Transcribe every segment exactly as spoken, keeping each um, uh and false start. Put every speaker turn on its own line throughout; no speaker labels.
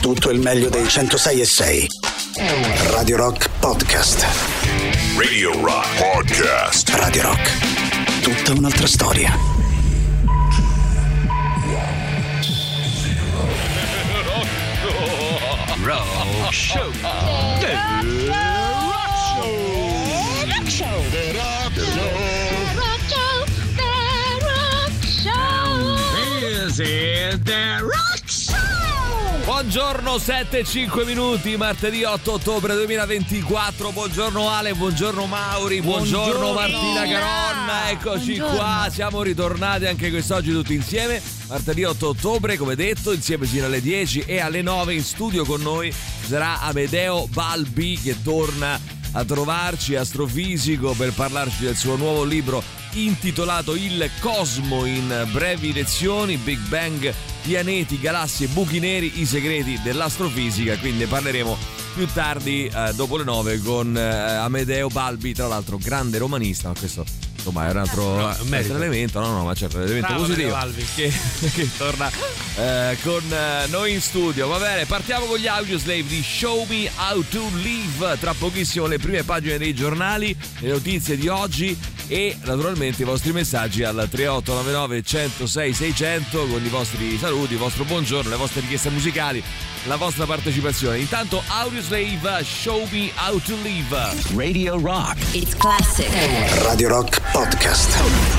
tutto il meglio dei centosei e sei. Radio Rock Podcast.
Radio Rock Podcast.
Radio Rock. Tutta un'altra storia.
Rock Show. The Rock Show. The Rock Show. The Rock Show. The Rock Show. This is The Rock Show.
Buongiorno, sette e cinque minuti, martedì otto ottobre duemilaventiquattro. Buongiorno Ale, buongiorno Mauri, buongiorno, buongiorno Martina Caronna. Eccoci buongiorno. Qua, siamo ritornati anche quest'oggi tutti insieme. Martedì otto ottobre, come detto, insieme fino alle dieci e alle nove in studio con noi sarà Amedeo Balbi, che torna a trovarci, astrofisico, per parlarci del suo nuovo libro intitolato Il Cosmo in brevi lezioni, Big Bang, pianeti, galassie, buchi neri, i segreti dell'astrofisica. Quindi parleremo più tardi, eh, dopo le nove, con eh, Amedeo Balbi, tra l'altro grande romanista, ma questo insomma è un altro, no, un altro elemento, no no ma certo, un elemento bravo, positivo Balbi. Che, che torna eh, con eh, noi in studio. Va bene, partiamo con gli Audioslave di Show Me How to Live. Tra pochissimo le prime pagine dei giornali, le notizie di oggi e naturalmente i vostri messaggi al tre otto nove nove uno zero sei sei zero zero con i vostri saluti, il vostro buongiorno, le vostre richieste musicali, la vostra partecipazione. Intanto Audioslave, Show Me How to Live.
Radio Rock.
It's classic.
Radio Rock Podcast.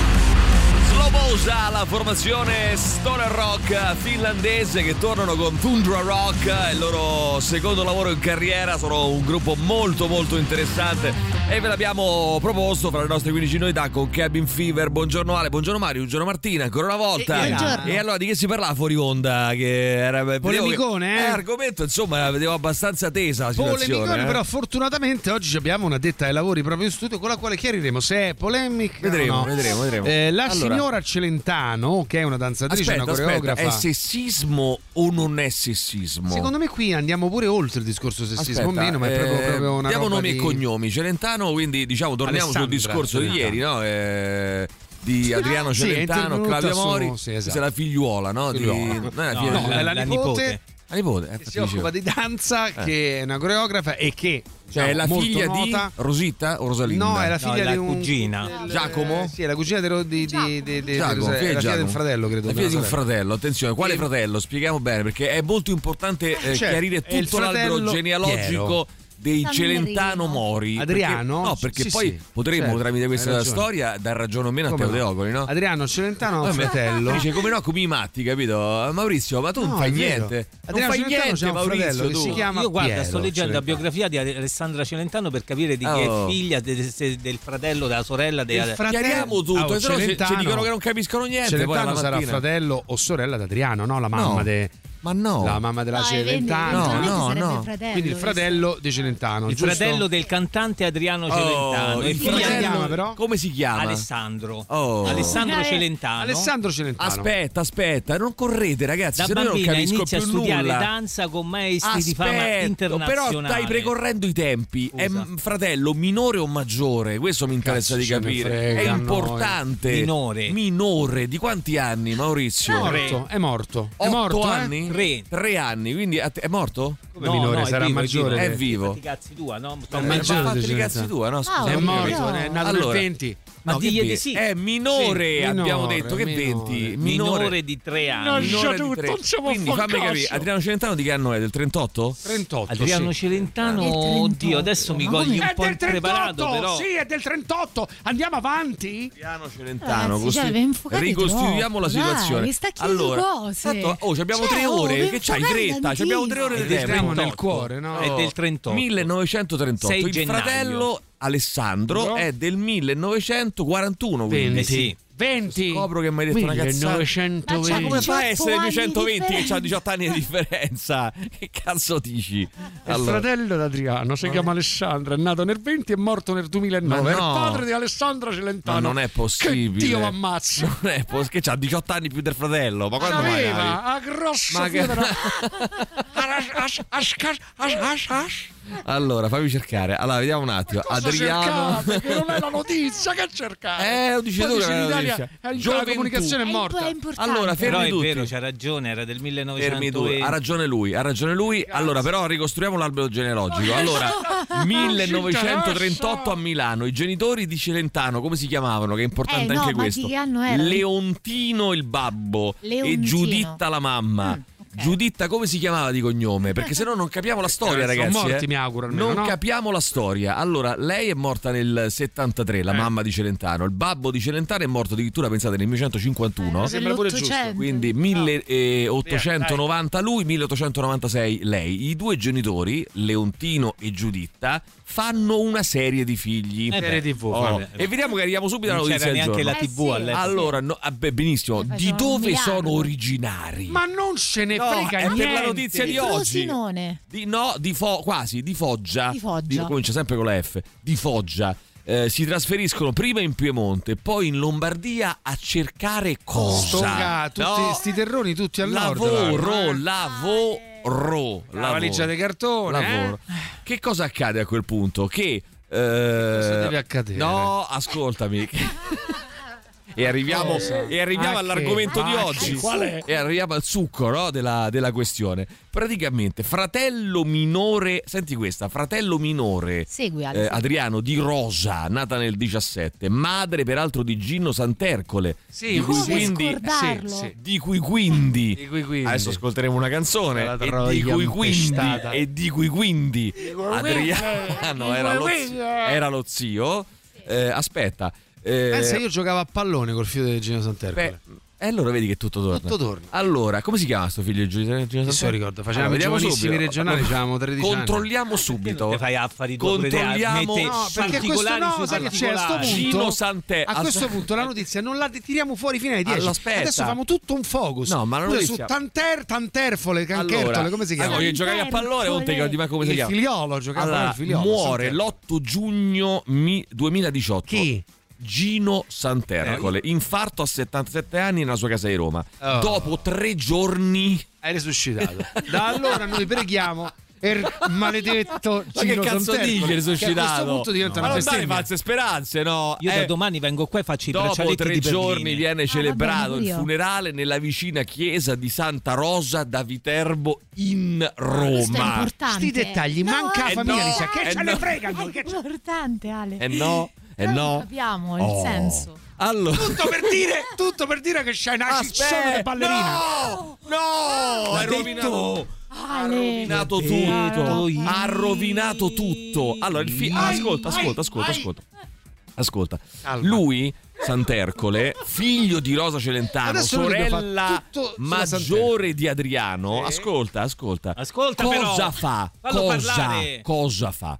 Slobosa, la formazione stoner rock finlandese, che tornano con Tundra Rock, il loro secondo lavoro in carriera. Sono un gruppo molto molto interessante e ve l'abbiamo proposto fra le nostre quindici novità con Cabin Fever. Buongiorno Ale, buongiorno Mario, buongiorno Martina, ancora una volta.
E, e,
e allora di che si parlava fuori onda? Che era
polemicone,
che,
eh?
eh? Argomento, insomma, vedevo abbastanza tesa la situazione.
Polemicone,
eh?
però fortunatamente oggi abbiamo una detta ai lavori proprio in studio con la quale chiariremo se è polemica.
Vedremo,
o no.
vedremo, vedremo.
Eh, la
allora,
signora Celentano, che è una danzatrice,
aspetta,
una coreografa.
Aspetta, è sessismo o non è sessismo?
Secondo me qui andiamo pure oltre il discorso sessismo,
aspetta,
meno, ma è proprio,
eh,
proprio una
diamo
roba
nomi
di...
e cognomi. Celentano, quindi diciamo torniamo
Alessandra
sul discorso
Celentano.
di ieri, no? Eh, di Adriano
sì,
Celentano, Claudia Mori,
su... sì, esatto.
questa è la figliuola, no?
Figliuola.
Di... non è la,
No,
figlia...
no, è la, la nipote, nipote.
La nipote, eh,
che si occupa di danza,
eh.
che è una coreografa e che
cioè è la figlia
nota.
di Rosita o Rosalinda?
No, è la figlia
no,
di
la
un
cugina
del,
Giacomo?
Eh, sì, è la cugina di, di, di, di, di,
Giacomo,
di,
figlia,
è la figlia
Giacomo.
di un fratello, credo.
La figlia di un
sorella.
fratello, attenzione, quale
E...
fratello? Spieghiamo bene, perché è molto importante eh,
Certo,
chiarire tutto l'albero genealogico
Piero.
dei
San
Celentano
Marino.
Mori.
Adriano?
Perché, no, perché
Sì,
poi
sì,
potremmo
certo,
tramite questa
hai ragione.
storia dar ragione o meno
Come
a
no?
Teo Deocoli, no?
Adriano Celentano ha un
Vabbè,
fratello.
Dice come no, come i matti, capito? Maurizio, ma tu
No,
non fai
è vero.
niente.
Adriano
non fai
Celentano
niente,
c'ha un
Maurizio,
fratello che
tu.
si chiama
Io guarda,
Piero
sto leggendo la
Celentano.
biografia di Alessandra Celentano per capire di chi
Oh.
è figlia, de, de, del fratello, della sorella,
Il
de,
fratello-
Chiariamo tutto,
Ah,
se no ci- ci
Celentano-
dicono che non capiscono niente. Poi
Celentano
alla
sarà
mattina.
fratello o sorella di Adriano, no? La mamma
No.
de,
Ma no.
la mamma della
No,
Celentano.
No, no,
sarebbe
no.
il fratello.
Quindi il fratello di Celentano,
il
giusto?
fratello del cantante Adriano
Oh,
Celentano.
il
e figlia
Come si
fratello-
di
chiama però?
Come si chiama?
Alessandro.
Oh.
Alessandro
Eh,
Celentano.
Alessandro Celentano.
Aspetta, aspetta, non correte ragazzi,
da
se no io non
bambina
capisco
inizia a
più
studiare
nulla.
danza con maestri di fama
Aspetta,
internazionale.
però stai precorrendo i tempi. È
Scusa.
m- fratello minore o maggiore? Questo mi interessa
Cazzo
di
ce ne
capire.
frega
È
a noi.
importante.
Minore.
Minore. Di quanti anni, Maurizio?
È
No,
morto, è morto. È
Otto
morto, eh?
anni?
Tre.
Tre anni, quindi a te- è morto?
Come minore,
è
sarà
vivo,
maggiore.
È vivo.
Fatti i cazzi tua, no?
È
Eh,
maggiore
ma fatti
di
i cazzi
Celentano.
tua, no? Scusa,
Ah,
È
non
no.
capito.
morto, è nato
Allora,
nel venti.
Ma
no, che
digli di
dire?
sì.
È minore,
Sì,
abbiamo
minore,
detto che
minore.
venti.
Minore di tre anni.
Minore di tre. Quindi fammi capire, Adriano Celentano di che anno è? Del trentotto?
trentotto.
Adriano
sì.
Celentano,
Del trentotto.
oddio, adesso mi
Ma
cogli
come?
un po' impreparato, però.
Sì, è del trentotto. Andiamo avanti.
Adriano Celentano,
Ragazzi,
costi-
cioè, vi infocate
ricostituiamo la
troppo,
situazione.
dai, vi sta chiedendo
allora,
cose.
tanto, oh, ci abbiamo
Cioè,
tre
oh,
ore,
vi
che c'hai
infocate
fretta? Ci abbiamo tre ore di
tantissimo.
tempo.
Stiamo nel
trentotto.
cuore, no?
È del trentotto.
millenovecentotrentotto.
sei
Il
gennaio.
fratello Alessandro
No.
è del millenovecentoquarantuno, quindi
venti.
Eh sì.
venti.
Scopro che mi hai detto una cazzata.
millenovecentoventi.
Ma come fa a essere
diciotto anni di
duecentoventi che
differenza.
ha diciotto anni di differenza? Che cazzo dici?
Il fratello di Adriano si chiama Alessandro, è nato nel venti e morto nel duemilanove.
Ma
È il
no.
padre di Alessandra
Ma
Celentano.
non è possibile.
Che Dio l'ammazza.
Non è possibile. Che c'ha diciotto anni più del fratello. Ma quando mai?
Aveva a grosso
Ma che-
figlio della- a,
Allora, fammi cercare. Allora, vediamo un attimo. Adriano.
Perché non è la notizia che cercate.
Eh, lo dice tu che è la notizia.
La comunicazione è morta.
Allora,
Però
fermi
è
tutti.
vero, c'ha ragione, era del millenovecento.
Fermi tu. Ha ragione lui, ha ragione lui. Allora, però ricostruiamo l'albero genealogico. Allora, millenovecentotrentotto a Milano, i genitori di Celentano, come si chiamavano? Che è importante
Eh, no,
anche
ma
questo.
di che anno erano?
Leontino il babbo e
Leontino.
Giuditta la mamma.
Mm.
Giuditta come si chiamava di cognome? Perché se no non capiamo la storia,
Eh, sono
ragazzi.
morti,
eh.
mi auguro, almeno,
Non
no?
capiamo la storia. Allora, lei è morta nel settantatré, la
Eh.
mamma di Celentano. Il babbo di Celentano è morto addirittura, pensate, nel millenovecentocinquantuno.
Eh,
Sembra pure
dell'Ottocento.
Quindi milleottocentonovanta lui, milleottocentonovantasei lei. I due genitori, Leontino e Giuditta, fanno una serie di figli.
Eh beh.
Serie tivù,
Oh,
vabbè.
e vediamo che arriviamo subito alla
Non
notizia
c'era
del
neanche
giorno.
la
Eh,
tivù
sì.
all'epoca.
Allora, no, ah, beh, benissimo.
Ne
Di
facevano
dove
Milano.
sono originari?
Ma non se ne
No,
frega
è per
niente.
la notizia di
Di
oggi.
Frosinone.
Di, no, di Fo- quasi, di Foggia.
Di Foggia.
comincia sempre con la F. Di Foggia. Eh, si trasferiscono prima in Piemonte, poi in Lombardia a cercare cosa?
Stoga, tutti
No,
sti terroni tutti al nord.
lavoro,
guarda.
lavoro,
La
lavoro.
valigia di cartone.
Lavoro. Che cosa accade a quel punto? Che eh,
Cosa deve accadere?
No, ascoltami. E arriviamo,
Cosa?
e arriviamo
Ah,
all'argomento
che-
di
ah,
oggi.
che- qual è?
E arriviamo al succo, no, della, della questione. Praticamente, fratello minore, senti questa, fratello minore
Segui, Ale,
eh,
segui.
Adriano di Rosa, nata nel diciassette, madre peraltro di Gino Santercole.
Sì,
di cui
Come
quindi
scordarlo?
sì, sì.
di cui quindi,
Di cui quindi.
adesso ascolteremo una canzone
La
e di
troia
cui quindi
impestata.
e di cui quindi Adriano
Di
era lo,
cui
zio-
quindi.
era lo zio. Eh, aspetta, eh,
Pensa, io giocavo a pallone col figlio di Gino Santercole.
beh, e allora vedi che tutto torna.
Tutto torna.
Allora, come si chiama sto figlio di Gino Santercole?
Chi se lo ricorda? Facevamo
Allora,
i
vediamo
giovanissimi
subito.
regionali, facevamo tredici anni.
Controlliamo subito.
Che fai affari tuoi, pure te,
Controlliamo.
mette
No, perché questo
particolari
no,
sui
sai che c'è a sto
particolari.
punto?
Gino Santer-
A questo
Aspetta.
punto la notizia non la tiriamo fuori fino alle dieci.
Allora, aspetta.
Adesso facciamo tutto un focus.
No, ma la
Pure
notizia-
su Tanter, Tanterfole, Canchertole,
Allora,
come si chiama?
allora, che giocavi a pallone, non ti ricordi mai come si
il
chiama?
figliolo, giocava
Allora,
il figliolo.
muore
Santercole.
l'otto giugno mi- duemiladiciotto.
Chi?
Gino Santercole, infarto a settantasette anni nella sua casa di Roma.
Oh.
Dopo tre giorni.
Hai risuscitato. Da allora noi preghiamo er maledetto
Ma che
Gino
cazzo
Santercole,
dici
che
risuscitato?
a questo punto diventa
Ma
una
non dai
bestemmia.
false speranze, no?
Io
Eh,
da domani vengo qua e faccio i
Dopo
braccialetti
tre
di Berlino.
giorni viene celebrato
vabbè,
il
io.
funerale nella vicina chiesa di Santa Rosa da Viterbo in
Questo è
Roma.
importante.
Sti dettagli,
No,
manca la
eh
famiglia,
no,
dice, che
eh
ce
no.
ne fregano?
È
Che ce-
importante, Ale.
Eh no, eh
Però
no.
non capiamo il
Oh.
senso.
Allora,
Tutto per dire, tutto per dire che c'hai una ciccione di ballerina.
No! No!
L'ha
Hai rovinato. Ha
Ale.
rovinato
Detto
tutto.
io.
Ha rovinato tutto. Allora, il fi- ah, ascolta, ascolta, ascolta, ascolta. Ascolta.
Calma.
Lui, Santercole, figlio di Rosa Celentano,
Adesso lui deve
sorella
fare tutto sulla
maggiore di Adriano.
Sì.
Ascolta, ascolta.
Ascolta,
cosa
però.
fa?
Fallo
cosa?
parlare.
Cosa fa?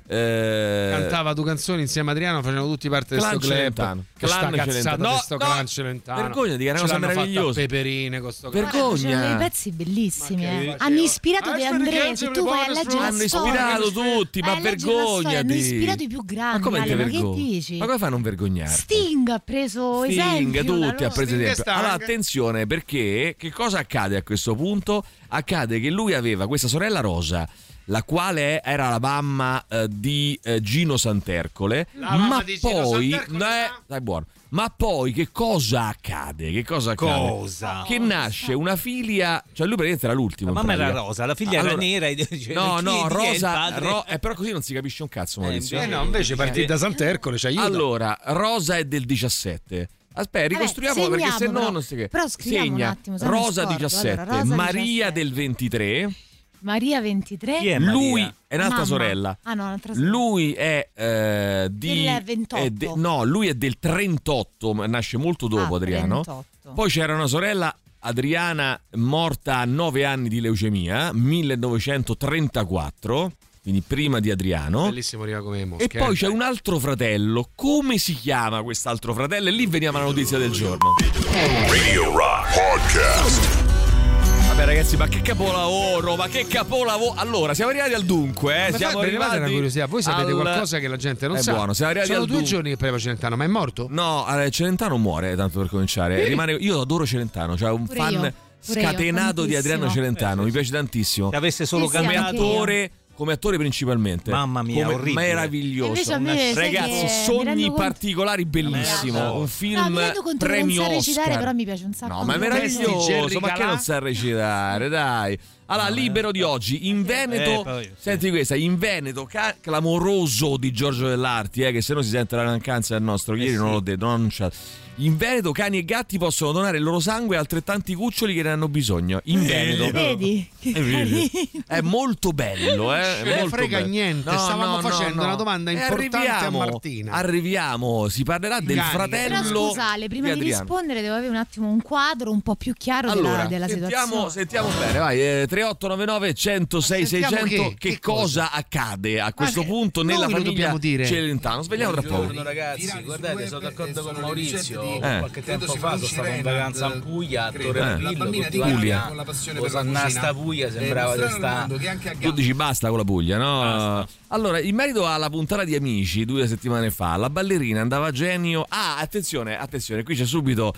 Eh,
Cantava due canzoni insieme a Adriano, facevano tutti parte di
Clan
sto club.
Celentano.
Questa
Clan
cazzata
Celentano.
di
No,
sto
no.
clan Celentano.
Vergognati, che è una
Ce
cosa
l'hanno fatta a
meravigliosa.
peperine con sto
Vergogna.
clan.
C'erano dei pezzi bellissimi.
Ma che
eh.
faceva?
Hanno ispirato
Ah,
De
perché
André.
c'è
Se
le
tu vai a
buone
leggere la
Hanno
storia,
ispirato tutti, ma
vai a leggere la storia,
vergognati.
Hanno ispirato i più grandi.
Ma come
Ale,
te
ma che
vergogni?
dici?
Ma come fai a non vergognarti?
Sting ha preso
Sting,
esempio. da
tutti ha
loro.
preso
Sting
esempio.
e Stang.
Allora attenzione, perché che cosa accade a questo punto? Accade che lui aveva questa sorella Rosa, la quale era la mamma eh, di eh, Gino Santercole,
La mamma
ma
di Gino
poi
Santercole,
eh,
no?
dai buono. Ma poi che cosa accade? Che cosa accade?
Cosa?
Che nasce una figlia, cioè lui praticamente era l'ultimo.
La
in
mamma era
pratica.
rosa, la figlia
Allora-
era nera. e dice,
No,
chi-
no,
chi è il
Rosa,
padre?
ro- eh, però così non si capisce un cazzo, Maurizio.
Eh no, invece partire da Santercole ci aiuta.
Allora, Rosa è del diciassette. Aspetta, ricostruiamolo perché se no
segniamo,
non si che.
però scriviamo
Segna
un attimo, se no mi
Rosa
scordo.
diciassette,
Allora, Rosa
Maria
diciassette.
del ventitré,
Maria ventitré.
Chi è Maria?
lui è un'altra
Mamma.
sorella.
Ah no, un'altra sorella.
Lui è eh, di
Del ventotto.
è de- no, lui è del trentotto, ma nasce molto dopo
Ah,
Adriano.
trentotto.
Poi c'era una sorella Adriana morta a nove anni di leucemia, millenovecentotrentaquattro, quindi prima di Adriano.
Bellissimo, arriva come mosche.
E poi
eh.
c'è un altro fratello. Come si chiama quest'altro fratello? E lì veniamo alla notizia del giorno.
Radio Rock Podcast.
Vabbè ragazzi, ma che capolavoro, ma che capolavoro. Allora, siamo arrivati al dunque, eh.
Ma
Siamo
fai- prelevate
arrivati
una curiosità, voi sapete
al-
qualcosa che la gente non
È
sa?
buono, siamo arrivati
Sono
al
due
dun-
giorni che preleva Celentano, ma è morto?
No, eh, Celentano muore, tanto per cominciare. Rimane... Io adoro Celentano, cioè un
Pure
fan
io.
scatenato
io,
di Adriano Celentano,
Eh,
mi piace tantissimo.
Se avesse solo
Sì, sì,
Come
cambiato
anche io.
attore, come attore principalmente.
Mamma mia,
come,
orribile.
meraviglioso.
Invece a me, sai
Ragazzi,
che mi
sogni
rendo conto-
particolari, bellissimo.
No,
Un
No,
film
mi rendo conto che non
premio
sa recitare,
Oscar.
però mi piace un sacco.
No, ma è
Come
meraviglioso,
Jerry
ma che
Calà?
non sa recitare, dai. Allora, libero di oggi, in Veneto,
Eh, poi, sì.
senti questa, in Veneto, ca- clamoroso di Giorgio Dell'Arti, eh, che se no si sente la mancanza del nostro, ieri
Eh,
non
sì.
l'ho detto, non c'è. In Veneto cani e gatti possono donare il loro sangue a altrettanti cuccioli che ne hanno bisogno. In Veneto.
Vedi? Che
Eh, vedi?
carino.
È molto bello, eh?
Ce
È
ne
molto
frega
bello.
niente, stavamo facendo una domanda
E
importante
arriviamo,
a Martina.
Arriviamo, si parlerà del
Cani.
fratello.
Però scusate, prima
di
di
Adriano.
rispondere devo avere un attimo un quadro un po' più chiaro
Allora,
della, della
sentiamo,
situazione.
sentiamo bene, vai, eh, tre otto nove nove uno zero sei
Sentiamo
seicento.
che-
Che,
che
cosa accade a questo
che
punto
noi
nella
lo
famiglia
dobbiamo dire.
Celentano? Svegliamo tra poco.
Buongiorno ragazzi, guardate, sono d'accordo con Maurizio.
Eh.
Qualche tempo fa sono stato in vacanza in Puglia, a Torre
Eh.
Pillo,
Puglia.
Puglia. Cosa sta Puglia sembrava di sta.
Tu dici basta con la Puglia, no? Allora, in merito alla puntata di Amici due settimane fa, la ballerina andava a genio. Ah, attenzione, attenzione, qui c'è subito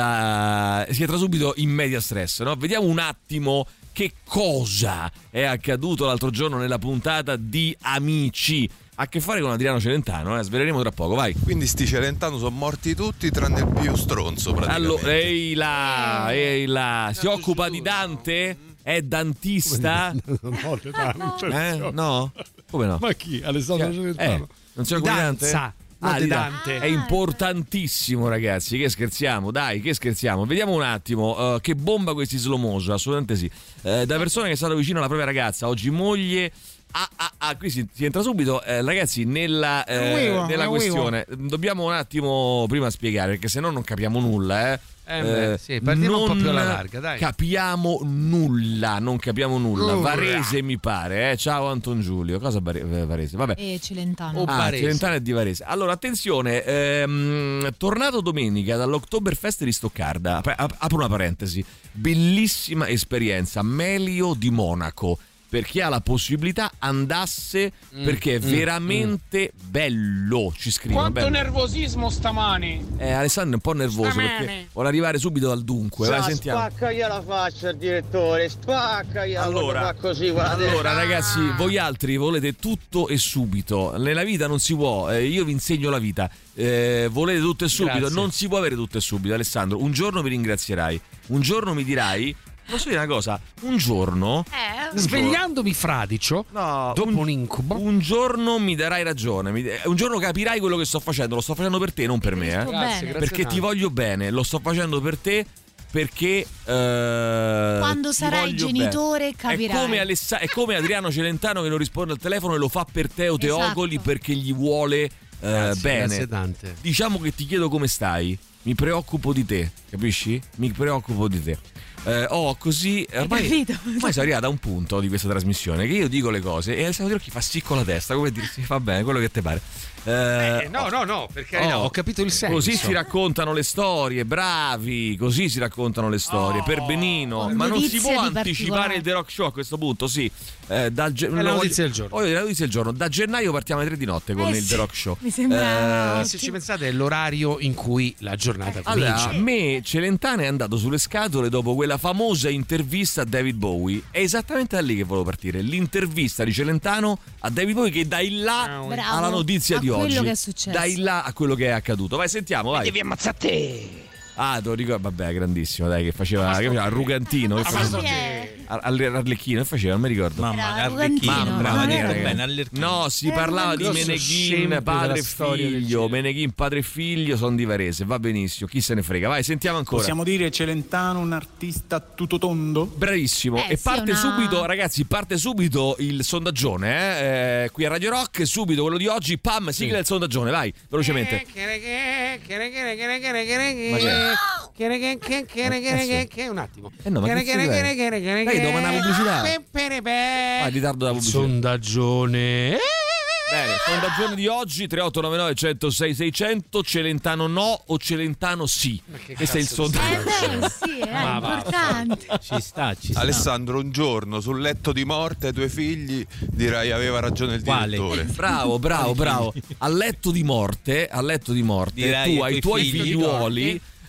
la. Si entra subito in media stress, no? Vediamo un attimo che cosa è accaduto l'altro giorno nella puntata di Amici. Ha a che fare con Adriano Celentano, eh? Sveleremo tra poco, vai.
Quindi sti Celentano sono morti tutti tranne il più stronzo praticamente.
Allora, ehi là, ehi là, si occupa di Dante? È dantista?
No,
Eh? No? Come no?
Ma chi? Alessandro
Eh,
Celentano?
non si occupa di Dante?
Danza, non
Ah,
di
di
Dante.
Dante. È importantissimo, ragazzi. Che scherziamo, dai, che scherziamo. Vediamo un attimo, uh, che bomba questi slow motion, assolutamente sì. Uh, da persona che è stata vicino alla propria ragazza, oggi moglie. Ah, ah, ah, qui si, si entra subito, eh, ragazzi, nella, eh,
Uivo,
nella
è
questione. Dobbiamo un attimo prima spiegare, perché se no non capiamo nulla, eh.
Eh, beh, sì, partiamo un po' più alla larga, dai.
Capiamo nulla, non capiamo nulla.
Uh,
Varese mi pare, eh. Ciao Anton Giulio. Cosa Bare- Varese? Vabbè.
E Celentano.
Oh,
Ah,
Varese.
Celentano è di Varese. Allora, attenzione, ehm, tornato domenica dall'Oktoberfest di Stoccarda, ap- ap- apro una parentesi, bellissima esperienza, Melio di Monaco. Per chi ha la possibilità andasse, perché è veramente bello, ci scrivono.
Quanto
bello.
nervosismo stamani.
Eh, Alessandro è un po' nervoso
Stamane.
perché vuole arrivare subito dal dunque. Vai, sentiamo.
Spaccagli la faccia il direttore, spaccagli
Allora,
fa così, guardate.
Allora ragazzi, voi altri volete tutto e subito. Nella vita non si può, eh, io vi insegno la vita. Eh, volete tutto e subito,
Grazie.
non si può avere tutto e subito. Alessandro, un giorno mi ringrazierai, un giorno mi dirai. Posso dire una cosa? Un giorno
Eh,
un
Svegliandomi fradicio,
No,
dopo
un,
un incubo,
un giorno mi darai ragione. mi- Un giorno capirai quello che sto facendo. Lo sto facendo per te, non per me,
Sto
eh.
bene.
Perché ti voglio bene. Lo sto facendo per te. Perché eh,
Quando
ti
sarai
voglio
genitore
bene.
capirai.
È come, Alessa- è come Adriano Celentano che non risponde al telefono e lo fa per Teo Teocoli
Esatto.
perché gli vuole eh,
Grazie,
bene.
grazie tante.
Diciamo che ti chiedo come stai. Mi preoccupo di te, capisci? Mi preoccupo di te. Eh, oh, così ormai,
capito?
ormai sono arrivata a un punto di questa trasmissione che io dico le cose e Alessandro Tirocchi fa sì con la testa, come dire sì, va bene, quello che te pare. Eh,
Eh, no, no, no, perché
oh,
no, ho capito il senso.
Così si raccontano le storie, bravi, così si raccontano le storie, per benino.
Con
Ma non si
notizie
può
di
anticipare
particolare.
il The Rock Show a questo punto, sì. Eh, da ge-
È la
lo
notizia
voglio-
del giorno.
voglio dire la notizia del giorno. Da gennaio partiamo alle tre di notte con
Eh
il
sì,
The Rock Show.
mi sembra
Eh,
Se ci pensate è l'orario in cui la giornata
Allora,
comincia.
a me Celentano è andato sulle scatole dopo quella famosa intervista a David Bowie. È esattamente da lì che volevo partire. L'intervista di Celentano a David Bowie che dà il là
Bravo,
alla notizia
a
di
quello
oggi.
che è successo.
Dà il là a quello che è accaduto. Vai, sentiamo, vai.
Devi ammazzate.
Ah, te lo ricordo, vabbè, grandissimo, dai, che faceva, che faceva Arrugantino, che faceva,
Chi è?
Ar- Arlecchino, che faceva, non mi ricordo.
Mamma,
Era
Arlecchino.
Arlecchino.
Brava,
Non
detto
era-
bene, Arlecchino.
No, si
Eh,
parlava di
grosso
Meneghin,
scempio
padre
della
e
storia del
figlio.
cinema.
Meneghin, padre e figlio, sono di Varese, va benissimo, chi se ne frega. Vai, sentiamo ancora.
Possiamo dire Celentano un artista tutto tondo?
Bravissimo.
Eh,
e
sì,
parte
una-
subito, ragazzi, parte subito il sondaggione. Eh? Eh, qui a Radio Rock, subito quello di oggi. Pam, sigla del sondaggione, vai, velocemente.
Un attimo.
Eh no, ma che sigla è? Dai, devo mandare la pubblicità. Ah, ritardo della pubblicità.
Sondaggione.
Bene, sondaggione di oggi tre otto nove nove uno zero sei seicento. Celentano no o Celentano sì? Questo è il
Eh
sondaggio.
beh, sì, è
Ma va.
importante.
Ci sta, ci sta.
Alessandro, un giorno sul letto di morte ai tuoi figli dirai aveva ragione il
Quale?
direttore.
Bravo, bravo, bravo. A letto di morte, a letto di morte,
Dirai
tu
ai
ai
tuoi
tuoi
figli,
figliuoli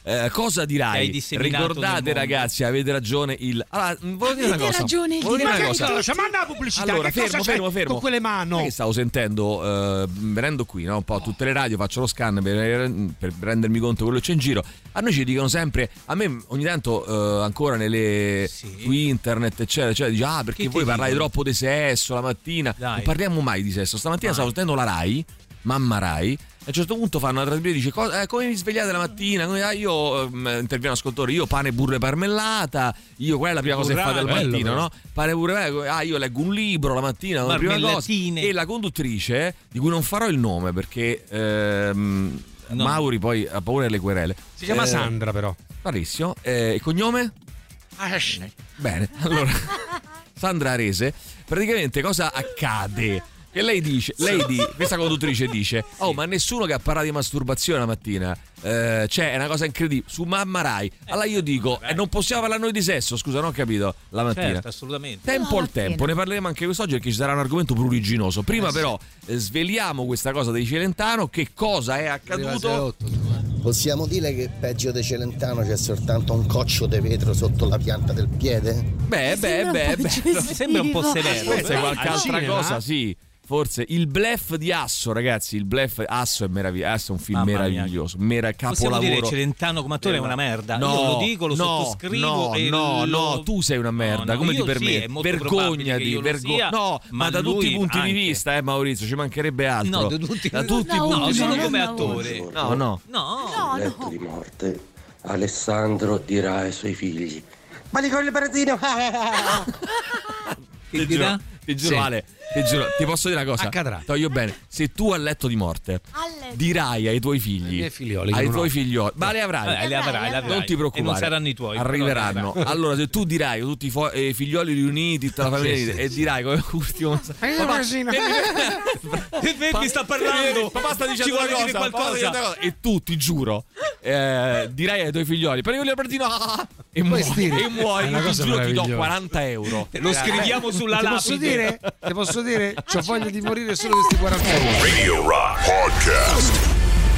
Eh, cosa dirai? Ricordate ragazzi, avete ragione il allora, volevo dire una cosa.
Ragione,
volevo dire una
cosa.
cosa.
Ma manda la pubblicità.
Allora,
che
fermo,
cosa
fermo, fermo.
Con quelle mano.
Che stavo sentendo, eh, venendo qui, no? Un po' tutte le radio, faccio lo scan per, per rendermi conto quello che c'è in giro. A noi ci dicono sempre, a me ogni tanto eh, ancora nelle sì. su internet, eccetera, eccetera, dice ah perché che voi parlate dicono? Troppo di sesso la mattina. Dai. Non parliamo mai di sesso. Stamattina stavo sentendo la Rai, mamma Rai. A un certo punto fanno una trasmissione e dice cosa, eh, come vi svegliate la mattina? Come, ah, io eh, interviene un ascoltatore, io pane burro e marmellata, io quella è la prima cosa che fate al mattino, no? Pane burro e ah, io leggo un libro la mattina, la prima cosa. E la conduttrice, di cui non farò il nome perché ehm, no. Mauri poi ha paura delle querele.
Si chiama
eh,
Sandra però.
Bravissimo. Eh, il cognome?
Ashley.
Bene, allora Sandra Arese, praticamente cosa accade? E lei dice, lei di, questa conduttrice dice, oh ma nessuno che ha parlato di masturbazione la mattina, eh, cioè è una cosa incredibile, su Mamma Rai. Allora io dico, e eh, non possiamo parlare noi di sesso, scusa, non ho capito, la mattina.
Certo, assolutamente.
Tempo
no,
al tempo, ne parleremo anche quest'oggi perché ci sarà un argomento pruriginoso. Prima eh, però eh, sveliamo questa cosa di Celentano, che cosa è accaduto?
Possiamo dire che peggio di Celentano c'è soltanto un coccio di vetro sotto la pianta del piede?
Beh, beh, beh, beh,
sembra un po' severo.
Aspetta, qualche altra
cinema?
cosa, sì. Forse il bluff di Asso, ragazzi, il bluff Asso è meraviglioso, Asso è un film
Mamma
meraviglioso, mera capolavoro.
Possiamo dire Celentano come attore è una merda.
No,
io lo dico, lo
no,
sottoscrivo
no,
e
no,
lo...
no, tu sei una merda,
no,
come
no,
ti permetti?
Sì,
vergognati, vergo- no, ma, ma da tutti i punti
anche.
di vista, eh Maurizio, ci mancherebbe altro.
No, da tutti,
da tutti i
no,
punti
no,
di
solo
vista.
come attore.
No, no.
No,
sul letto di morte Alessandro dirà ai suoi figli: ma di quel barattino!
Ti giuro, ti giuro, Ale, ti giuro, ti posso dire una cosa.
Accadrà.
Toglio bene, se tu al letto di morte dirai ai tuoi figli, ai,
miei figlioli,
ai
non
tuoi
ho.
figlioli, ma le avrai,
eh, le avrai, le avrai.
Non ti preoccupare,
e non saranno i tuoi,
arriveranno. Allora, se tu dirai a tutti i fo- eh, figlioli riuniti, tutta la famiglia,
sì, sì,
e dirai come ultimo,
papà,
mi sta parlando,
papà sta dicendo
ci vuole
una
dire
cosa,
qualcosa.
cosa, e tu ti giuro, eh, dirai ai tuoi figlioli, prendi il partito e muori, e muori, ti giuro ti do quaranta euro.
Lo scriviamo sulla
ti
lapide.
Posso dire? Ti posso dire? C'ho voglia di morire solo questi quaranta euro.
Radio Rock Podcast.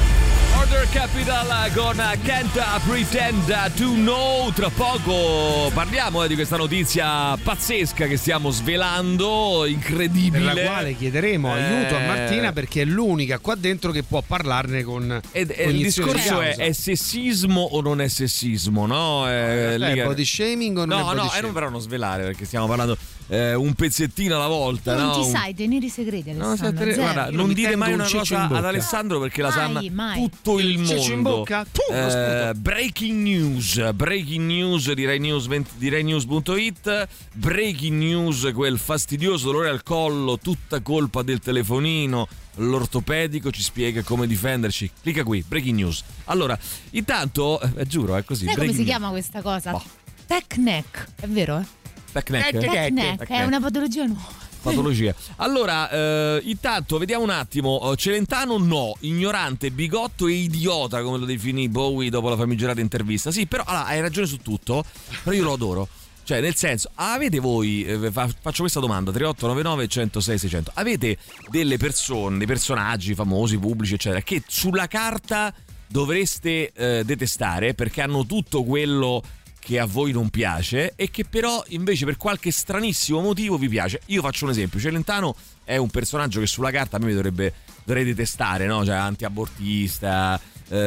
Order Capital con Can't Pretend to Know. Tra poco parliamo eh, di questa notizia pazzesca che stiamo svelando, incredibile,
per la quale chiederemo eh... aiuto a Martina perché è l'unica qua dentro che può parlarne con
ed, ed il discorso è, è sessismo o non è sessismo, no?
Eh,
eh,
è body shaming o non
no,
è body
no,
shaming?
eh, non però non svelare perché stiamo parlando eh, un pezzettino alla volta.
Non
no?
ti sai tenere i segreti, Alessandro.
No, guarda, non dire mai una cosa ad Alessandro perché la sa tutto il mondo.
In bocca. Tu,
eh, breaking news, breaking news di Rai News, di Rai News punto it. Breaking news, quel fastidioso dolore al collo, tutta colpa del telefonino. L'ortopedico ci spiega come difenderci. Clicca qui, breaking news. Allora, intanto, eh, giuro, è così.
Sai come si
news.
chiama questa cosa?
Boh.
Tech neck, è vero? Eh?
Tech neck.
Tech neck, è una patologia nuova.
Patologia. Allora, eh, intanto vediamo un attimo. Celentano no, ignorante, bigotto e idiota, come lo definì Bowie dopo la famigerata intervista. Sì, però allora, hai ragione su tutto, però io lo adoro. Cioè, nel senso, avete voi, eh, fa, faccio questa domanda, tre otto nove nove uno zero sei sei zero zero, avete delle persone, dei personaggi famosi, pubblici, eccetera, che sulla carta dovreste eh, detestare perché hanno tutto quello che a voi non piace e che però invece per qualche stranissimo motivo vi piace. Io faccio un esempio: Celentano è un personaggio che sulla carta a me dovrebbe dovrei detestare, no? Cioè antiabortista,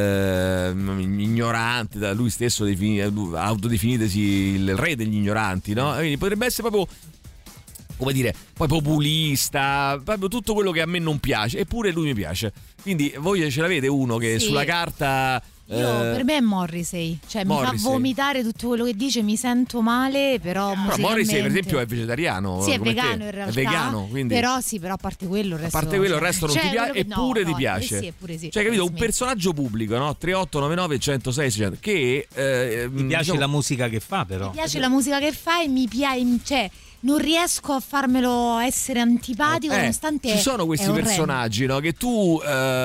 eh, ignorante, da lui stesso defini, autodefinitesi il re degli ignoranti, no? Quindi potrebbe essere proprio, come dire, poi populista, proprio tutto quello che a me non piace, eppure lui mi piace. Quindi voi ce l'avete uno che
sì.
sulla carta...
Io, eh, per me è Morrissey, cioè Morrissey. Mi fa vomitare tutto quello che dice, mi sento male, però
Però Morrissey per esempio è vegetariano.
Sì, è
come
vegano
te.
in realtà.
È vegano, quindi...
Però sì, però a parte quello il resto...
A parte quello il resto non
cioè,
ti piace, eppure
no,
ti
no,
piace.
Eh sì, eppure sì.
Cioè, capito, un personaggio pubblico, no? tre otto nove nove uno zero sei sei zero zero che... Eh,
mi piace diciamo... la musica che fa, però.
Mi piace la musica che fa e mi piace... Cioè, non riesco a farmelo essere antipatico,
eh,
nonostante
ci sono questi personaggi, no, che tu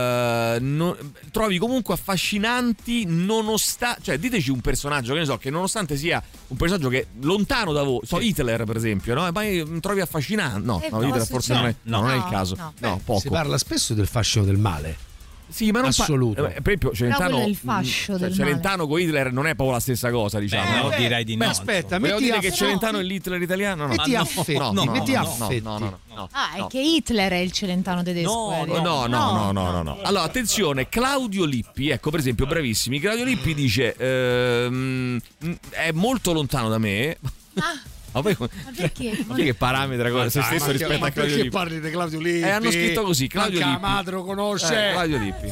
eh, non, trovi comunque affascinanti nonostante, cioè diteci un personaggio che ne so che nonostante sia un personaggio che è lontano da voi, so Hitler per esempio, no, ma trovi affascinante. No,
eh,
no, Hitler forse non è, no, non è il caso. No,
no,
poco.
Si parla spesso del fascino del male.
Sì, ma non
assoluto.
Pa- per esempio, Celentano,
quello è il fascio
cioè,
del
Celentano con Hitler non è proprio la stessa cosa, diciamo.
Beh,
no?
beh, direi di
beh,
no.
aspetta,
Volevo
metti
dire
a
che Celentano è l'Hitler italiano? No,
metti
no,
affetti,
no, no,
metti
no,
affetti.
no, no, no.
Ah, è che Hitler è il Celentano tedesco.
No,
eh,
no, no,
vero?
no, no, no, no, no. Allora, attenzione, Claudio Lippi, ecco, per esempio, bravissimi. Claudio Lippi dice: ehm, è molto lontano da me.
Ah.
Ma poi,
Ma perché?
ma che parametra con se stesso
ma
rispetto
che, ma
a Claudio
perché
Lippi?
parli di Claudio Lippi?
Eh, hanno scritto così, Claudio
Manca
Lippi.
Madro conosce.
Eh, Claudio Lippi.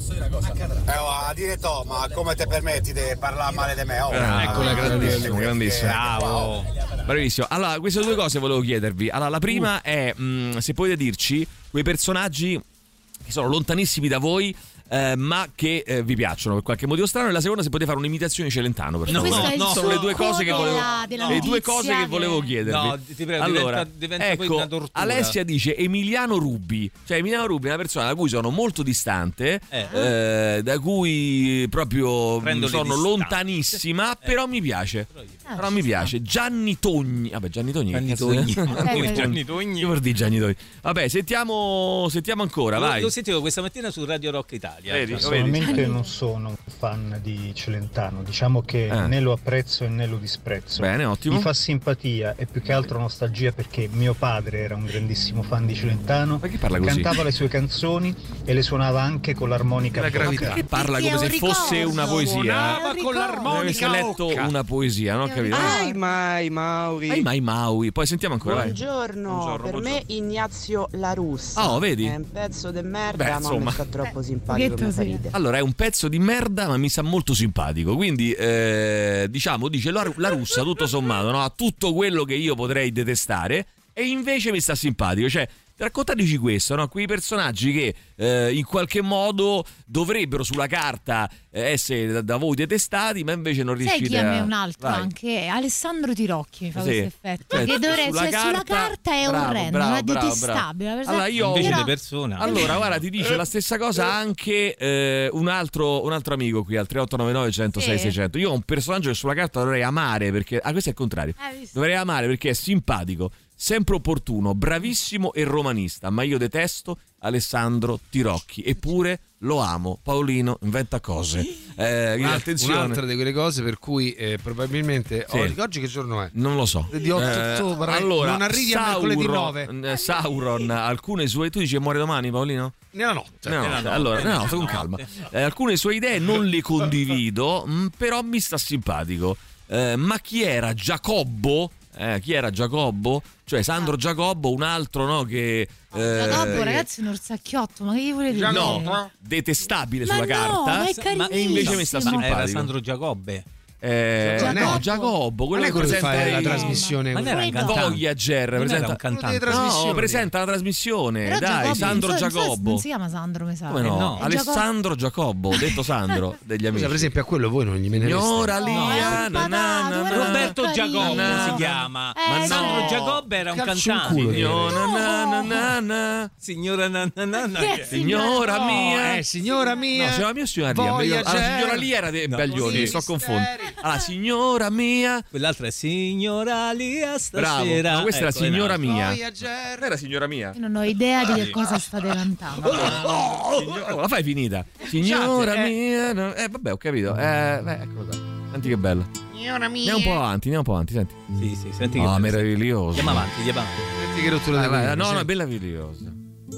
Eh, oh, a dire to, ma come ti permetti di parlare male di me? Oh,
Ah, ecco,
ah,
grandissimo, grandissimo.
Bravo.
Bravissimo. Allora, queste due cose volevo chiedervi. Allora, la prima uh. è mh, se potete dirci quei personaggi che sono lontanissimi da voi, eh, ma che eh, vi piacciono per qualche motivo strano. E la seconda, se potete fare un'imitazione di Celentano, per
No,
favore.
no, no.
Sono le due cose che volevo,
della, della
le due
notizia
cose che volevo chiedervi.
No, ti prego,
allora,
diventa, diventa poi
ecco,
una tortura.
Alessia dice Emiliano Rubi. Cioè, Emiliano Rubi è una persona da cui sono molto distante,
Eh.
eh, da cui proprio
Prendo le
sono
distanze.
lontanissima,
Eh.
però mi piace.
Ah,
Però
ci
mi
sta.
piace. Gianni Togni. Vabbè, Gianni Togni.
Gianni
che cazzo-
Togni.
Eh,
Gianni Togni.
Che vuol dire Gianni Togni? Vabbè, sentiamo, sentiamo ancora,
L'ho,
vai.
l'ho sentito questa mattina su Radio Rock Italia.
Vedi?
Personalmente non sono un fan di Celentano, diciamo che
Eh.
né lo apprezzo e né lo disprezzo.
Bene, ottimo.
Mi fa simpatia e più che altro nostalgia perché mio padre era un grandissimo fan di Celentano,
Ma che parla così?
cantava le sue canzoni e le suonava anche con l'armonica
La gravità.
bocca.
Che parla
Perché
come
è
se
un
fosse
ricordo.
una poesia.
Suonava
Eh,
con
ricordo.
l'armonica
Avesse letto
occa.
una poesia, non ho capito.
Ai mai Mauri.
Ai mai Maui. Poi sentiamo ancora, vai.
Buongiorno.
Buongiorno,
per
buongiorno.
me Ignazio La Russa.
Oh, vedi?
È un pezzo di merda,
Beh,
ma
insomma.
mi sta troppo simpatico,
Pochetto
mi fa
sì.
ridere.
Allora, è un pezzo di merda, ma mi sa molto simpatico. Quindi, eh, diciamo, dice la, la russa, tutto sommato, no? Ha tutto quello che io potrei detestare, e invece mi sta simpatico. Cioè, raccontateci questo, no? Quei personaggi che eh, in qualche modo dovrebbero sulla carta eh, essere da, da voi detestati, ma invece non
Sai
riuscite
chi a me
a.
un altro
Vai.
anche? Alessandro Tirocchi mi fa
Sì.
questo effetto.
Cioè,
che dovrebbe,
sulla
cioè, sulla
carta-
carta è
bravo,
orrendo,
bravo,
non è
bravo,
detestabile.
bravo.
per
Allora,
esempio.
io-
Invece
Però-
di persona.
Allora, guarda, ti dice la stessa cosa anche eh, un, altro, un altro amico qui al tre otto nove nove uno zero sei
Sì.
seicento. Io ho un personaggio che sulla carta dovrei amare perché. Ah, questo è il contrario.
Eh, visto.
Dovrei amare perché è simpatico, sempre opportuno, bravissimo e romanista. Ma io detesto Alessandro Tirocchi. Eppure lo amo. Paolino inventa cose. Eh, quindi
Una-
attenzione.
Un'altra di quelle cose per cui eh, probabilmente
Sì.
oggi, oggi che giorno è?
Non lo so.
Di otto ottobre.
Allora,
Non arrivi a mercoledì nove.
Sauron, eh, Sauron, alcune sue. Tu dici che muore domani, Paolino?
Nella notte.
No,
nella notte,
allora,
nella
no, con
notte.
calma. Eh, alcune sue idee non le condivido, mh, però mi sta simpatico. Eh, ma chi era Giacobbo? Eh, chi era Giacobbo? Cioè Sandro Giacobbo, un altro, no? Che. eh,
Giacobbo, ragazzi, è un orsacchiotto, ma che gli volete dire?
no, detestabile
Ma
sulla
no,
carta.
ma è
Ma-
e invece mi sta
carissimo.
Ma era
simpatico.
Sandro Giacobbe.
Eh,
Giacobbo.
no, Giacobbo, quello
Non è
che
quello che
presenta
fa
i-
la trasmissione.
Ma non era un
Quello.
cantante.
Voyager,
Non era
presenta
un cantante.
Delle trasmissioni.
No, presenta la trasmissione.
Però
Dai,
Giacobbo,
Sandro
non so- non so-
Giacobbo.
Non si chiama Sandro, mi sa.
Come no?
Eh, no.
È
Alessandro Giacobbo, ho detto Sandro degli amici.
Scusa, per esempio a quello voi non gli menereste.
Signora
No,
Lia,
è un
na, na, na,
patato,
na.
era
Roberto
carino.
Giacobbo
No.
si chiama.
Eh,
Ma Sandro
no.
Giacobbe era un
Calcio in
cantante.
culo,
Signora na, na, na, na.
Signora na, na, na, na.
Che
Signora
No,
mia.
Eh, signora mia.
No, signora mia o signora Lia?
Voyager.
Allora, signora Lia era dei
No,
Baglioni,
sì.
mi sto confondendo. Allora, signora mia.
Quell'altra è Signora Lia
Bravo,
stasera.
no, questa
Ecco,
era signora
esatto.
mia.
Voyager.
Non era signora mia.
Io non ho idea di che cosa state cantando.
Signora- oh, la fai finita. Signora
Scusate, eh.
mia. no- Eh, vabbè, ho capito. Eh, beh, eccolo qua. Senti che bella.
Signora mia.
Andiamo un po' avanti, andiamo un po' avanti, senti.
Sì, sì, senti che
Ah,
bella.
meraviglioso.
Andiamo avanti, andiamo avanti.
Senti che rottura
Vai,
di
vai,
coglioni,
no, no, è
senti.
meravigliosa.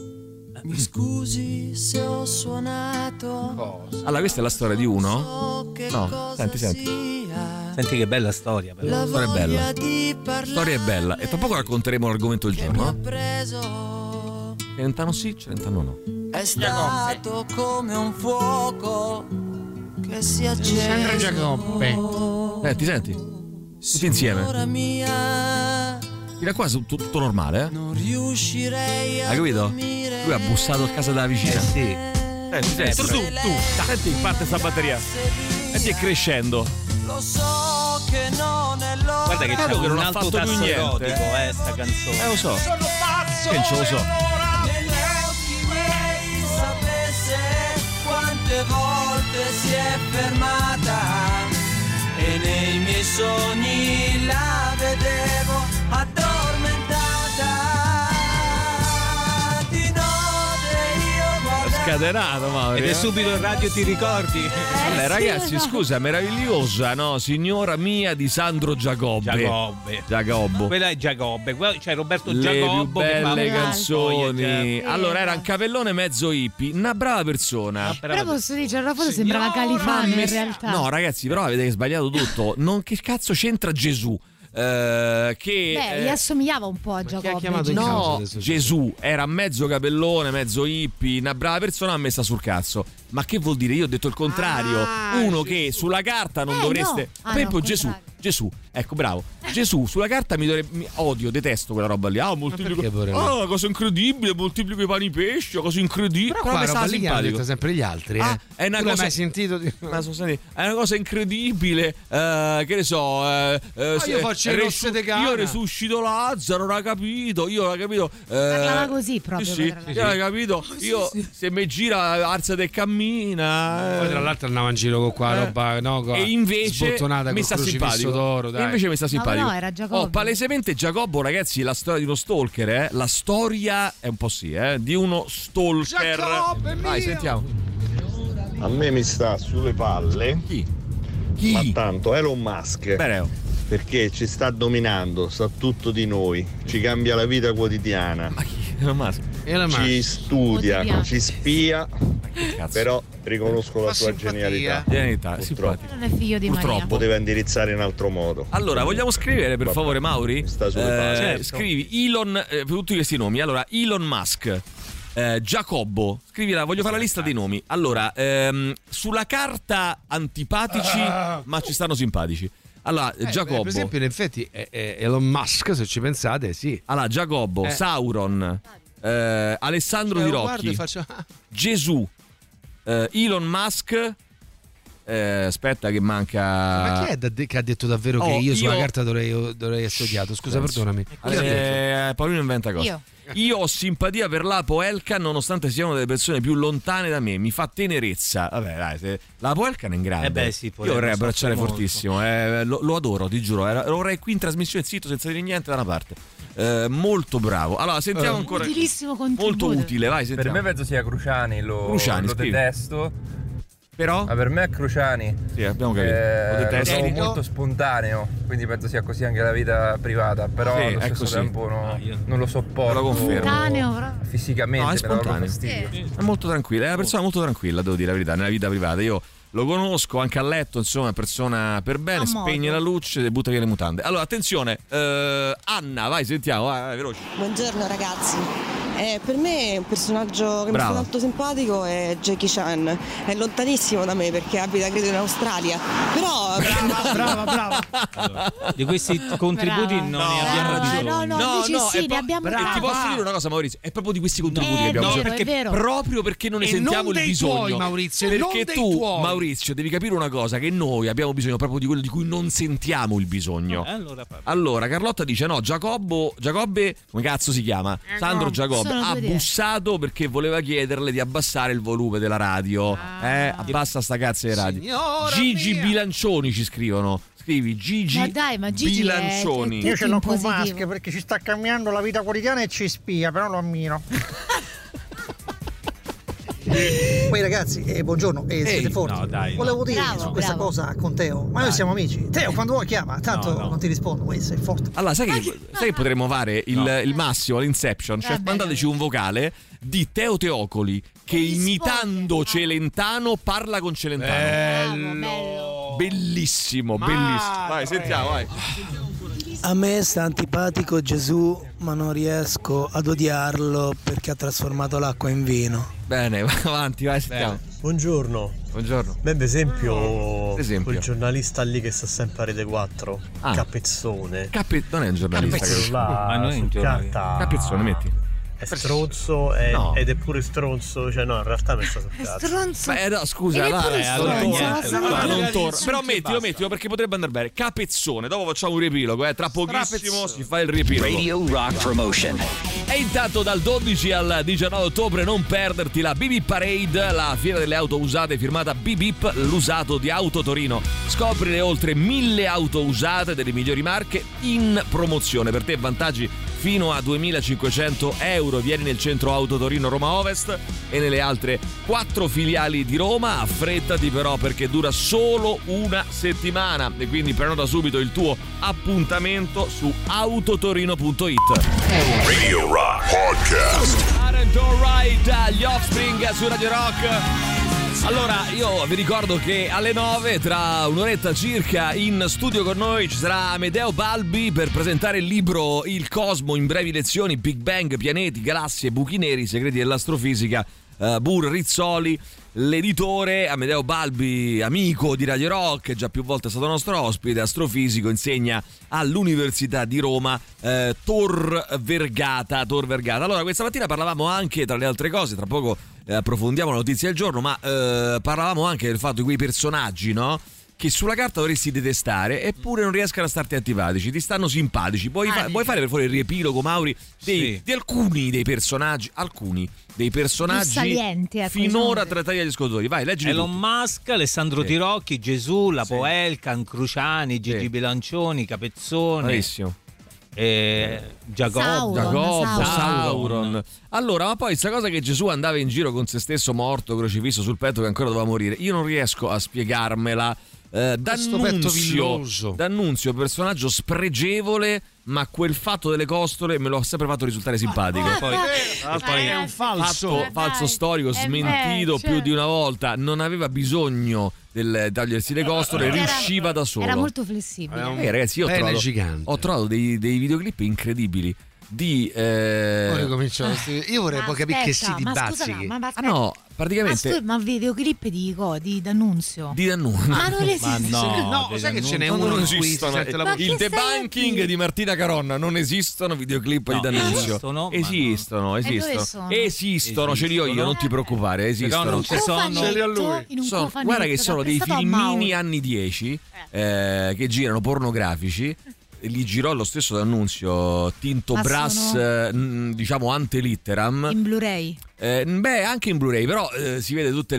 Mi scusi se ho suonato.
Allora, questa è la storia di uno?
Che
No,
cosa
senti, senti.
sia.
Senti che bella storia, però.
La
Storia è bella.
voglia di parlare
Storia è bella. E tra poco racconteremo l'argomento del
che mi
giorno.
ha
no?
preso.
Celentano sì, Celentano no.
È stato come un fuoco che si
Sandro
accende.
Giacobbe.
Senti, senti. Tutti insieme.
Signora mia,
Fino a qua tutto, tutto normale, eh?
non riuscirei a
Hai capito?
dormire.
Lui ha bussato a casa della vicina.
Eh sì.
Senti, senti. Tu, tu, tu. Senti, parte sta batteria. Senti, è crescendo.
Lo so che non è l'ora.
Guarda che c'è
Che non
un
ha
alto
fatto più
tasso
niente.
erotico, eh, sta canzone.
Eh, lo so.
Sono pazzo.
Che non ce lo so.
Negli occhi miei sapesse quante volte si è fermata e nei miei sogni la vedevo addormentata. Di notte io guardavo
scatenato, Mauri.
Ed è subito in radio, ti ricordi?
Eh, ragazzi, scusa, meravigliosa, no? Signora mia di Sandro Giacobbe.
Giacobbe.
Giacobbo.
Quella è Giacobbe, c'è Roberto
Le
Giacobbo.
più
che
belle
fa
canzoni.
Voglia,
allora, era un cavellone mezzo hippie, una brava persona.
No, però posso dire, c'era la foto, sembrava Califano in realtà.
No, ragazzi, però avete sbagliato tutto. Non, che cazzo c'entra Gesù? Uh, che
Beh,
eh,
gli assomigliava un po' a Giacobbe.
no, Gesù era mezzo capellone, mezzo hippie, una brava persona, ha messa sul cazzo. Ma che vuol dire? Io ho detto il contrario.
Ah,
Uno
Gesù.
che sulla carta non
Eh,
dovreste.
no. Ah,
per esempio,
no,
Gesù.
contrario.
Gesù, ecco, bravo. Gesù sulla carta mi dovrebbe. mi- odio, detesto quella roba lì. Ah, moltiplico.
perché pure no?
Ah, cosa incredibile, moltiplico i pani pesce, cosa incredibile.
Però qua
mi
roba
sta
lì gliel'hanno
simpatico.
detto sempre gli altri, eh.
Ah, è una
Tu l'hai
cosa.
mai sentito? Di...
Ma sono stati- È una cosa incredibile, eh, che ne so. Eh, eh,
io faccio le rosse de Cana.
Io resuscito Lazzaro, non ha capito. Io l'ho capito. Eh,
Parlava così proprio,
Sì, sì,
tra l'altro.
io l'ho capito. Io se mi gira, alzate e cammina.
Poi
eh.
tra l'altro andava in giro con qua
Eh.
roba, no? Qua,
E invece
sbottonata
mi
col
sta
crocifisso
simpatico.
d'oro, dai.
E invece mi sta simpatico.
no, era Giacobbe.
Oh, palesemente Giacobbo, ragazzi, la storia di uno stalker, eh? La storia è un po' sì, eh? Di uno stalker.
Giacobbe
Vai,
mio!
sentiamo.
A me mi sta sulle palle.
Chi? Chi?
Ma tanto Elon Musk.
Beh,
perché ci sta dominando, sa tutto di noi, ci cambia la vita quotidiana.
Ma chi? Elon Musk.
Elon Musk.
Ci studia,
Quotidiana.
ci spia,
Cazzo.
però riconosco la
Ma
sua
simpatia.
genialità.
Genialità,
Purtroppo.
simpatico.
Non è figlio di
Purtroppo.
Maria.
Poteva indirizzare in altro modo.
Allora, vogliamo scrivere per
Vabbè,
favore, Mauri?
mi sta sulle
Eh,
palle.
Certo.
Scrivi Elon, eh, per tutti questi nomi. Allora, Elon Musk, eh, Giacobbo. Scrivila, voglio fare la lista dei nomi. Allora, ehm, sulla carta antipatici, ma ci stanno simpatici. Allora,
Eh,
Giacobbo.
Per esempio, in effetti, è, è Elon Musk, se ci pensate, sì.
Allora, Giacobbo,
Eh.
Sauron, eh, Alessandro
Cioè,
Di
lo
Rocchi,
guardo e faccio...
Gesù, eh, Elon Musk. eh, aspetta, che manca.
Ma chi è da- che ha detto davvero che
Oh,
io sulla
io-
carta dovrei, dovrei essere odiato? Scusa,
Penso.
perdonami.
Eh, Paolino inventa cose.
Io.
Io ho simpatia per l'Apo Elkan nonostante siano delle persone più lontane da me, mi fa tenerezza. Vabbè, dai, se... l'Apo Elkan è in grande.
Eh beh, sì,
Io vorrei
potremmo
abbracciare
soffrire
fortissimo, eh, lo, lo adoro, ti giuro. eh, Lo vorrei qui in trasmissione zitto senza dire niente da una parte. Eh, molto bravo. Allora, sentiamo ancora.
Utilissimo contributo.
Molto utile, vai,
Per
sentiamo.
me penso sia Cruciani, lo,
Cruciani,
lo
scrivi.
detesto.
Però?
Ma per me è Cruciani.
Sì, abbiamo capito.
Eh,
Lo
lo
detesto.
trovo molto spontaneo, quindi penso sia così anche la vita privata. Però
Sì,
allo
è
stesso
così.
tempo no-
Ah, io-
non lo sopporto.
Te lo confermo.
Spontaneo, però.
Fisicamente
No, è
mi dà proprio
spontaneo.
fastidio.
È molto tranquilla, è una persona molto tranquilla, devo dire la verità, nella vita privata. Io lo conosco anche a letto, insomma, è una persona per bene,
A modo.
spegne la luce e butta via le mutande. Allora, attenzione, eh, Anna, vai, sentiamo, vai, vai, veloce.
Buongiorno ragazzi. Eh, per me un personaggio che
Brava.
mi sta tanto simpatico è Jackie Chan. È lontanissimo da me perché abita credo in Australia. Però
Brava, brava.
Allora, di questi contributi
Brava.
non
No,
ne abbiamo
no,
bisogno.
no, no, invece sì,
è
ne
pro-
abbiamo
e ti
tanti.
posso dire una cosa, Maurizio, è proprio di questi contributi
Eh,
che abbiamo
è vero,
bisogno.
è vero.
Proprio perché non ne
E
sentiamo
non
il
dei
bisogno.
tuoi, Maurizio, e non
perché
dei
tu,
tuoi.
Maurizio, devi capire una cosa, che noi abbiamo bisogno proprio di quello di cui non sentiamo il bisogno.
Eh, allora, parla.
Allora, Carlotta dice: no, Giacobbo, Giacobbe, come cazzo si chiama? Sandro Giacobbe
sono
ha
due idee.
bussato perché voleva chiederle di abbassare il volume della radio. Eh, abbassa sta cazzo di radio.
Signora
Gigi
mia.
Bilancioni ci scrivono. Scrivi Gigi
Ma dai, ma Gigi è-
Bilancioni.
è-
Io ce l'ho con
positivo.
Musk perché ci sta cambiando la vita quotidiana e ci spia, però lo ammiro.
Poi ragazzi, eh, buongiorno, eh, siete
Ehi,
forti.
no, dai, no.
Volevo dire
Bravo,
su questa
bravo.
cosa con Teo, ma noi siamo amici. Teo, quando vuoi chiama, tanto
No, no.
non ti rispondo, poi sei forte.
Allora, sai che, sai che potremmo fare il,
No.
il massimo, l'Inception? Cioè,
Vabbè,
mandateci un vocale di Teo Teocoli che imitando
risponde.
Celentano parla con Celentano.
Bravo, bello.
Bellissimo, bellissimo. Vai, sentiamo, vai.
A me sta antipatico Gesù, ma non riesco ad odiarlo perché ha trasformato l'acqua in vino.
Bene, vai avanti, vai, sentiamo.
Buongiorno.
Buongiorno.
Beh, per esempio,
Per esempio.
quel giornalista lì che sta sempre a Rete quattro,
Ah.
Capezzone.
Cape- non è un giornalista.
Quello
credo.
là,
Ma non è un
su
giornalista.
carta
Capezzone, metti.
è stronzo è-
No.
ed è pure stronzo, cioè no, in realtà mi sta sul cazzo.
Stronzo.
Beh, no, scusa,
Ed è
là,
pure
eh,
stronzo,
allora,
ma
niente,
sono-
allora non
Magari
torna.
insulti
Però
e
mettilo,
basta.
mettilo perché potrebbe andare bene. Capezzone, dopo facciamo un riepilogo, eh. Tra pochissimo si fa il riepilogo.
Radio Rock Promotion.
E intanto dal dodici al diciannove ottobre non perderti la B B Parade, la fiera delle auto usate firmata B B P, l'usato di Auto Torino. Scopri le oltre mille auto usate delle migliori marche in promozione. Per te vantaggi fino a duemilacinquecento euro. Vieni nel centro Auto Torino Roma Ovest e nelle altre quattro filiali di Roma. Affrettati però perché dura solo una settimana e quindi prenota subito il tuo appuntamento su autotorino punto it.
Radio Rock Podcast.
Aren't Alright, gli Offspring su Radio Rock. Allora, io vi ricordo che alle nove, tra un'oretta circa, in studio con noi ci sarà Amedeo Balbi per presentare il libro Il Cosmo in brevi lezioni, Big Bang, pianeti, galassie, buchi neri, segreti dell'astrofisica. Uh, Bur Rizzoli, l'editore. Amedeo Balbi, amico di Radio Rock, già più volte è stato nostro ospite, astrofisico, insegna all'Università di Roma, eh, Tor Vergata, Tor Vergata. Allora, questa mattina parlavamo anche, tra le altre cose, tra poco eh, approfondiamo la notizia del giorno, ma eh, parlavamo anche del fatto di quei personaggi, no? Che sulla carta dovresti detestare eppure non riescono a starti antipatici, ti stanno simpatici. Vuoi, fa- vuoi fare per favore il riepilogo, Mauri, dei, sì. di alcuni dei personaggi, alcuni dei personaggi
salienti, ecco,
finora trattati dagli ascoltatori? Vai, leggili
Elon
tutti.
Musk, Alessandro sì. Tirocchi, Gesù, Lapo sì. Elkan, Cruciani, Gigi sì. Bilancioni, Capezzone.
Bravissimo.
E Giacobbe,
Sauron,
Giacobbe,
Sauron.
Sauron. Allora, ma poi questa cosa che Gesù andava in giro con se stesso morto, crocifisso sul petto, che ancora doveva morire, io non riesco a spiegarmela. Eh, D'Annunzio, D'Annunzio, personaggio spregevole, ma quel fatto delle costole me lo ha sempre fatto risultare simpatico.
Ah,
poi,
eh, poi è un falso,
fatto, falso storico,
eh,
smentito
beh, cioè.
più di una volta. Non aveva bisogno del togliersi le costole,
era,
riusciva da solo.
Era molto flessibile.
Eh, ragazzi, io ho trovato, ho trovato dei, dei videoclip incredibili. Di eh...
Ora comincio, io vorrei poi capire che si
dibazzichi.
ma,
ma,
ah no, praticamente
ma, stu- ma videoclip di co di D'Annunzio
di D'Annunzio
ma non esiste.
Ma no,
no sai che ce n'è
non
uno
non
in cui
esistono.
la...
Il debunking di Martina Caronna, non esistono videoclip no, di D'Annunzio.
Esistono,
esistono, esistono. Esistono, ce li ho io, non ti preoccupare, esistono.
Non ci sono.
Ce li ho lui.
Sono, guarda che sono dei filmini anni dieci eh, che girano pornografici. Li girò lo stesso D'Annunzio, tinto
Ma
brass,
sono...
eh, diciamo ante litteram.
In Blu-ray?
Eh, beh, anche in Blu-ray, però eh, si vede tutte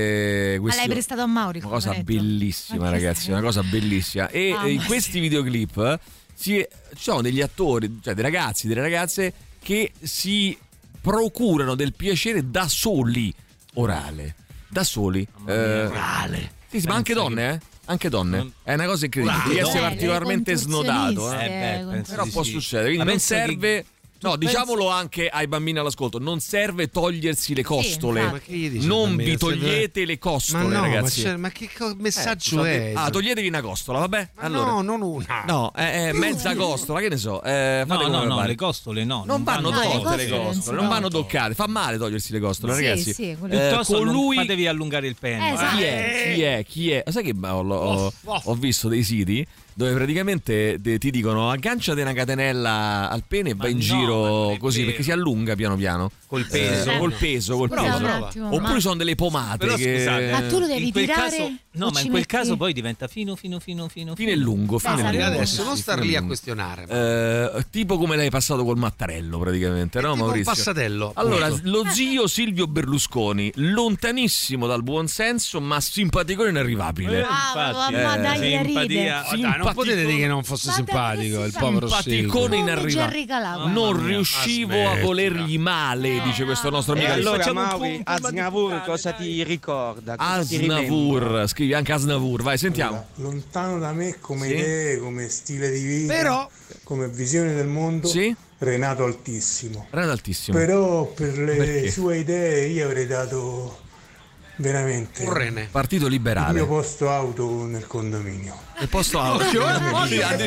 le questioni.
Ma l'hai prestato a Mauri?
Una cosa bellissima, ragazzi, una cosa bellissima. E ah, in questi videoclip si, ci sono degli attori, cioè dei ragazzi, delle ragazze che si procurano del piacere da soli, orale, da soli. Eh, orale. Sì, ma anche donne, eh? Anche donne, è una cosa incredibile. Devi essere particolarmente snodato, eh?
Eh beh,
però può
sì.
succedere. Quindi
ma
non serve. Che... No, diciamolo anche ai bambini all'ascolto, non serve togliersi le costole.
Sì,
ma che gli dici,
non
bambino,
vi togliete
se...
le costole,
ma no,
ragazzi.
Ma, ma che co- messaggio
eh,
è?
Ah, toglietevi una costola, vabbè?
Ma
allora.
no, non una.
No, è, è mezza costola, che ne so. Eh,
no, no, no, le costole no.
Non, non vanno tolte le costole, non vanno toccate. Fa male togliersi le costole,
sì,
ragazzi.
Sì,
eh, con lui
fatevi allungare il pene.
Eh, esatto.
Chi è? Chi è? Chi è? Sai che ho, ho, ho visto dei siti dove praticamente de, ti dicono agganciate una catenella al pene e vai in no, giro così vero. Perché si allunga piano piano
col peso,
eh, col peso, col
prova,
peso.
Attimo,
oppure
ma...
sono delle pomate
però,
che...
scusate,
ma tu lo devi
in quel
tirare
caso, no, ma in quel metti... caso poi diventa fino fino fino fino
fino e lungo, fino
esatto.
lungo.
Adesso non star lì a questionare.
Eh, tipo come l'hai passato col mattarello praticamente,
è
no
tipo
Maurizio?
Un passatello.
Allora,
appunto.
lo zio Silvio Berlusconi, lontanissimo dal buonsenso, ma simpaticone inarrivabile.
Ah, eh, ma dai,
eh,
ride.
Oh, dai, non potete dire che non fosse
ma
simpatico il povero
simpaticone inarrivabile. Non riuscivo a volergli male, dice questo nostro amico.
E allora Mauri, Aznavour cosa ti ricorda? Cosa
Aznavour, scrivi anche Aznavour, vai, sentiamo.
Lontano da me come
sì.
idee, come stile di vita,
però
come visione del mondo,
sì?
Renato Altissimo.
Renato Altissimo.
Però per le
Perché?
sue idee io avrei dato veramente
un
Partito Liberale.
Il mio posto auto nel condominio.
Il posto auto.
Guarda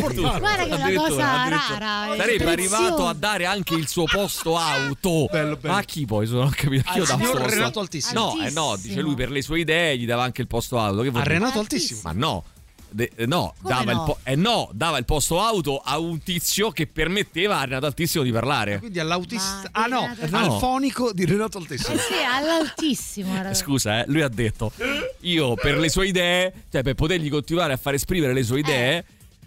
che è una cosa rara.
Sarebbe arrivato a dare anche il suo posto auto.
Bello, bello.
Ma a chi poi? Sono capito. Io da
signor Renato Altissimo.
No, eh, no, dice lui per le sue idee gli dava anche il posto auto. Che
a Renato Altissimo.
Ma no. De, no, dava
no?
Il po- eh no, dava il posto auto a un tizio che permetteva a Renato Altissimo di parlare.
Quindi all'autista.
Ma
ah no,
Renato...
al fonico di Renato Altissimo.
Eh sì, all'altissimo.
Scusa, eh, lui ha detto io per le sue idee, cioè per potergli continuare a far esprimere le sue idee,
eh.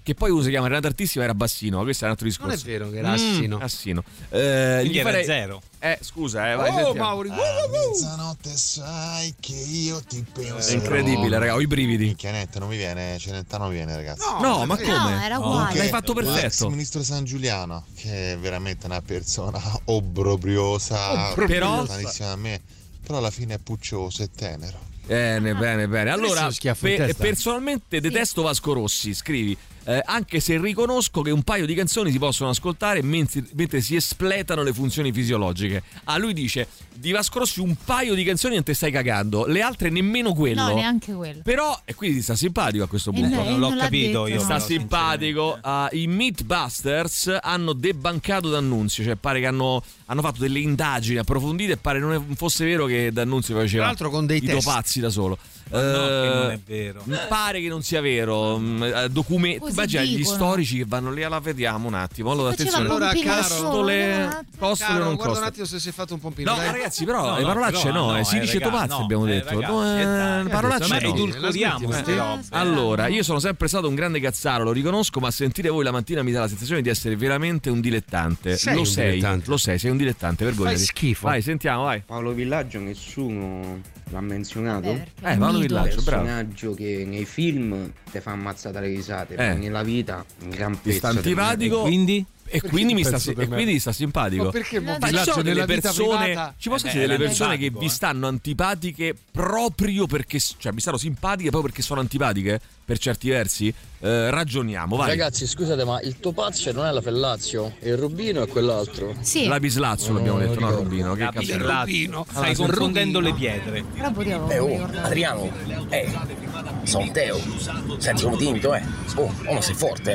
che poi uno si chiama Renato Artissimo, era bassino, questo è un altro discorso.
Non è vero che era Assino.
Mm, Assino. Eh,
Quindi
gli
era
farei...
zero.
Eh, scusa, eh, vai,
Oh,
sentiamo.
Mauri.
A mezzanotte sai che io ti penso.
È incredibile, raga, ho i brividi.
Chianetta non mi viene, Celentano viene, ragazzi.
No, no ma come?
No, era uguale.
L'hai fatto
L'ex
perfetto.
ministro San Giuliano, che è veramente una persona obbrobriosa,
Però-
lontanissima da me, però alla fine è puccioso e tenero.
Bene, bene, bene. Allora,
Adesso schiaffo in
pe-
testa.
personalmente detesto Vasco Rossi, scrivi. Eh, anche se riconosco che un paio di canzoni si possono ascoltare mentre, mentre si espletano le funzioni fisiologiche. Ah, lui dice di Vasco Rossi un paio di canzoni non te stai cagando, le altre nemmeno quello.
No, neanche quello.
Però, e quindi sta simpatico a questo
E
punto.
no- e
Non l'ho
non l'ha
capito
detto,
io.
no.
Sta
però,
simpatico. Uh, I Mythbusters hanno debancato D'Annunzio, cioè pare che hanno, hanno fatto delle indagini approfondite e pare non fosse vero che D'Annunzio faceva
Tra l'altro con dei
i
test.
topazzi da solo.
Ma no, che non è
Eh,
vero.
Pare che non sia vero. Documenti,
Così
immagina gli
dicono.
storici che vanno lì alla vediamo un attimo. Allora,
Faceva
attenzione.
Allora,
pompino da
caro,
solo,
costole,
guarda.
costole
Caro,
non
guarda un
costano.
attimo se si è fatto un pompino.
No,
dai.
ragazzi, però
No,
le
no,
parolacce
però,
no,
no,
eh, si
eh,
dice
raga,
topazzi
no,
abbiamo
eh,
detto.
ragazzi,
No,
eh,
eh,
dai.
parolacce
Ormai
no.
edulcoriamo
Eh,
queste robe.
Allora, io sono sempre stato un grande cazzaro, lo riconosco, ma sentire voi la mattina mi dà la sensazione di essere veramente un dilettante.
Sei
lo
un
sei,
dilettante.
lo sei, sei un dilettante, vergognati.
Fai schifo.
Vai, sentiamo, vai.
Paolo Villaggio nessuno l'ha menzionato.
Vabbè, perché è
Eh, Paolo
un mito.
Villaggio, bravo.
Personaggio che nei film ti fa ammazzare le risate,
Eh.
ma nella vita un gran
Ti
pezzo.
sta
di
antipatico.
E quindi?
E quindi, mi sta,
pezzo per
e
me?
quindi sta simpatico.
Ma perché
Ma
Ma ci
Villaggio
sono
nella
delle
vita
persone,
privata?
ci possono
Eh,
essere delle
era
persone che
antipatico,
vi
eh.
stanno antipatiche proprio perché, cioè vi stanno simpatiche proprio perché sono antipatiche per certi versi? Eh, ragioniamo, vai.
Ragazzi, scusate, ma il topazio non è la Fellazio, il Rubino è quell'altro.
Sì,
La Bislazzo l'abbiamo detto, no Rubino. Che cazzo è?
Rubino. Stai confondendo le pietre.
però potevo
Eh oh,
ricordare.
Adriano, eh, sono Teo. Senti come tinto, eh. Oh, oh, ma sei forte.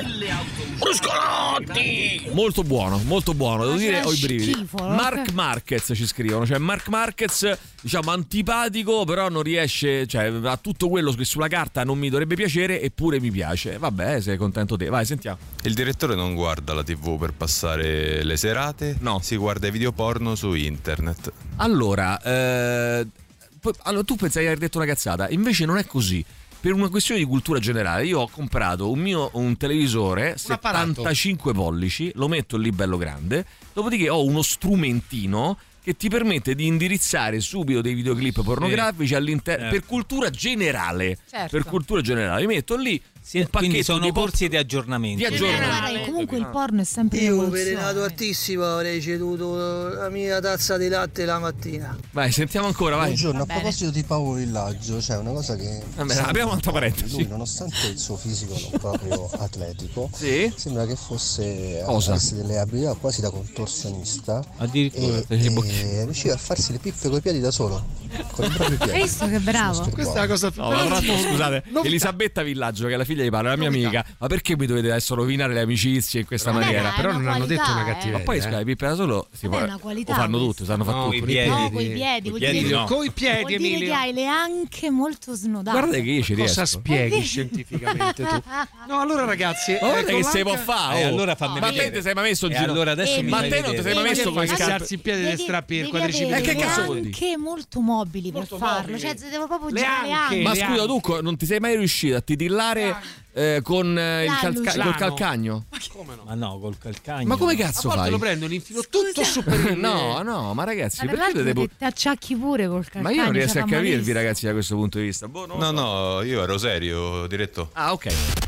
Bruscolotti!
Molto buono, molto buono, devo
Ma
dire
c'era
ho i brividi.
schifo, no?
Mark Marquez ci scrivono, cioè Mark Marquez, diciamo antipatico, però non riesce, cioè ha tutto quello che sulla carta non mi dovrebbe piacere eppure mi piace. Vabbè, sei contento te. Vai, sentiamo.
Il direttore non guarda la tivù per passare le serate,
no,
si guarda i video porno su internet.
Allora, eh, poi- allora tu pensavi di aver detto una cazzata, invece non è così. Per una questione di cultura generale, io ho comprato un mio un televisore settantacinque pollici, lo metto lì bello grande, dopodiché ho uno strumentino che ti permette di indirizzare subito dei videoclip pornografici all'interno,
certo.
per cultura generale.
Certo.
Per cultura generale, mi metto lì
Sì,
un pacchetto
quindi sono
di pop-
corsi di aggiornamento.
di aggiornamento.
Guarda, comunque il porno è sempre in
Io per
evoluzione.
Renato Artissimo avrei ceduto la mia tazza di latte la mattina.
Vai, sentiamo ancora, vai.
Buongiorno, a
bene.
proposito di Paolo Villaggio, c'è una cosa che
Vabbè, apriamo un'altra parentesi.
lui, nonostante il suo fisico non proprio atletico,
Sì?
sembra che fosse
Cosa?
avesse delle abilità quasi da contorsionista
Addirittura.
e, e riusciva a farsi le pippe coi piedi da solo, con i propri piedi.
Hai visto che bravo?
Questa è la cosa più
No, ma tra l'altro, scusate,
Novità.
Elisabetta Villaggio, che è la figlia di Paolo, la mia
Novità.
amica, ma perché mi dovete adesso rovinare le amicizie in questa
Vabbè,
maniera?
dai,
Però
è una
non hanno detto
qualità,
una
eh.
cattiveria.
Ma poi
eh.
scusa, le pippe da solo si
Vabbè,
può,
è una qualità
lo fanno
questa.
tutti, sanno fare
No,
tutto.
i piedi.
No, coi piedi, vuol
piedi
dire,
no.
Coi piedi,
vuol dire
Emilio.
che hai le anche molto snodate.
Guarda che io ci riesco.
Cosa spieghi
Ok.
scientificamente tu? No, allora ragazzi,
Ma guarda
ecco,
che si può
l'anca-
fare?
Eh,
oh.
allora fammi
Ma
vedere.
te ti sei mai messo in
E
giro?
allora adesso
Eh,
mi
ma
fai
te non ti
vedere.
sei mai messo con i
Devi
scarpe?
alzarsi in piedi e
Devi-
strappi il
devi
quadricipite.
avere
Eh, che
le
cazzo vuol dire?
anche molto mobili
Molto
per farlo,
mobili.
cioè devo proprio
Le
girare le
anche.
anche.
Ma
le
scusa,
anche.
tu non ti sei mai riuscito a titillare eh, con eh, il
L'anus.
calca- col
L'ano.
calcagno?
Come no?
Ma no, col calcagno.
Ma come
A
cazzo
volte
fai?
lo prendo, l'infilo tutto su per il
No, no, ma ragazzi,
Ma tra
perché
l'altro
dovete...
ti, ti acciacchi pure col calcagno.
Ma io non riesco
cioè,
a
fa
capirvi,
malissimo.
ragazzi, da questo punto di vista. Boh, non lo
No,
so.
no, io ero serio, diretto.
Ah, ok.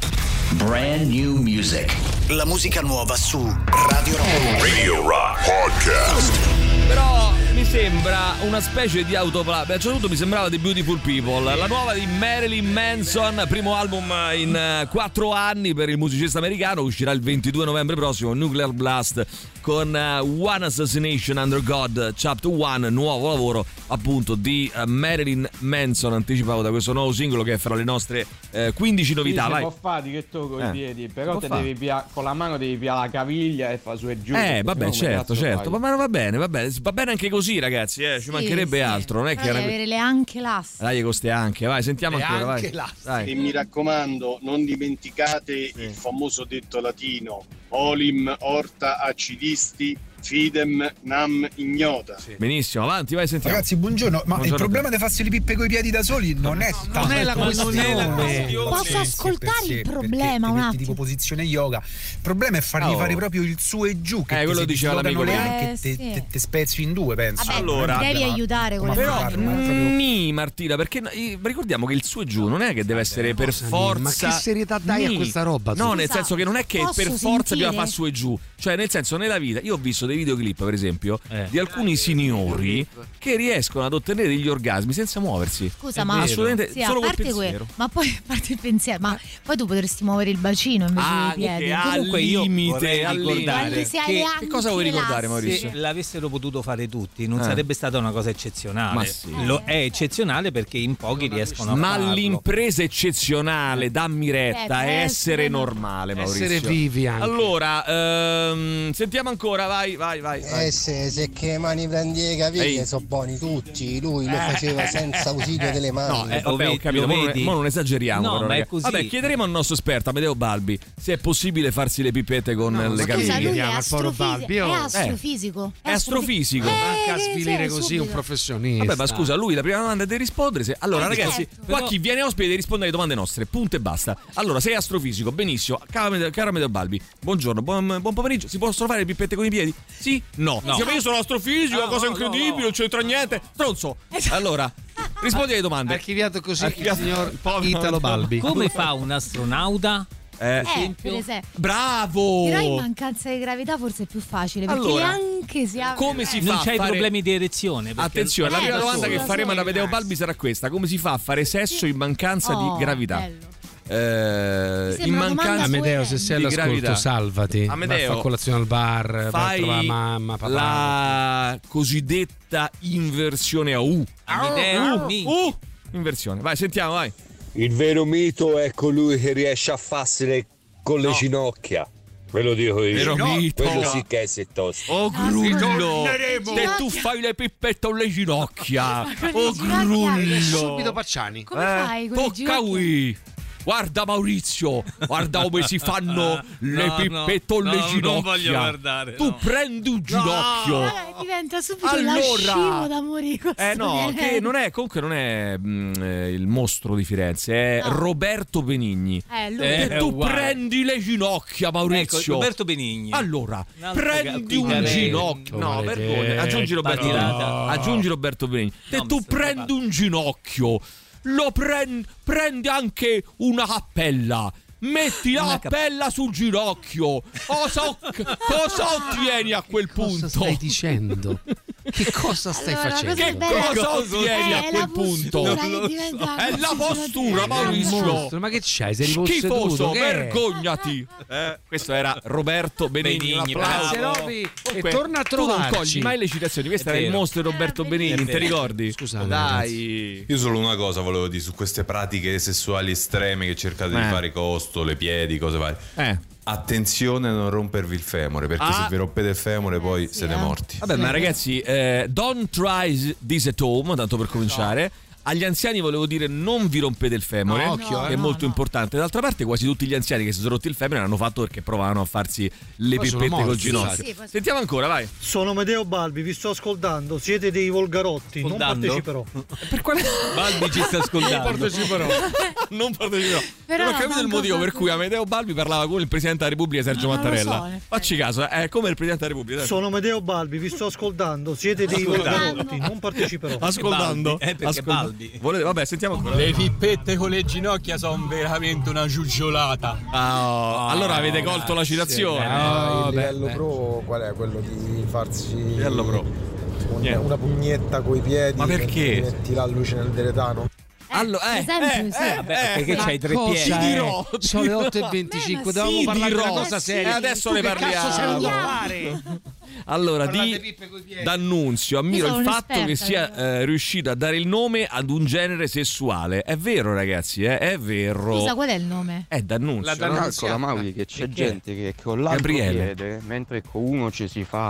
Brand new music. La musica nuova su Radio Rock.
Radio Rock Podcast.
Però mi sembra una specie di autoplagio. A un certo punto mi sembrava The Beautiful People, la nuova di Marilyn Manson, primo album in eh, quattro anni per il musicista americano, uscirà il ventidue novembre prossimo, Nuclear Blast, con eh, One Assassination Under God Chapter uno, nuovo lavoro appunto di eh, Marilyn Manson, anticipavo da questo nuovo singolo che è fra le nostre eh, quindici novità.
Sì, si
Vai.
può fare di che tu con
Eh,
i piedi,
si
però
può
te
fare.
devi pia- con la mano devi piare la caviglia e fa su e giù.
Eh,
perché
vabbè,
sennò come
certo,
cazzo
certo,
fai?
ma va bene, va bene, va bene anche così, ragazzi, eh, ci
Sì,
mancherebbe
sì.
altro, non è
Però
che
devi
era...
avere le anche lasse.
Dai, coste anche, vai, sentiamo
E
ancora,
anche
vai.
là.
Dai.
E mi raccomando, non dimenticate il famoso detto latino: olim horta acidisti
Fidem nam ignota.
Sì. Benissimo, avanti, vai, sentiamo.
Ragazzi, buongiorno. Ma buongiorno, il problema di farsi le pippe coi piedi da soli non è tanto.
Non è la questione.
Posso ascoltare il problema un attimo?
Tipo posizione yoga. Il problema è fargli
oh.
fare proprio il su e giù. Che
eh, quello diceva l'amico
le
mio.
anche
Eh,
te,
sì.
te, te spezzi in due, penso.
Vabbè,
allora,
devi aiutare con
però,
la
Nì, Martina, perché ricordiamo che il su e giù non è che deve essere per forza.
Ma che serietà dai
Nì.
a questa roba?
No,
tu?
nel senso che non è che
Posso
per forza
sentire?
bisogna fare su e giù. Cioè, nel senso, nella vita, io ho visto dei videoclip, per esempio, eh. di alcuni signori che riescono ad ottenere degli orgasmi senza muoversi.
Scusa, ma
assolutamente
sì,
solo
a parte
col pensiero.
que- ma poi a parte il pensiero, ma poi tu potresti muovere il bacino invece
Ah,
dei piedi.
che al
Comunque io
limite,
vorrei
al
ricordare
limite.
Se hai
che-
anche
Che cosa vuoi ricordare,
l'asse.
Maurizio?
Se l'avessero potuto fare tutti non
Eh.
sarebbe stata una cosa eccezionale.
Ma sì.
Lo è eccezionale perché in pochi riescono a
Ma
farlo.
l'impresa eccezionale, dammi retta,
Eh,
è essere
essere
normale, Maurizio.
Essere vivi anche.
Allora, ehm, sentiamo ancora, vai, vai, vai. vai.
Eh se, se che mani prendi le caviglie
Ehi.
sono buoni tutti, lui lo faceva senza ausilio delle mani.
No, eh,
Lo
vabbè, ho
vedi-
capito,
lo
mo non,
vedi?
mo non esageriamo.
No,
però,
ma è
ragazzi.
così.
Vabbè, chiederemo al nostro esperto Amedeo Balbi se è possibile farsi le pipette con le
ma
caviglie.
Scusa, lui è
Chiediamo al povero
astrofisico.
Balbi,
È
oh.
astrofisico.
È astrofisico.
Manca a
Eh,
svilire
sì,
così
subito.
un professionista.
Vabbè, ma scusa, lui la prima domanda deve rispondere. Se... Allora,
Eh,
ragazzi,
certo.
qua
Però-
chi viene ospite deve rispondere alle domande nostre. Punto e basta. Allora, sei astrofisico, benissimo. Caro Amedeo, caro Amedeo Balbi, buongiorno, buon, buon pomeriggio. Si possono fare le pippette con i piedi? Sì? No.
No.
Sì, ma io sono astrofisico,
No,
una cosa
no, no,
incredibile,
no.
non c'entra niente. Stronzo. Allora, rispondi alle domande.
Archiviato così
Archiviato-
il signor
povero-
Italo Balbi.
Come fa un astronauta?
Eh,
Eh, per esempio.
bravo!
Però in mancanza di gravità forse è più facile perché
Allora,
neanche si apre.
come si
Non
fa
c'hai
a fare...
problemi di erezione. perché-
Attenzione, la
Eh,
prima
da
domanda
solo,
che
da
faremo ad
solo.
Amedeo Balbi sarà questa: come si fa a fare sesso in mancanza
Oh,
di gravità?
bello.
Eh,
Mi
in
sembra una
mancanza
domanda
Amedeo, se sei
di
all'ascolto,
gravità.
salvati.
Amedeo,
vai a fa colazione al bar, vai a
fai
trovare mamma, papà.
la cosiddetta inversione a U.
Amedeo,
U,
mi.
U. Inversione. Vai, sentiamo, vai.
Il vero mito è colui che riesce a farsene con le ginocchia. Ve lo dico io.
Vero mito.
Quello sì che è settosto.
Oh grullo,
Torneremo.
se tu fai le pippette con le ginocchia.
con le
Oh
ginocchia?
grullo.
Subito Pacciani.
Come fai con le
Tocca
ginocchia?
qui. Guarda Maurizio, guarda come si fanno le
No,
pippette con
no,
le
no,
ginocchia.
non voglio guardare,
Tu
no.
prendi un ginocchio.
Eh, diventa subito
Allora-
lascivo da morire. questo
Eh no,
viene.
che non è, comunque non è mm, eh, il mostro di Firenze, è
No.
Roberto Benigni.
Eh, lui.
Eh,
E tu
uguale.
prendi le ginocchia, Maurizio.
Ecco, Roberto Benigni.
Allora,
Un altro
prendi un
capitale.
ginocchio. No,
Maledetto.
vergogna. Aggiungi Roberto
Batirata.
Benigni. Aggiungi Roberto Benigni. E
No,
tu
mi sto
prendi un ginocchio. Lo prendi, prendi anche una cappella. Metti la
Una
cappella sul ginocchio. Cosa, cosa ottieni a quel
Cosa
punto?
stai dicendo? Che cosa stai
Allora, la
facendo?
cosa
Che
bella
cosa
è-
ottieni
è
a
la
quel punto?
postura
Non
che
lo
diventa
so.
la
È la postura,
del-
Maurizio.
Mostro, ma che c'hai? Sei riposseduto?
Schifoso,
Che è?
vergognati. Eh, questo era Roberto Benigni.
Benigni,
un applauso.
bravo.
Grazie, Roby. E
Comunque,
torna a
tu non
trovarci.
cogli mai le citazioni. Questo
È
era il
vero.
mostro di Roberto
Era
Benigni,
bellissimo.
ti ricordi?
Scusate,
Dai.
Io solo una cosa volevo dire su queste pratiche sessuali estreme che cercate
Eh.
di fare costole, piedi, cose varie.
Eh.
Attenzione a non rompervi il femore, perché
Ah.
se vi rompete il femore poi
sì,
siete
eh.
morti.
Vabbè, ma ragazzi, eh, don't try this at home, tanto per cominciare. Agli anziani volevo dire non vi rompete il femore,
No, occhio,
che
eh.
è
no,
molto
no.
importante. D'altra parte quasi tutti gli anziani che si sono rotti il femore l'hanno fatto perché provavano a farsi le
Poi sono
pippette col
morti,
ginocchio.
sì, sì, poi-
Sentiamo ancora, vai.
Sono Amedeo Balbi, vi sto ascoltando, siete dei volgarotti, non
Ascoltando?
parteciperò.
Per quale
Balbi ci sta ascoltando.
parteciperò? Non parteciperò.
Però
non ho capito il
manco
motivo per
proprio-
cui Amedeo Balbi parlava come il Presidente della Repubblica Sergio
Non lo
Mattarella.
so, in effetti.
Facci caso, è come il Presidente della Repubblica.
Sono Amedeo Balbi, vi sto ascoltando, siete dei
Ascoltando.
volgarotti, non parteciperò.
Ascoltando.
Balbi, eh, perché
Ascolta-
Balbi.
Volete- Vabbè, sentiamo ancora.
Le pippette con le ginocchia sono veramente una giugiolata.
Ah, oh, allora avete colto la citazione.
Oh,
il
beh,
livello
beh.
pro qual è? Quello di farsi
Livello pro.
un-
Niente.
una pugnetta coi piedi.
Ma perché?
mentre metti la luce nel deretano.
Allora, eh,
per esempio,
eh,
sì.
eh,
Vabbè, perché
eh,
c'hai tre
Cosa
piedi.
Ti dirò,
è?
ti
Sono le
dirò.
otto e venticinque,
Beh, ma
dovevamo
sì,
parlare di
dirò.
una cosa
Eh, sì.
seria.
E adesso
Tu
ne
che
parliamo.
cazzo sei venuto a
Parliamo.
fare?
Allora,
Parlate
di
pippe coi piedi.
D'Annunzio ammiro
Io sono
il fatto che
un'esperta,
sia eh, riuscito a dare il nome ad un genere sessuale. È vero, ragazzi, eh? È vero.
Scusa, qual è il nome?
È D'Annunzio.
La
no?
D'Annunzio.
Calcola Mauri che c'è
Perché?
gente che con l'altro
Gabriele.
piede, mentre con uno ci si fa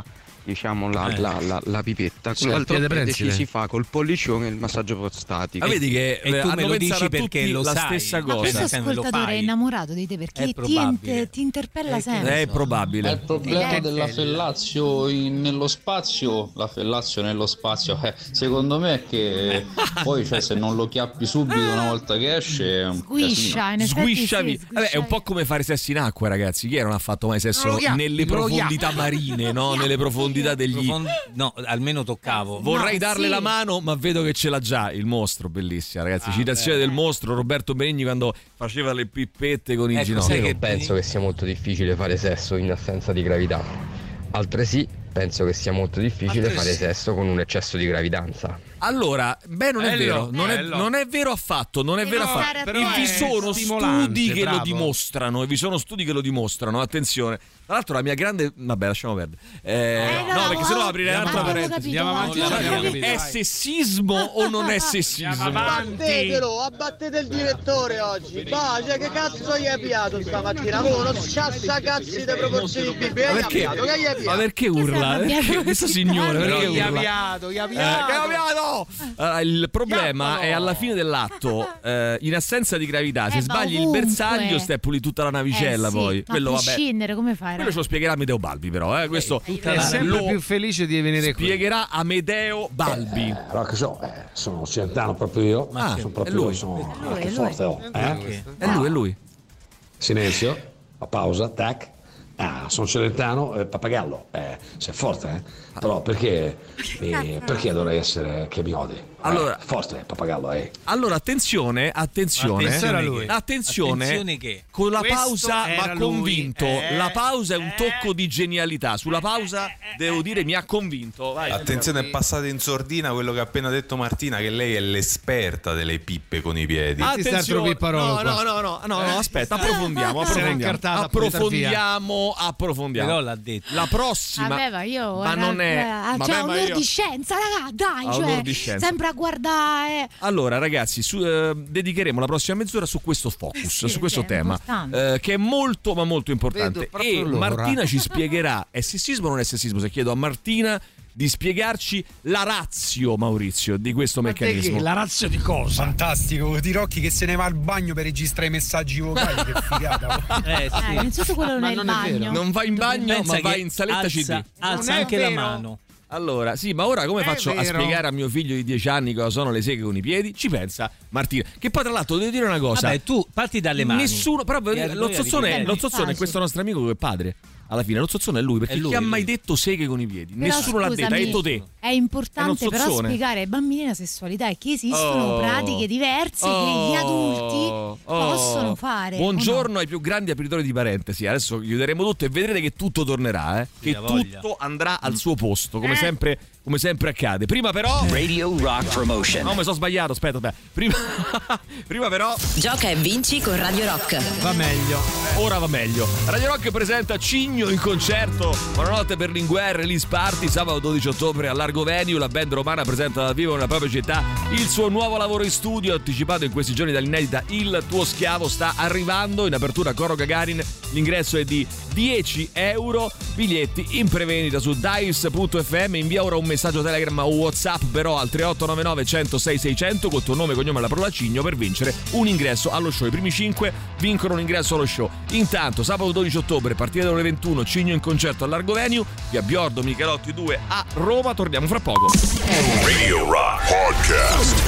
diciamo la, la, la, la pipetta,
Sì, al piede prensile.
ci si fa col pollicione il massaggio prostatico.
Ma vedi che
E tu
hanno
me lo dici
pensato
perché
tutti
lo
la
sai.
stessa
Ma
cosa.
questo
se me lo
ascoltatore
fai.
è innamorato di te perché
È
ti,
probabile.
int- ti interpella sempre.
È probabile.
È il problema
Eh,
della
eh,
fellazio in- nello spazio, la fellazio nello spazio, eh, secondo me è che poi cioè, se non lo chiappi subito una volta che esce è un
Sguiscia, in effetti
Sguiscia
sì,
via. Vabbè, è un po' come fare sesso in acqua, ragazzi. Chi è non ha fatto mai sesso
Lo chiappi,
nelle
lo
profondità marine, no? Nelle profondità degli.
Profond- No, almeno toccavo.
Vorrei
No,
darle
sì.
la mano, ma vedo che ce l'ha già il mostro, bellissima, ragazzi.
Ah,
Citazione del mostro, Roberto Benigni quando faceva le pippette con i
Ecco,
ginocchi.
sai
Io
che-
non penso che sia molto difficile fare sesso in assenza di gravità. Altresì penso che sia molto difficile
Altresì.
fare sesso con un eccesso di gravidanza.
Allora, beh, non è
Bello,
vero, non è,
bello.
non è vero affatto, non è
Devi
vero
stare
affatto.
attento.
E vi
Però è
sono
stimolante,
studi che lo
bravo.
dimostrano, e vi sono studi che lo dimostrano, attenzione. Tra l'altro la mia grande... Vabbè, lasciamo perdere. Eh,
no,
no, perché sennò
oh,
aprirei
abbiamo
un'altra
capito,
parentesi.
Andiamo avanti,
guarda,
abbiamo
guarda,
capito.
È
Vai.
sessismo o non è sessismo?
Abbattetelo, abbattete il direttore oggi. Va, cioè che cazzo gli hai piato stamattina? Oh, non sciassa cazzi di proporzioni di bibbi.
Ma
Che gli hai
perché,
piato? Che gli hai
ma
piato?
perché urla?
arrabbiato
Perché, questo signore,
così
perché
Gli ha
urla?
piato, gli ha
Eh, che abbiamo! Allora, il problema
Chiappalo!
è alla fine dell'atto, eh, in assenza di gravità, se
Eh, ma
sbagli il
ovunque.
bersaglio, stai pulì tutta la navicella
Eh sì,
poi.
ma
Quello,
a
vabbè.
prescindere, come fai?
Quello ce lo spiegherà Amedeo Balbi, però. Eh. Questo
È sempre
lo
più felice di venire qui.
spiegherà Amedeo Balbi.
Allora che so, eh, sono Celentano proprio io,
Ah,
sono
è
proprio
lui.
io, sono
È lui,
anche
è
forte,
lui.
oh, eh?
È lui, è lui.
Silenzio, a pausa, tac. Ah, sono Celentano, eh, pappagallo, eh, sei forte, eh? Però perché, eh, perché dovrei essere che mi odi?
Allora-
Eh, forte, pappagallo, eh.
Allora, attenzione, attenzione.
Attenzione
lui.
Attenzione.
Attenzione che?
Con la
Questo
pausa
era
m'ha
lui.
convinto.
Eh,
la pausa è un
eh,
tocco di genialità. Sulla pausa, devo dire, mi ha convinto. Vai.
Attenzione, è passato in sordina quello che ha appena detto Martina, che lei è l'esperta delle pippe con i piedi.
Ah, Ti sta il Pipparolo
no, no,
qua.
no, no, no, no, aspetta, approfondiamo,
Si era
approfondiamo.
incartata a portar via.
Approfondiamo, approfondiamo.
Però l'ha detto.
La prossima.
Vabbè, ma io
Ma non è-
ah,
vabbè,
cioè,
ma
onor
io-
di scienza, raga, dai,
Ah,
cioè,
onor di scienza.
sempre a guardare.
Allora, ragazzi, su- eh, dedicheremo la prossima mezz'ora su questo focus,
Sì,
su questo
che è
tema,
importante.
eh, che è molto, ma molto importante.
Vedo proprio
E
l'ora.
Martina ci spiegherà: è sessismo o non è sessismo? Se chiedo a Martina di spiegarci la ratio, Maurizio, di questo meccanismo.
La razza di cosa?
Fantastico, di Rocchi che se ne va al bagno per registrare i messaggi vocali, che figata.
Eh,
Eh,
sì.
innanzitutto quello non
Ma
è il
non è vero.
bagno.
Non va in bagno,
Pensa
ma va
che
in saletta
alza,
C D.
alza
Non è
anche la
vero.
mano.
Allora, sì, ma ora come
È
faccio a
vero.
spiegare a mio figlio di dieci anni cosa sono le seghe con i piedi? Ci pensa Martina. Che poi, tra l'altro, devo dire una cosa.
Vabbè, tu parti dalle mani.
Nessuno, però
E a
lo
noi
zozzone,
arrivi
lo
bene.
zozzone è questo nostro amico che è padre. Alla fine lo zozzone è lui, perché
È lui,
chi ha
è
mai
lui.
detto seghe con i piedi?
Però,
Nessuno l'ha detto, hai
scusami,
detto te.
È importante
È uno
però
zozzone.
spiegare ai bambini la sessualità e che esistono
Oh.
pratiche diverse che
Oh.
gli adulti
Oh.
possono fare.
Buongiorno ai più grandi apritori di parentesi. Adesso chiuderemo tutto e vedrete che tutto tornerà, eh?
Sì,
Che
ha voglia.
tutto andrà al suo posto, come sempre, come sempre accade. Prima però
Radio Rock Promotion.
No, mi sono sbagliato, aspetta, aspetta. Prima, prima però
Gioca e vinci con Radio Rock.
va meglio. Ora va meglio. Radio Rock presenta Cigno in concerto. Buonanotte Berlinguer, Release Party, sabato dodici ottobre a Largo Venue. La band romana presenta dal vivo nella propria città il suo nuovo lavoro in studio, anticipato in questi giorni dall'inedita Il tuo schiavo sta arrivando. In apertura Coro Gagarin, l'ingresso è di dieci euro. Biglietti in prevendita su dice punto effe emme. Invia ora un messaggio Telegram o WhatsApp però al tre otto nove nove uno zero sei sei zero zero con tuo nome, cognome e la parola Cigno per vincere un ingresso allo show. I primi cinque vincono un ingresso allo show. Intanto sabato dodici ottobre, partita delle ore ventuno, Cigno in concerto a Largo Venue, via Biordo Michelotti due a Roma. Torniamo fra poco.
Radio Rock Podcast.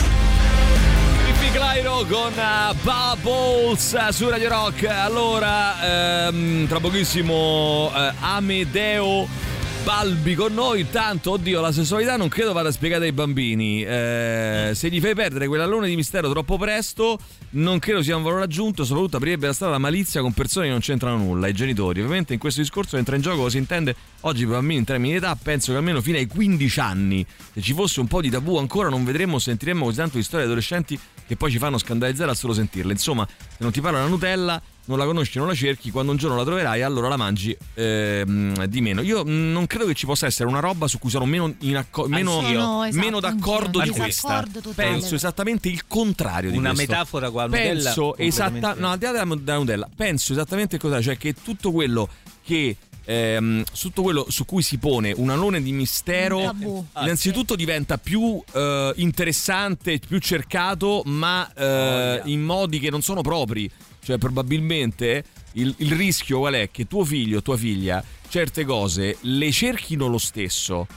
Pippi Clyro con uh, Bubbles uh, su Radio Rock. Allora, ehm, tra pochissimo uh, Amedeo Balbi con noi. Intanto, oddio, la sessualità non credo vada spiegata ai bambini. Eh, se gli fai perdere quell'allone di mistero troppo presto, non credo sia un valore aggiunto. Soprattutto aprirebbe la strada alla malizia con persone che non c'entrano nulla, i genitori. Ovviamente in questo discorso entra in gioco cosa si intende oggi per bambini in termini di età. Penso che almeno fino ai quindici anni, se ci fosse un po' di tabù ancora, non vedremmo o sentiremmo così tanto di storie di adolescenti che poi ci fanno scandalizzare al solo sentirle. Insomma, se non ti parla la Nutella, non la conosci, non la cerchi, quando un giorno la troverai allora la mangi ehm, di meno. Io non credo che ci possa essere una roba su cui sono meno, in acco- meno,
Sono, esatto,
meno d'accordo di
anch'io.
questa.
Disaccordo totale.
Penso esattamente il contrario di
Una
questo.
metafora con la Nutella
Penso esatta-
completamente-
no, al di là della, della Nutella, penso esattamente il contrario, cioè che tutto quello che ehm, tutto quello su cui si pone un alone di mistero innanzitutto diventa più eh, interessante, più cercato, ma eh, oh, yeah. in modi che non sono propri. Cioè probabilmente il, il rischio qual è? Che tuo figlio o tua figlia certe cose le cerchino lo stesso,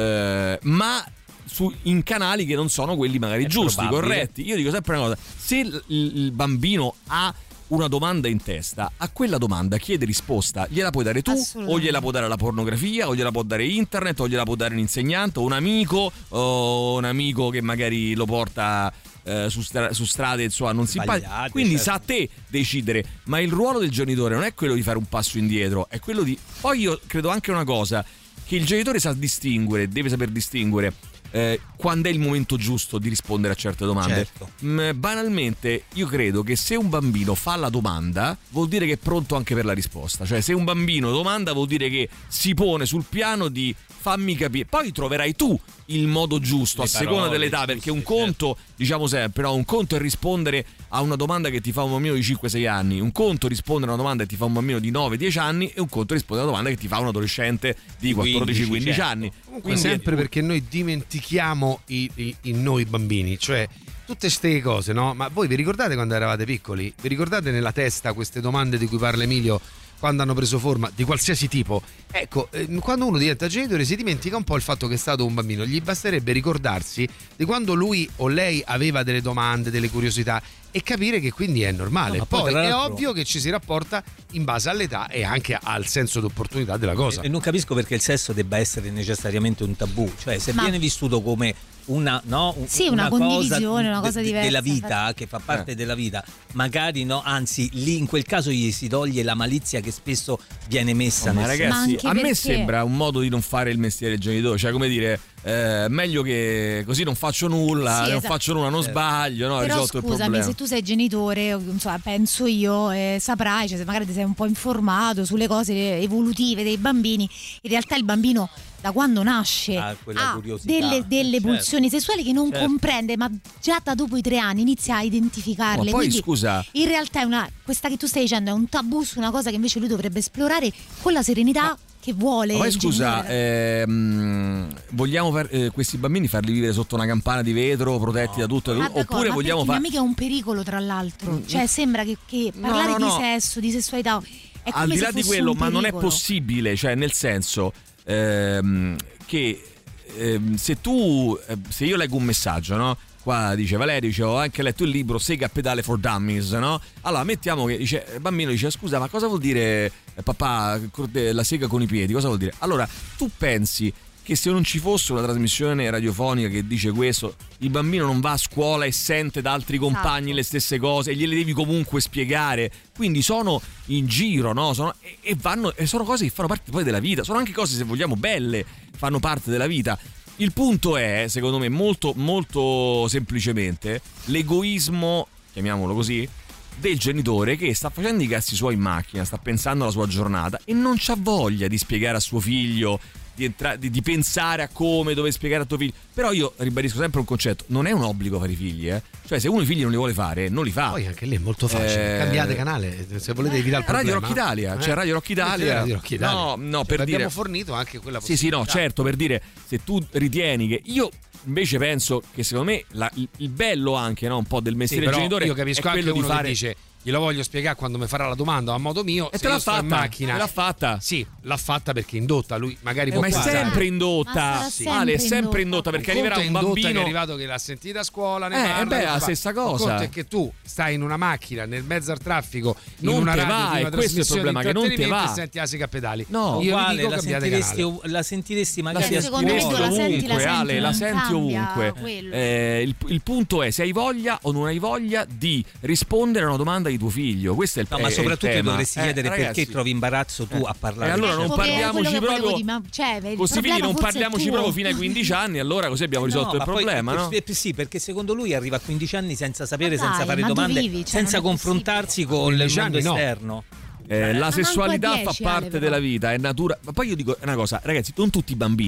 eh, ma su, in canali che non sono quelli magari è giusti, probabile. corretti. Io dico sempre una cosa: se il, il bambino ha una domanda in testa, a quella domanda chiede risposta, gliela puoi dare tu o gliela può dare la pornografia o gliela può dare internet o gliela può dare un insegnante o un amico o un amico che magari lo porta eh, su, stra- su strade, insomma, non si pa- quindi certo. Sa a te decidere, ma il ruolo del genitore non è quello di fare un passo indietro, è quello di... Poi io credo anche una cosa, che il genitore sa distinguere, deve saper distinguere Eh, quando è il momento giusto di rispondere a certe domande.
Certo.
Mm, banalmente io credo che se un bambino fa la domanda vuol dire che è pronto anche per la risposta. Cioè se un bambino domanda vuol dire che si pone sul piano di fammi capire, poi troverai tu il modo giusto, le a parole, seconda dell'età, perché un conto, certo. diciamo sempre, no, un conto è rispondere a una domanda che ti fa un bambino di cinque sei anni, un conto è rispondere a una domanda che ti fa un bambino di nove dieci anni e un conto è rispondere a una domanda che ti fa un adolescente di quattordici quindici certo. anni.
Comunque sempre perché noi dimentichiamo i, i, i noi bambini, cioè tutte ste cose, no? Ma voi vi ricordate quando eravate piccoli? Vi ricordate nella testa queste domande di cui parla Emilio quando hanno preso forma di qualsiasi tipo? Ecco, eh, quando uno diventa genitore si dimentica un po' il fatto che è stato un bambino, gli basterebbe ricordarsi di quando lui o lei aveva delle domande, delle curiosità e capire che quindi è normale. No, poi, poi è ovvio che ci si rapporta in base all'età e anche al senso d'opportunità della cosa.
E, e non capisco perché il sesso debba essere necessariamente un tabù, cioè se Ma... viene vissuto come una, no, un,
sì, una, una condivisione, cosa una cosa diversa
della vita, che fa parte eh. della vita, magari no, anzi lì in quel caso gli si toglie la malizia che spesso viene messa.
Oh,
nel
ma ragazzi,
ma
a me
perché...
sembra un modo di non fare il mestiere del genitore, cioè come dire, eh, meglio che così non faccio nulla, sì, non esatto. faccio nulla, non eh. sbaglio, no,
però
risolto
scusami,
il problema.
Se tu sei genitore, insomma, penso io, eh, saprai, cioè se magari ti sei un po' informato sulle cose evolutive dei bambini, in realtà il bambino da quando nasce
ah,
ha delle, delle certo. pulsioni sessuali che non certo. comprende, ma già da dopo i tre anni inizia a identificarle.
Ma poi
quindi
scusa,
in realtà è una, questa che tu stai dicendo è un tabù su una cosa che invece lui dovrebbe esplorare con la serenità ma, che vuole.
Ma poi scusa, ehm, vogliamo far, eh, questi bambini farli vivere sotto una campana di vetro, protetti no. da tutto, ah, oppure vogliamo fare?
Ma mica è un pericolo, tra l'altro, mm. cioè sembra che, che parlare no, no, no. di sesso, di sessualità è come
al di là
se
di quello, ma non è
pericolo.
possibile, cioè nel senso ehm, che ehm, se tu eh, se io leggo un messaggio, no? Qua dice Valerio, dice, ho anche letto il libro Sega a pedale for dummies, no? Allora mettiamo che dice, il bambino dice scusa, ma cosa vuol dire eh, papà la sega con i piedi, cosa vuol dire? Allora tu pensi che se non ci fosse una trasmissione radiofonica che dice questo, il bambino non va a scuola e sente da altri compagni esatto. le stesse cose e gliele devi comunque spiegare, quindi sono in giro, no? Sono, e, e vanno e sono cose che fanno parte poi della vita, sono anche cose, se vogliamo, belle, fanno parte della vita. Il punto è, secondo me, molto molto semplicemente l'egoismo, chiamiamolo così, del genitore che sta facendo i cazzi suoi in macchina, sta pensando alla sua giornata e non c'ha voglia di spiegare a suo figlio, di, entra- di, di pensare a come dove spiegare a tuo figlio. Però io ribadisco sempre un concetto: non è un obbligo fare i figli, eh. Cioè, se uno i figli non li vuole fare, non li fa.
Poi anche lì è molto facile. Eh... Cambiate canale, se volete evitare il problema.
Radio Rock Italia, eh? C'è Radio Rock Italia.
Radio Rock Italia.
No, no,
cioè,
per dire.
Abbiamo fornito anche quella
possibilità. Sì, sì, no, certo, per dire, se tu ritieni che io invece penso che secondo me la, il, il bello anche, no, un po' del mestiere
sì,
del genitore
io capisco
è
anche
quello
uno
di fare...
che dice glielo voglio spiegare quando mi farà la domanda a modo mio
e te l'ha fatta
in macchina.
Te l'ha fatta
sì, l'ha fatta perché è indotta, lui magari
eh,
può
ma è
passare.
sempre indotta
sì.
Ale, è sempre indotta perché
un
arriverà un
bambino
bambino
che è arrivato che l'ha sentita a scuola, ne
eh,
parla,
beh, è la stessa cosa.
Il conto è che tu stai in una macchina nel mezzo al traffico
non
in una
te
radio,
va,
una
e questo è il problema, che non te va
e senti la sega a pedali.
No,
io
uguale,
dico,
la sentiresti, la sentiresti magari
a
scuola
ovunque, Ale, la senti ovunque. Eh, il, il punto è se hai voglia o non hai voglia di rispondere a una domanda di tuo figlio. Questo è il,
no, ma soprattutto
il tema.
dovresti chiedere eh, perché ragazzi, trovi imbarazzo tu
eh.
a parlare.
E allora non parliamoci proprio
di, ma, cioè,
questi figli non parliamoci proprio fino ai quindici anni, allora così abbiamo risolto no, il problema,
poi,
no?
Eh, sì, perché secondo lui arriva a quindici anni senza sapere,
dai,
senza fare domande,
vivi, cioè,
senza confrontarsi con il mondo
anni,
esterno.
No.
Eh, la sessualità fa parte della vita, è natura. Ma poi io dico una cosa, ragazzi, non tutti i bambini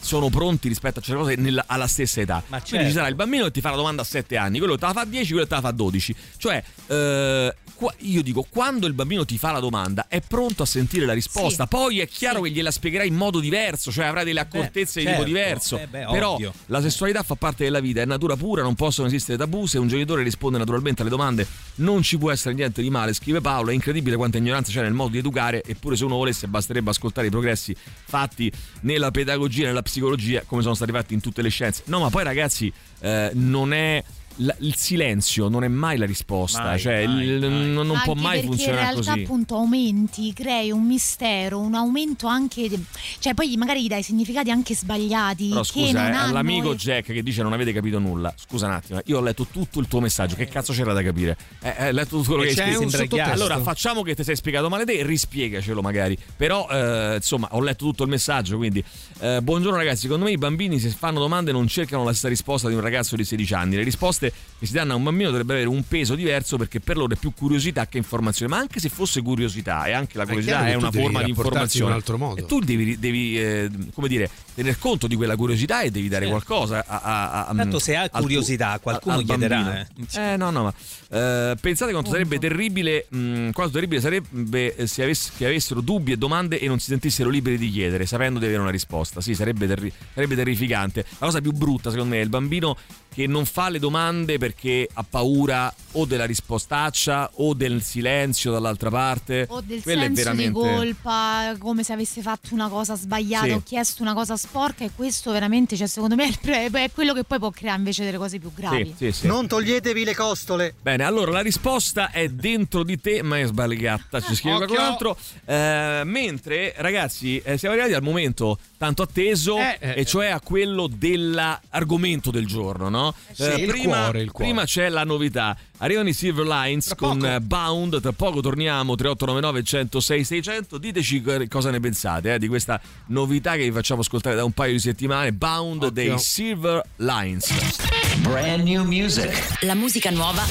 sono pronti rispetto a certe cose nella, alla stessa età.
Ma certo.
Quindi ci sarà il bambino che ti fa la domanda a sette anni, quello che te la fa a dieci, quello che te la fa a dodici. Cioè, eh, qua, io dico, quando il bambino ti fa la domanda è pronto a sentire la risposta. Sì. Poi è chiaro sì. che gliela spiegherai in modo diverso, cioè avrai delle accortezze beh, di certo. tipo diverso. Eh beh, Però ovvio. La sessualità fa parte della vita, è natura pura, non possono esistere tabù. Se un genitore risponde naturalmente alle domande non ci può essere niente di male, scrive Paolo. È incredibile quanta ignoranza c'è nel modo di educare, eppure se uno volesse basterebbe ascoltare i progressi fatti nella pedagogia, nella psicologia, come sono stati fatti in tutte le scienze. No, ma poi ragazzi, eh, non è La, il silenzio non è mai la risposta, mai, cioè mai, il, mai. non, non può mai funzionare così.
In realtà appunto aumenti, crei un mistero, un aumento anche, cioè poi magari gli dai significati anche sbagliati.
Però
che
scusa,
non
eh,
hanno
all'amico
e...
Jack che dice non avete capito nulla. Scusa un attimo, io ho letto tutto il tuo messaggio, che cazzo c'era da capire? Eh, hai letto tutto quello e che hai scritto. Allora facciamo che ti sei spiegato male te, rispiegacelo magari. Però eh, insomma ho letto tutto il messaggio, quindi eh, buongiorno ragazzi, secondo me i bambini se fanno domande non cercano la stessa risposta di un ragazzo di sedici anni. Le risposte che si danno a un bambino dovrebbe avere un peso diverso, perché per loro è più curiosità che informazione. Ma anche se fosse curiosità, e anche la curiosità è, è una forma di informazione,
in un altro modo.
E tu devi, devi eh, come dire, tener conto di quella curiosità e devi dare certo. qualcosa a, a, a
tanto se ha curiosità tu, qualcuno a, chiederà eh.
eh no no ma eh, pensate quanto sarebbe terribile mh, quanto terribile sarebbe se avess- che avessero dubbi e domande e non si sentissero liberi di chiedere sapendo di avere una risposta. Sì, sarebbe, terri- sarebbe terrificante. La cosa più brutta secondo me è il bambino che non fa le domande perché ha paura o della rispostaccia o del silenzio dall'altra parte,
o del
quello
senso
è veramente...
di colpa, come se avesse fatto una cosa sbagliata sì. o chiesto una cosa sporca, e questo veramente, cioè, secondo me è quello che poi può creare invece delle cose più gravi.
Sì, sì, sì.
Non toglietevi le costole.
Bene, allora la risposta è dentro di te, ma è sbagliata, ci scrive qualcun altro. Eh, mentre ragazzi eh, siamo arrivati al momento tanto atteso eh, eh, e cioè a quello dell'argomento del giorno, no?
Sì,
eh,
il
prima,
cuore, il cuore.
prima c'è la novità. Arrivano i Silver Lines tra con poco. Bound, tra poco torniamo. Tre otto nove nove uno zero sei sei zero zero. Diteci cosa ne pensate eh, di questa novità che vi facciamo ascoltare da un paio di settimane. Bound Occhio. dei Silver Lines.
Brand new music.
La musica nuova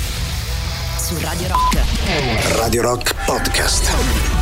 su Radio Rock.
Radio Rock Podcast.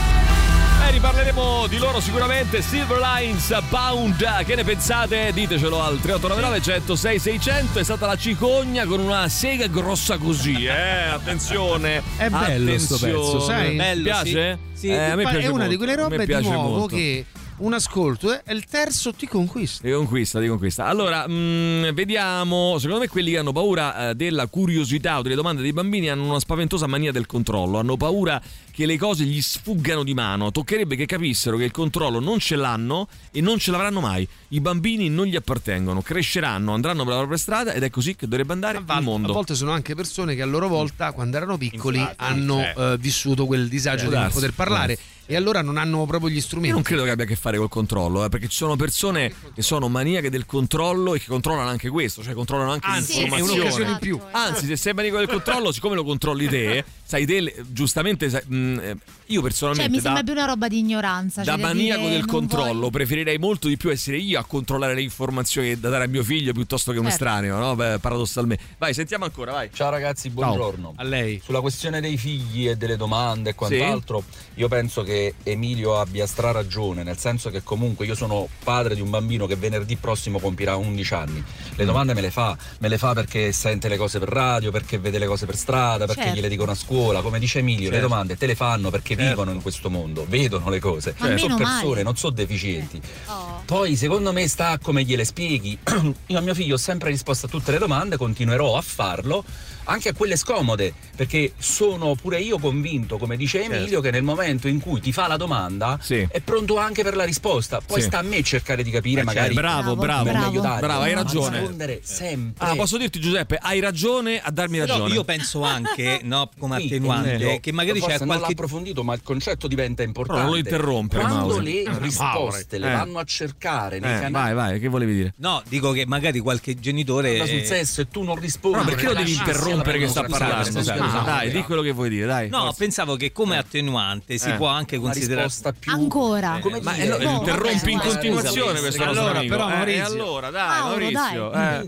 Eh, riparleremo di loro sicuramente. Silver Lines, Bound. Che ne pensate? Ditecelo al tre otto nove nove uno zero sei sei zero zero. È stata la cicogna con una sega grossa così, eh? Attenzione.
È bello
attenzione.
sto pezzo, sai?
Bello, piace?
Sì. sì.
Eh, a me piace
è una
molto.
di quelle robe di nuovo
molto.
che un ascolto eh, e il terzo ti conquista.
Ti conquista, ti conquista. Allora, mh, vediamo. Secondo me quelli che hanno paura eh, della curiosità o delle domande dei bambini hanno una spaventosa mania del controllo. Hanno paura che le cose gli sfuggano di mano. Toccherebbe che capissero che il controllo non ce l'hanno e non ce l'avranno mai. I bambini non gli appartengono, cresceranno, andranno per la propria strada ed è così che dovrebbe andare il mondo.
A volte sono anche persone che a loro volta, quando erano piccoli,
Infatti,
hanno
eh.
eh, vissuto quel disagio
Eh,
di non
darsi,
poter parlare.
darsi.
E allora non hanno proprio gli strumenti.
Io non credo che abbia a che fare col controllo, eh, perché ci sono persone che sono maniache del controllo e che controllano anche questo, cioè controllano anche
Anzi,
l'informazione.
è un'occasione in più.
Anzi, se sei maniaco del controllo, siccome lo controlli te, sai te, giustamente sai, mh, io personalmente
cioè mi sembra
da,
più una roba di ignoranza,
da
cioè
maniaco
dire,
del controllo
voglio...
preferirei molto di più essere io a controllare le informazioni da dare a mio figlio piuttosto che un
certo.
estraneo, no? Beh, paradossalmente. Vai, sentiamo ancora, vai.
Ciao ragazzi, buongiorno.
Ciao. A lei.
Sulla questione dei figli e delle domande e quant'altro, sì. Io penso che Emilio abbia straragione, nel senso che comunque io sono padre di un bambino che venerdì prossimo compirà undici anni. Le domande me le fa, me le fa perché sente le cose per radio, perché vede le cose per strada, perché
certo.
gliele dicono a scuola. Come dice Emilio, certo. le domande te le fanno perché certo. vivono in questo mondo, vedono le cose.
Ma
sono persone,
male.
non sono deficienti.
Oh.
Poi secondo me sta a come gliele spieghi. Io a mio figlio ho sempre risposto a tutte le domande, continuerò a farlo, anche a quelle scomode, perché sono pure io convinto, come dice Emilio, certo. che nel momento in cui ti fa la domanda
sì.
è pronto anche per la risposta. Poi sì. sta a me cercare di capire, eh, magari
bravo, bravo,
bravo, aiutare,
bravo, hai ragione.
rispondere sempre.
Ah, posso dirti Giuseppe, hai ragione a darmi ragione.
No, io penso anche, no, come
Qui,
attenuante,
Emilio,
che magari c'è
non
qualche
l'ha approfondito, ma il concetto diventa importante.
Non lo interrompere,
quando
Mauro.
le risposte
eh.
le vanno a cercare nei
eh,
canali.
Vai, vai, che volevi dire?
No, dico che magari qualche genitore
sul sesso e tu non rispondi.
No, perché lo devi interrompere che sta parlando?
Ah,
dai, di quello che vuoi dire, dai.
No, pensavo che come attenuante si
Eh.
può anche considerare
più
ancora.
come
Ma
dire,
eh, no,
no,
interrompi
vabbè,
in continuazione
vabbè,
questo
allora,
nostro amico.
però,
Eh,
Maurizio.
e allora, dai,
Mauro,
Maurizio.
dai.
eh.
quindi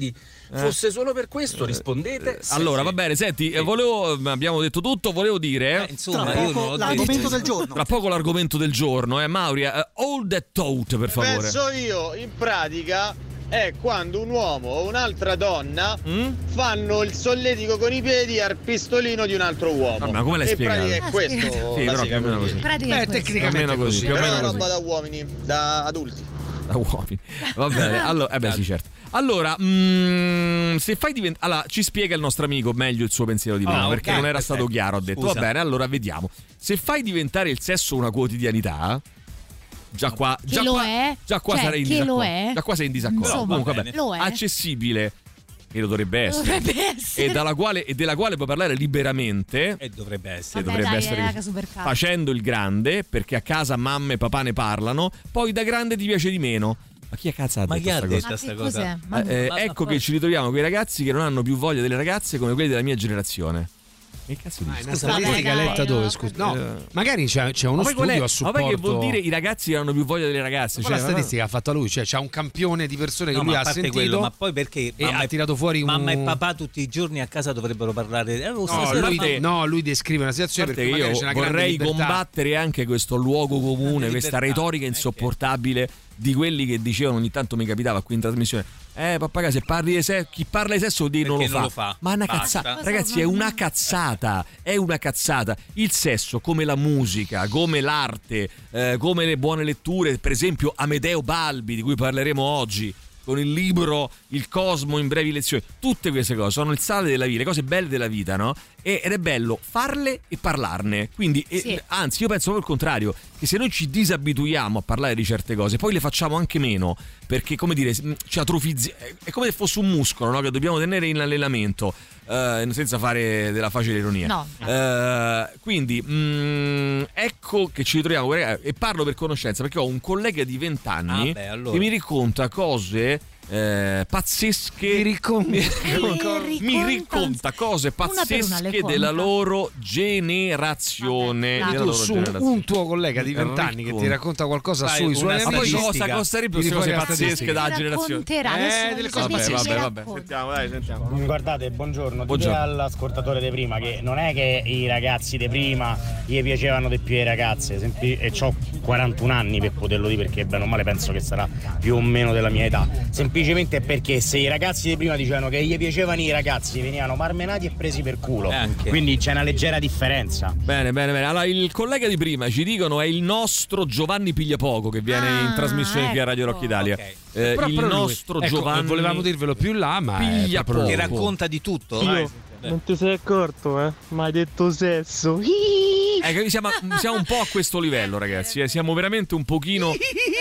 fosse solo per questo, rispondete.
Eh, allora, va bene, senti, eh, volevo, abbiamo detto tutto, volevo dire.
Eh, insomma,
tra
io
poco
non ho
l'argomento
detto.
del giorno. Tra poco l'argomento del giorno, eh, Mauria. Uh, all that thought, per favore.
Penso io, in pratica, è quando un uomo o un'altra donna
mm?
fanno il solletico con i piedi al pistolino di un altro uomo.
Ah, ma come l'hai
in
spiegato?
pratica è
Ah,
questo.
Sì, però più o meno così.
Pratica
Beh,
è questo.
tecnicamente
Più o meno così, più o
Però è
meno
una
così.
roba da uomini, da adulti.
Da uomini. Va bene, allora, eh beh, sì, certo. Allora, mm, se fai diventare. Allora, ci spiega il nostro amico meglio il suo pensiero di prima,
Ah,
perché
ok,
non era
perfetto.
stato chiaro. Ho detto,
Scusa.
va bene, allora vediamo. Se fai diventare il sesso una quotidianità. Già qua,
Che
già
lo
qua,
è?
già qua
Cioè,
sarai in
che
disaccordo.
lo è?
Già qua sei in disaccordo.
Insomma,
Comunque,
va bene.
vabbè,
Lo è.
accessibile. E lo dovrebbe essere.
Dovrebbe essere.
E, dalla quale, e della quale puoi parlare liberamente.
E dovrebbe essere.
E
Vabbè,
dovrebbe
dai,
essere
raga,
così.
super cazzo.
Facendo il grande, perché a casa mamma e papà ne parlano, poi da grande ti piace di meno. Ma chi a cazzo ha
Ma
detto
chi ha
sta
detto
cosa?
sta
Ma che
cosa?
cos'è? Ma-
Eh, eh,
Ma-
ecco
ma-
che ci ritroviamo quei ragazzi che non hanno più voglia delle ragazze come quelli della mia generazione. Che cazzo
Ma
dici?
è una
Vabbè,
statistica
dai,
letta
no.
dove, scusa? No, magari c'è, c'è uno
Ma poi qual è-
studio a
ma
supporto.
poi che vuol dire i ragazzi che hanno più voglia delle ragazze?
Ma
Cioè,
la statistica ha fatto lui, cioè c'ha un campione di persone che
No,
lui
ma
ha
a parte
sentito
quello, ma poi perché
e
mamma
ha
e-
tirato fuori un
Mamma e papà tutti i giorni a casa dovrebbero parlare. Eh, lo
No,
stasera
lui,
fanno-
no, lui descrive una
A
situazione
parte
perché
che
magari
io
c'è una grande
vorrei
libertà.
combattere anche questo luogo comune,
Grande
questa
libertà,
retorica
eh,
insopportabile di quelli che dicevano, ogni tanto mi capitava qui in trasmissione, eh papà, se parli di sesso, chi parla di sesso vuol dire non lo,
Perché non
fa.
lo fa.
Ma è una
Basta.
cazzata, ragazzi, è una cazzata, è una cazzata. Il sesso, come la musica, come l'arte, eh, come le buone letture, per esempio Amedeo Balbi, di cui parleremo oggi, con il libro Il Cosmo in brevi lezioni, tutte queste cose sono il sale della vita, le cose belle della vita, no? E- ed è bello farle e parlarne. Quindi, e-
Sì.
anzi, io penso proprio il contrario, che se noi ci disabituiamo a parlare di certe cose, poi le facciamo anche meno, perché, come dire, ci atrofizziamo, è come se fosse un muscolo, no? Che dobbiamo tenere in allenamento, eh, senza fare della facile ironia.
No.
Eh, quindi, mm, ecco che ci ritroviamo, e parlo per conoscenza, perché ho un collega di vent'anni
Ah, beh, allora.
che mi racconta cose eh, pazzesche.
Mi racconta.
mi,
racconta-
mi racconta cose
una per una le
pazzesche
conta.
della loro generazione.
Vabbè,
della
Tu
loro
su
generazione.
un tuo collega di vent'anni che ti racconta qualcosa
Fai
sui suoi
una
Ma poi
amici.
cosa costerebbe queste
Tiri
cose
fuori la
pazzesche
statistica.
dalla
Mi
generazione?
racconterà,
Eh,
adesso
delle
non
cose
so
Vabbè,
se
vabbè,
ci
vabbè.
racconta.
Sentiamo, dai, sentiamo.
Guardate, buongiorno,
Buongiorno.
dite all'ascoltatore di prima che non è che i ragazzi di prima gli piacevano di più le ragazze, sempi- e ho quarantuno anni per poterlo dire, perché bene o male penso che sarà più o meno della mia età, semplicemente è perché se i ragazzi di prima dicevano che gli piacevano i ragazzi venivano marmenati e presi per culo,
Eh, anche.
quindi c'è una leggera differenza.
Bene, bene, bene. Allora, il collega di prima ci dicono è il nostro Giovanni Pigliapoco che viene
Ah,
in trasmissione qui a Radio Rock Italia.
ok.
Eh,
Però
il
proprio lui-
nostro
ecco,
Giovanni.
volevamo dirvelo più in là, ma è
Piglia
proprio lui.
Che
poco.
racconta di tutto.
Io
Vai.
non ti sei accorto, eh? Ma hai detto sesso.
Ecco, siamo, siamo un po' a questo livello, ragazzi. eh, Siamo veramente un pochino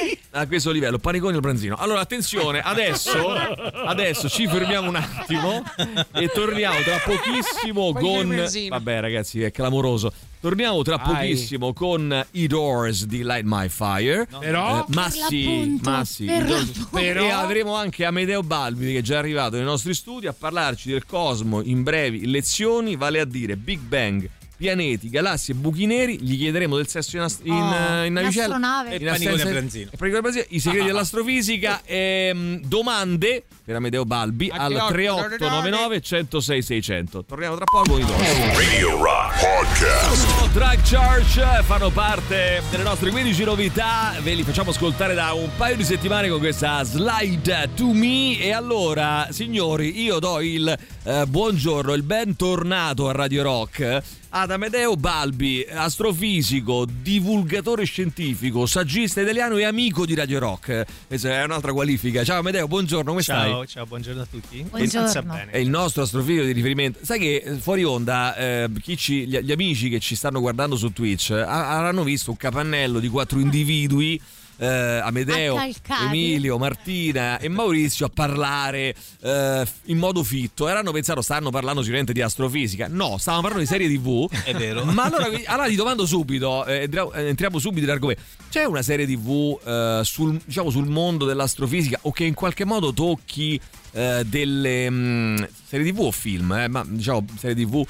a questo livello. Paniconi al branzino. Allora, attenzione, adesso, adesso ci fermiamo un attimo e torniamo tra pochissimo con. Vabbè, ragazzi, è clamoroso. Torniamo tra
Vai.
pochissimo con i Doors di Light My Fire.
Però-
Eh, ma
Per
sì,
l'appunto,
ma sì.
per
I Doors-
l'appunto.
Però-
E avremo anche Amedeo Balbi che è già arrivato nei nostri studi a parlarci del cosmo in brevi lezioni, vale a dire Big Bang, pianeti, galassie e buchi neri. Gli chiederemo del sesso in, ast- in,
Oh,
eh, in navicella,
l'astronave.
E
in
Paniconi
assenza-
al branzino.
e Paniconi al branzino, i segreti dell'astrofisica, ehm, domande per Amedeo Balbi
A
al
che
tre otto nove nove uno zero sei sei zero zero. Torniamo tra poco con i Doors.
Radio Rock Podcast.
Drag Church fanno parte delle nostre quindici novità, ve li facciamo ascoltare da un paio di settimane con questa Slide to Me. E allora, signori, io do il eh, buongiorno, il bentornato a Radio Rock ad Amedeo Balbi, astrofisico, divulgatore scientifico, saggista italiano e amico di Radio Rock. Questa è un'altra qualifica. Ciao Amedeo, buongiorno, come stai?
Ciao, ciao, buongiorno a tutti.
Buongiorno.
Sta bene.
È il nostro astrofisico di riferimento. Sai che eh, fuori onda, eh, chi ci, gli, gli amici che ci stanno guardando su Twitch eh, avranno visto un capannello di quattro individui, eh, Amedeo,
Accalcati.
Emilio, Martina e Maurizio, a parlare eh, in modo fitto. Erano pensato stanno parlando sicuramente di astrofisica. No, stavano parlando di serie tivù.
È vero.
Ma allora, allora ti domando subito, eh, entriamo, entriamo subito nell'argomento. C'è una serie tivù eh, sul, diciamo, sul mondo dell'astrofisica o che in qualche modo tocchi eh, delle mh, serie tivù o film, eh, ma diciamo serie tivù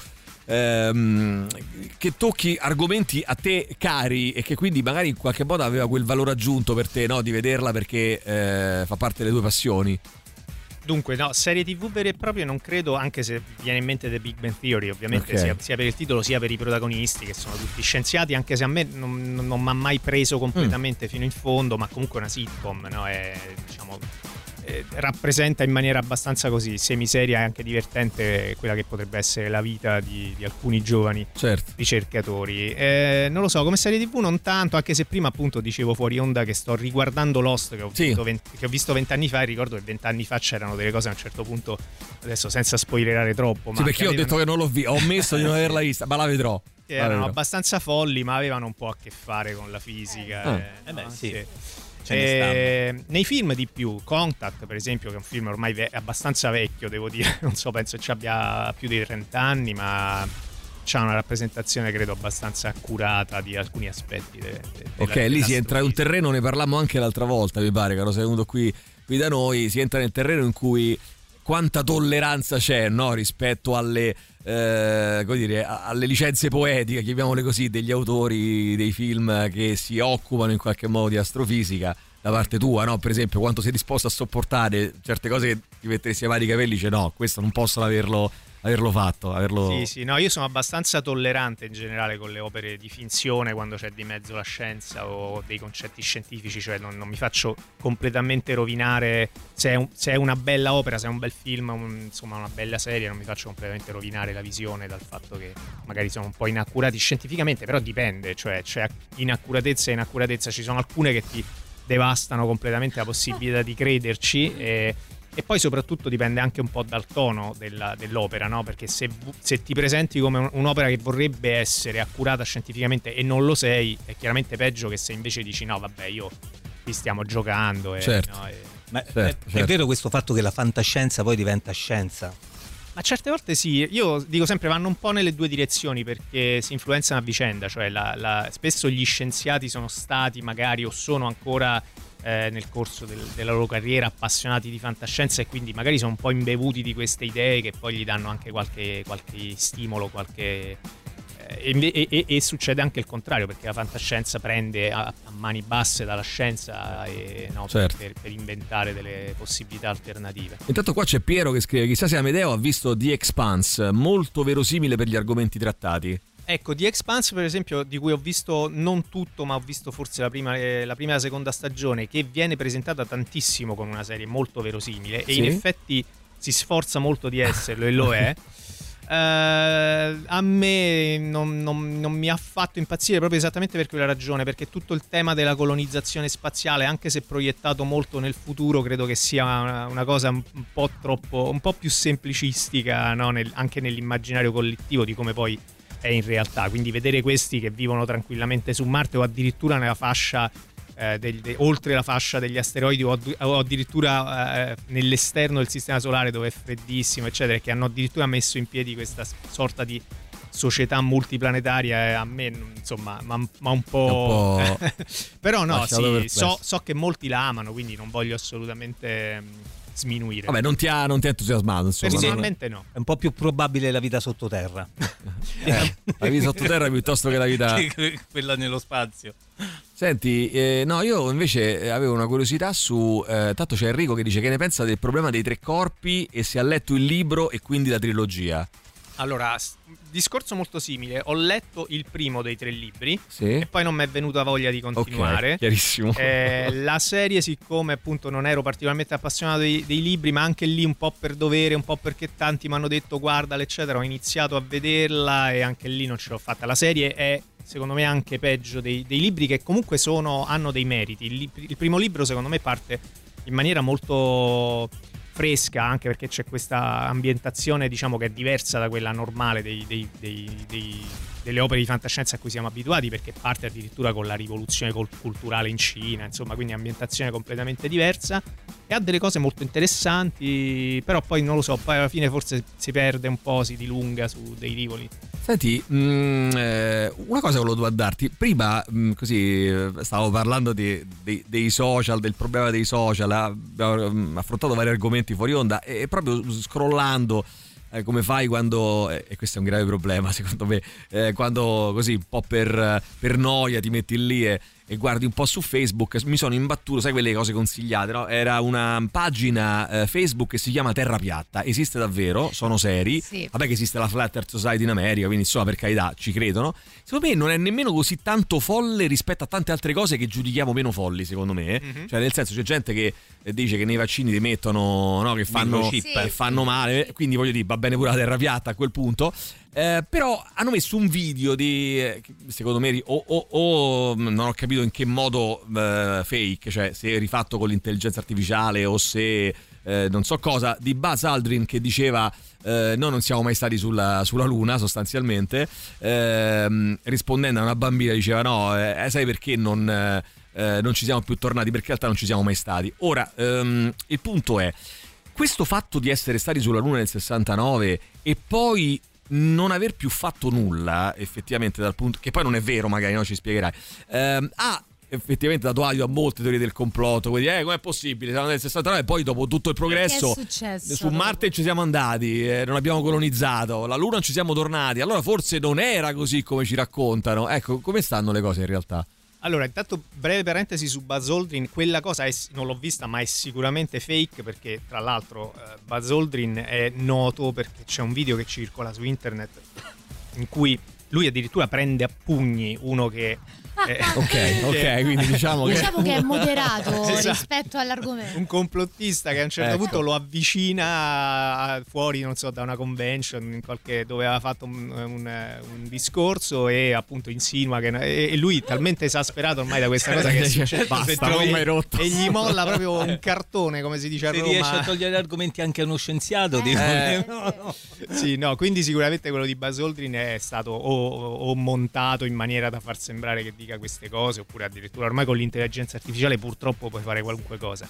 ehm, che tocchi argomenti a te cari e che quindi magari in qualche modo aveva quel valore aggiunto per te, no? Di vederla perché eh, fa parte delle tue passioni?
Dunque, no, serie tivù vere e proprie non credo, anche se viene in mente The Big Bang Theory, ovviamente,
okay.
sia, sia per il titolo sia per i protagonisti, che sono tutti scienziati, anche se a me non, non, non mi ha mai preso completamente mm. fino in fondo, ma comunque è una sitcom, no? È, diciamo, eh, rappresenta in maniera abbastanza così semiseria e anche divertente quella che potrebbe essere la vita di, di alcuni giovani
certo.
ricercatori. Eh, non lo so, come serie tivù non tanto, anche se prima appunto dicevo fuori onda che sto riguardando Lost, che ho
sì.
visto venti, che ho visto vent'anni fa, e ricordo che vent'anni fa c'erano delle cose a un certo punto, adesso senza spoilerare troppo, ma
sì, perché io ho detto che non l'ho vista, ho omesso di non averla vista, ma la vedrò.
Che erano abbastanza folli, ma avevano un po' a che fare con la fisica.
Ah.
Eh,
eh beh,
no?
sì.
Sì.
Ce ne
Eh, nei film di più, Contact per esempio, che è un film ormai ve- abbastanza vecchio, devo dire, non so, penso che ci abbia più di trenta anni, ma c'ha una rappresentazione credo abbastanza accurata di alcuni aspetti de- de-
ok,
della,
lì si entra in un terreno, ne parlammo anche l'altra volta, mi pare, caro, sei venuto qui, qui da noi, si entra nel terreno in cui quanta tolleranza c'è, no, rispetto alle eh, come dire, alle licenze poetiche, chiamiamole così, degli autori dei film che si occupano in qualche modo di astrofisica, da parte tua, no? Per esempio, quanto sei disposto a sopportare certe cose che ti metteresti ai vari capelli, dice no, questo non possono averlo averlo fatto, averlo...
Sì, sì, no, io sono abbastanza tollerante in generale con le opere di finzione quando c'è di mezzo la scienza o dei concetti scientifici, cioè non, non mi faccio completamente rovinare, se è, un, se è una bella opera, se è un bel film, un, insomma una bella serie, non mi faccio completamente rovinare la visione dal fatto che magari sono un po' inaccurati scientificamente, però dipende, cioè c'è inaccuratezza e inaccuratezza, ci sono alcune che ti devastano completamente la possibilità di crederci e... E poi soprattutto dipende anche un po' dal tono della, dell'opera, no? Perché se, se ti presenti come un'opera che vorrebbe essere accurata scientificamente e non lo sei, è chiaramente peggio che se invece dici no, vabbè, io qui stiamo giocando. E,
certo.
no, e...
Ma
certo,
è,
certo.
è vero questo fatto che la fantascienza poi diventa scienza?
Ma certe volte sì, io dico sempre vanno un po' nelle due direzioni perché si influenzano a vicenda, cioè la, la, spesso gli scienziati sono stati magari o sono ancora eh, nel corso del, della loro carriera appassionati di fantascienza e quindi magari sono un po' imbevuti di queste idee che poi gli danno anche qualche, qualche stimolo, qualche... E, e, e, e succede anche il contrario perché la fantascienza prende a, a mani basse dalla scienza e, no,
certo.
per, per inventare delle possibilità alternative.
Intanto qua c'è Piero che scrive: chissà se Amedeo ha visto The Expanse, molto verosimile per gli argomenti trattati.
Ecco, The Expanse per esempio, di cui ho visto non tutto ma ho visto forse la prima, eh, la prima e la seconda stagione, che viene presentata tantissimo come una serie molto verosimile e
sì?
in effetti si sforza molto di esserlo e lo è. Uh, a me non, non, non mi ha fatto impazzire proprio esattamente per quella ragione, perché tutto il tema della colonizzazione spaziale, anche se proiettato molto nel futuro, credo che sia una, una cosa un po' troppo, un po' più semplicistica, no? Nel, anche nell'immaginario collettivo di come poi è in realtà. Quindi vedere questi che vivono tranquillamente su Marte o addirittura nella fascia eh, del, de, oltre la fascia degli asteroidi o, o addirittura eh, nell'esterno del sistema solare dove è freddissimo eccetera, che hanno addirittura messo in piedi questa sorta di società multiplanetaria, eh, a me insomma ma, ma un po', un po'... però no sì, so, so che molti la amano, quindi non voglio assolutamente sminuire.
Vabbè, non ti ha, non ti ha entusiasmato, insomma.
Personalmente no.
È un po' più probabile la vita sottoterra.
eh, la vita sottoterra piuttosto che la vita
quella nello spazio.
Senti, eh, no, io invece avevo una curiosità su eh, tanto c'è Enrico che dice che ne pensa del problema dei tre corpi e se ha letto il libro e quindi la trilogia.
Allora, discorso molto simile. Ho letto il primo dei tre libri,
sì,
e poi non mi è venuta voglia di continuare.
Okay, chiarissimo.
Eh, la serie, siccome appunto non ero particolarmente appassionato dei, dei libri, ma anche lì un po' per dovere, un po' perché tanti mi hanno detto guardala eccetera, ho iniziato a vederla e anche lì non ce l'ho fatta. La serie è secondo me anche peggio dei, dei libri, che comunque sono, hanno dei meriti. Il, il primo libro secondo me parte in maniera molto fresca, anche perché c'è questa ambientazione diciamo che è diversa da quella normale dei, dei, dei, dei, delle opere di fantascienza a cui siamo abituati, perché parte addirittura con la rivoluzione culturale in Cina, insomma, quindi ambientazione completamente diversa e ha delle cose molto interessanti, però poi non lo so, poi alla fine forse si perde un po', si dilunga su dei rivoli.
Senti, mh, eh, una cosa volevo darti prima, mh, così stavo parlando di, di, dei social, del problema dei social, abbiamo mh, affrontato vari argomenti fuori onda e, e proprio scrollando eh, come fai quando, eh, e questo è un grave problema secondo me, eh, quando così un po' per, per noia ti metti lì e, e guardi un po' su Facebook, mi sono imbattuto, sai quelle cose consigliate, no? Era una pagina eh, Facebook che si chiama Terra Piatta, esiste davvero, sono seri,
sì.
Vabbè che esiste la Flat Earth Society in America, quindi insomma per carità ci credono, secondo me non è nemmeno così tanto folle rispetto a tante altre cose che giudichiamo meno folli, secondo me, mm-hmm. Cioè nel senso c'è gente che dice che nei vaccini ti mettono, no, che fanno,
sì.
che fanno male, quindi voglio dire va bene pure la Terra Piatta a quel punto. Eh, però hanno messo un video di, secondo me, o, o, o non ho capito in che modo eh, fake, cioè se è rifatto con l'intelligenza artificiale o se eh, non so cosa, di Buzz Aldrin che diceva eh, noi non siamo mai stati sulla, sulla Luna sostanzialmente, eh, rispondendo a una bambina diceva no, eh, sai perché non, eh, non ci siamo più tornati, perché in realtà non ci siamo mai stati. Ora ehm, il punto è questo fatto di essere stati sulla Luna nel sessantanove e poi non aver più fatto nulla effettivamente dal punto che poi non è vero, magari no, ci spiegherai, ehm, ha effettivamente dato adito a molte teorie del complotto, quindi eh, com'è possibile, siamo nel sessantanove e poi dopo tutto il progresso su Marte ci siamo andati, eh, non abbiamo colonizzato la Luna, non ci siamo tornati, allora forse non era così come ci raccontano. Ecco, come stanno le cose in realtà?
Allora, intanto breve parentesi su Buzz Aldrin, quella cosa è, non l'ho vista ma è sicuramente fake, perché tra l'altro eh, Buzz Aldrin è noto perché c'è un video che circola su internet in cui lui addirittura prende a pugni uno che eh,
ok, ok, quindi diciamo che
diciamo che è moderato
esatto.
rispetto all'argomento.
Un complottista che a un certo ecco. punto lo avvicina fuori, non so, da una convention in qualche, dove aveva fatto un, un, un discorso e appunto insinua che e lui talmente esasperato ormai da questa cosa che
dice, basta, non mi hai rotto.
E gli molla proprio un cartone, come si dice a
Se
Roma.
riesce a togliere argomenti anche a uno scienziato,
eh,
dico.
Eh, no, no. Sì, no, quindi sicuramente quello di Buzz Aldrin è stato o, o montato in maniera da far sembrare che dica queste cose, oppure addirittura ormai con l'intelligenza artificiale purtroppo puoi fare qualunque cosa.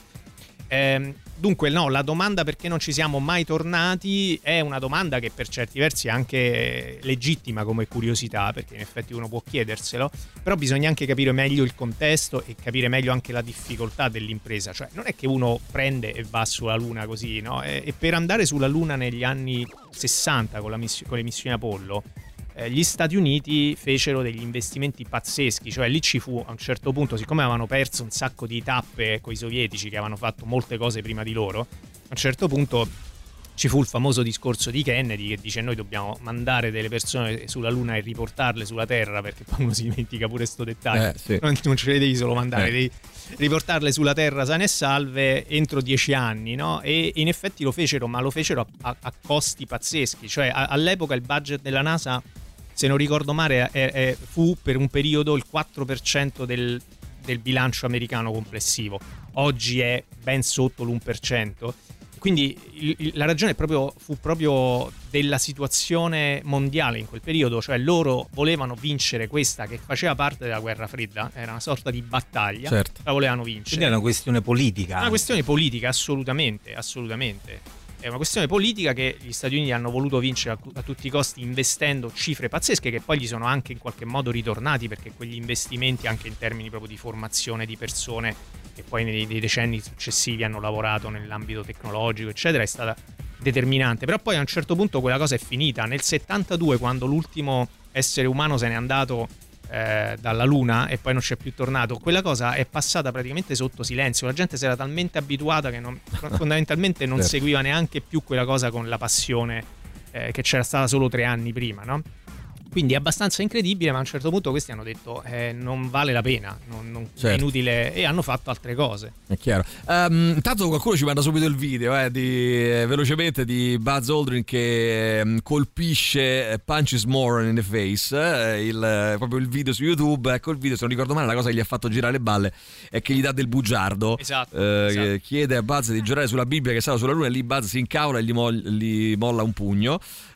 Ehm, dunque no, la domanda perché non ci siamo mai tornati è una domanda che per certi versi è anche legittima come curiosità, perché in effetti uno può chiederselo, però bisogna anche capire meglio il contesto e capire meglio anche la difficoltà dell'impresa. Cioè non è che uno prende e va sulla Luna così, no? E, e per andare sulla Luna negli anni sessanta con, la miss- con le missioni Apollo, gli Stati Uniti fecero degli investimenti pazzeschi, cioè lì ci fu a un certo punto, siccome avevano perso un sacco di tappe coi sovietici che avevano fatto molte cose prima di loro, a un certo punto ci fu il famoso discorso di Kennedy che dice noi dobbiamo mandare delle persone sulla Luna e riportarle sulla Terra, perché poi uno si dimentica pure sto dettaglio,
eh, sì.
non, non ce le devi solo mandare,
eh.
devi riportarle sulla Terra sane e salve entro dieci anni, no? E in effetti lo fecero, ma lo fecero a, a, a costi pazzeschi, cioè a, all'epoca il budget della NASA, se non ricordo male, è, è, fu per un periodo il quattro per cento del, del bilancio americano complessivo. Oggi è ben sotto l'uno per cento. Quindi il, il, la ragione è proprio, fu proprio della situazione mondiale in quel periodo, cioè loro volevano vincere questa che faceva parte della guerra fredda, era una sorta di battaglia,
certo.
La volevano vincere.
Quindi è una questione politica.
Una questione politica, assolutamente, assolutamente. È una questione politica che gli Stati Uniti hanno voluto vincere a, a tutti i costi, investendo cifre pazzesche che poi gli sono anche in qualche modo ritornati, perché quegli investimenti anche in termini proprio di formazione di persone che poi nei, nei decenni successivi hanno lavorato nell'ambito tecnologico eccetera è stata determinante. Però poi a un certo punto quella cosa è finita. Nel settantadue, quando l'ultimo essere umano se n'è andato eh, dalla Luna e poi non c'è più tornato, quella cosa è passata praticamente sotto silenzio. La gente si era talmente abituata che non, fondamentalmente non
certo.
seguiva neanche più quella cosa con la passione eh, che c'era stata solo tre anni prima, no? Quindi è abbastanza incredibile, ma a un certo punto questi hanno detto eh, non vale la pena, non, non
certo.
è inutile, e hanno fatto altre cose.
È chiaro. Um, intanto qualcuno ci manda subito il video eh, di, eh, velocemente di Buzz Aldrin che um, colpisce Punches Moran in the face, eh, il, eh, proprio il video su YouTube. Ecco il video, se non ricordo male, la cosa che gli ha fatto girare le balle è che gli dà del bugiardo.
Esatto,
eh,
esatto.
Chiede a Buzz di giurare sulla Bibbia che è stato sulla Luna e lì Buzz si incavola e gli, mo- gli molla un pugno.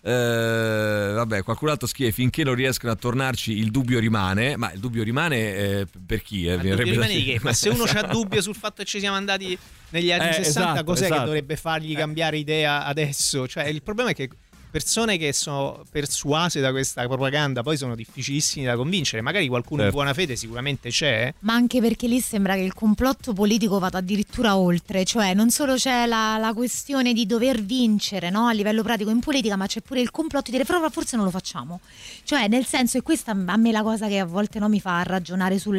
Eh, vabbè, qualcun altro scrive finché non riescono a tornarci il dubbio rimane, ma il dubbio rimane eh, per chi? Eh?
Ma, il dubbio rimane di che? Ma se uno c'ha dubbio sul fatto che ci siamo andati negli anni
eh,
sessanta,
esatto,
cos'è
esatto.
che dovrebbe fargli cambiare idea adesso? Cioè il problema è che persone che sono persuase da questa propaganda poi sono difficilissimi da convincere. Magari qualcuno
certo.
in buona fede sicuramente c'è,
ma anche perché lì sembra che il complotto politico vada addirittura oltre, cioè non solo c'è la, la questione di dover vincere, no, a livello pratico in politica, ma c'è pure il complotto di dire però forse non lo facciamo, cioè nel senso, e questa a me la cosa che a volte no, mi fa ragionare sul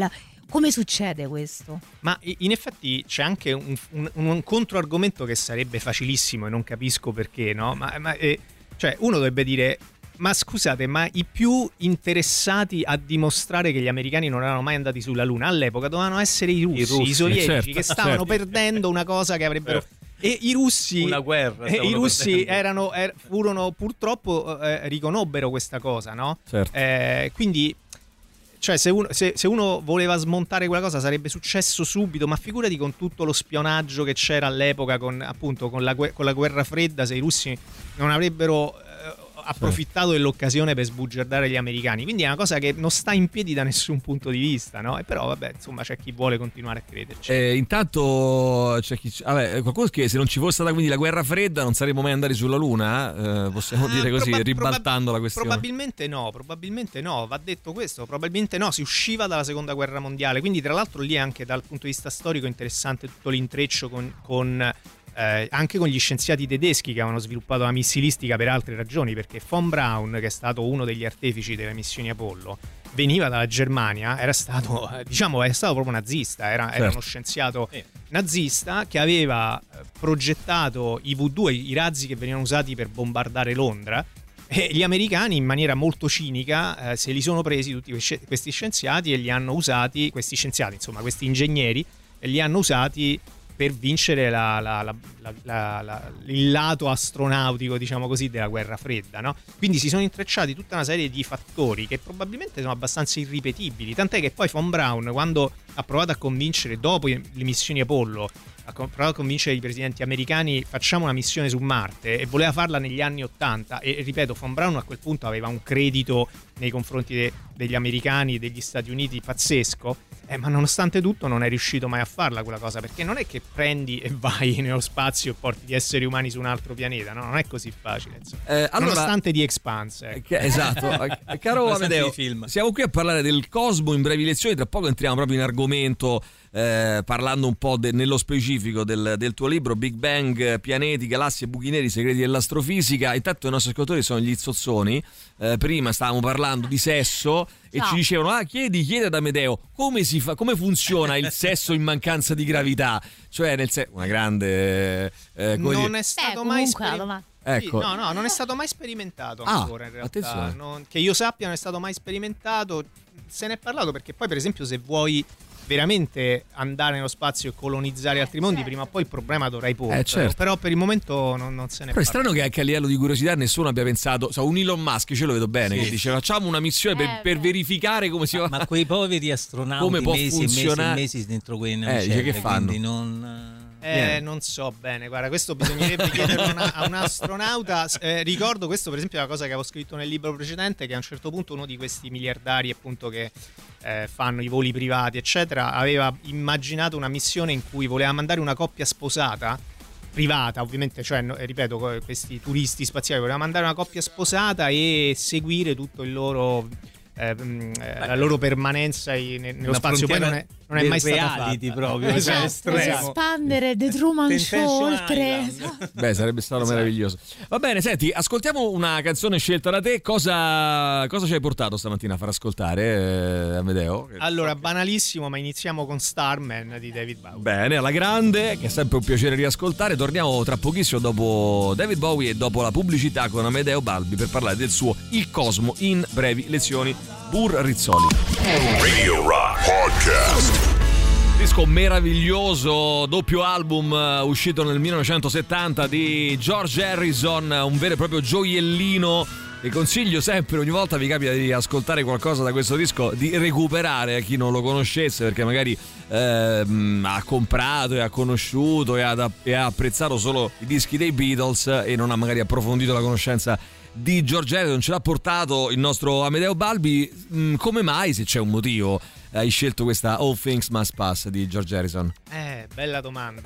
Come succede questo?
Ma in effetti c'è anche un, un, un controargomento che sarebbe facilissimo e non capisco perché, no? Ma, ma eh, cioè uno dovrebbe dire: ma scusate, ma i più interessati a dimostrare che gli americani non erano mai andati sulla Luna all'epoca dovevano essere i russi, i, russi, i sovietici, certo, che stavano certo. perdendo una cosa che avrebbero... Certo. E i russi,
una guerra,
eh, i russi erano, er, furono purtroppo eh, riconobbero questa cosa, no?
Certo.
Eh, quindi, cioè, se uno, se, se uno voleva smontare quella cosa sarebbe successo subito, ma figurati con tutto lo spionaggio che c'era all'epoca, con appunto con la, con la guerra fredda, se i russi non avrebbero approfittato dell'occasione per sbugiardare gli americani. Quindi è una cosa che non sta in piedi da nessun punto di vista, no? E però vabbè, insomma, c'è chi vuole continuare a crederci.
Eh, intanto c'è chi, vabbè, qualcuno che se non ci fosse stata quindi la guerra fredda non saremmo mai andati sulla Luna, eh, possiamo ah, dire così, proba- ribaltando proba- la questione.
Probabilmente no, probabilmente no, va detto questo, probabilmente no, si usciva dalla seconda guerra mondiale, quindi tra l'altro lì anche dal punto di vista storico è interessante tutto l'intreccio con, con Eh, anche con gli scienziati tedeschi che avevano sviluppato la missilistica per altre ragioni, perché von Braun, che è stato uno degli artefici delle missioni Apollo, veniva dalla Germania, era stato eh, diciamo era stato proprio nazista, era, certo. era uno scienziato eh. nazista che aveva progettato i vu due, i razzi che venivano usati per bombardare Londra, e gli americani in maniera molto cinica eh, se li sono presi tutti questi scienziati e li hanno usati, questi scienziati insomma questi ingegneri, e li hanno usati per vincere la, la, la, la, la, il lato astronautico, diciamo così, della guerra fredda, no? Quindi si sono intrecciati tutta una serie di fattori che probabilmente sono abbastanza irripetibili, tant'è che poi von Braun, quando ha provato a convincere, dopo le missioni Apollo, ha provato a convincere i presidenti americani: facciamo una missione su Marte, e voleva farla negli anni ottanta, e ripeto, von Braun a quel punto aveva un credito nei confronti de, degli americani, degli Stati Uniti pazzesco, eh, ma nonostante tutto non è riuscito mai a farla quella cosa, perché non è che prendi e vai nello spazio e porti gli esseri umani su un altro pianeta, no? Non è così facile, eh, allora, nonostante The Expanse, ecco.
che, esatto. Caro Amedeo, siamo qui a parlare del cosmo in brevi lezioni, tra poco entriamo proprio in argomento, eh, parlando un po' de, nello specifico del, del tuo libro Big Bang, pianeti, galassie, buchi neri, segreti dell'astrofisica. Intanto i nostri ascoltatori sono gli zozzoni, eh, prima stavamo parlando di sesso e no. ci dicevano: ah, chiedi, chiedi ad Amedeo come si fa, come funziona il sesso in mancanza di gravità, cioè nel senso una grande eh,
non
dire...
è stato
Beh,
mai
sperimentato.
Ecco.
Sì, no, no, non è stato mai sperimentato
ah,
ancora in realtà. Non, che io sappia non è stato mai sperimentato. Se ne è parlato perché poi, per esempio, se vuoi veramente andare nello spazio e colonizzare altri mondi, prima o poi il problema dovrai porre.
Eh, certo.
Però per il momento non, non se ne
Però è
parla.
strano che anche a livello di curiosità nessuno abbia pensato, so, un Elon Musk, ce lo vedo bene, sì. che dice facciamo una missione per,
eh,
per verificare come si va.
Ma quei poveri astronauti,
come può
mesi
funzionare?
e mesi, mesi dentro quei
eh,
navicelle,
dice, che fanno?
quindi non...
Eh, non so bene, guarda, questo bisognerebbe chiederlo una, a un astronauta. Eh, ricordo questo, per esempio, è una cosa che avevo scritto nel libro precedente, che a un certo punto uno di questi miliardari, appunto, che eh, fanno i voli privati, eccetera, aveva immaginato una missione in cui voleva mandare una coppia sposata, privata ovviamente, cioè, no, ripeto, questi turisti spaziali, voleva mandare una coppia sposata e seguire tutto il loro... Eh, eh, la loro permanenza in, nello
una
spazio poi non è, non è mai stata fatta
proprio,
esatto,
estremo.
Espandere The Truman Show oltre.
Beh, sarebbe stato esatto. meraviglioso. Va bene, senti, ascoltiamo una canzone scelta da te. Cosa, cosa ci hai portato stamattina a far ascoltare, eh, Amedeo?
Allora, banalissimo, ma iniziamo con Starman di David Bowie.
Bene, alla grande, che è sempre un piacere riascoltare. Torniamo tra pochissimo dopo David Bowie e dopo la pubblicità con Amedeo Balbi per parlare del suo Il Cosmo in brevi lezioni. Bur Rizzoli.
Radio Rock Podcast.
Disco meraviglioso, doppio album uh, uscito nel millenovecentosettanta di George Harrison, un vero e proprio gioiellino. Vi consiglio sempre, ogni volta vi capita di ascoltare qualcosa da questo disco, di recuperare a chi non lo conoscesse, perché magari eh, ha comprato e ha conosciuto e ha, e ha apprezzato solo i dischi dei Beatles e non ha magari approfondito la conoscenza di George Harrison. Ce l'ha portato il nostro Amedeo Balbi. Mh, come mai, se c'è un motivo, hai scelto questa All Things Must Pass di George Harrison?
Eh, bella domanda.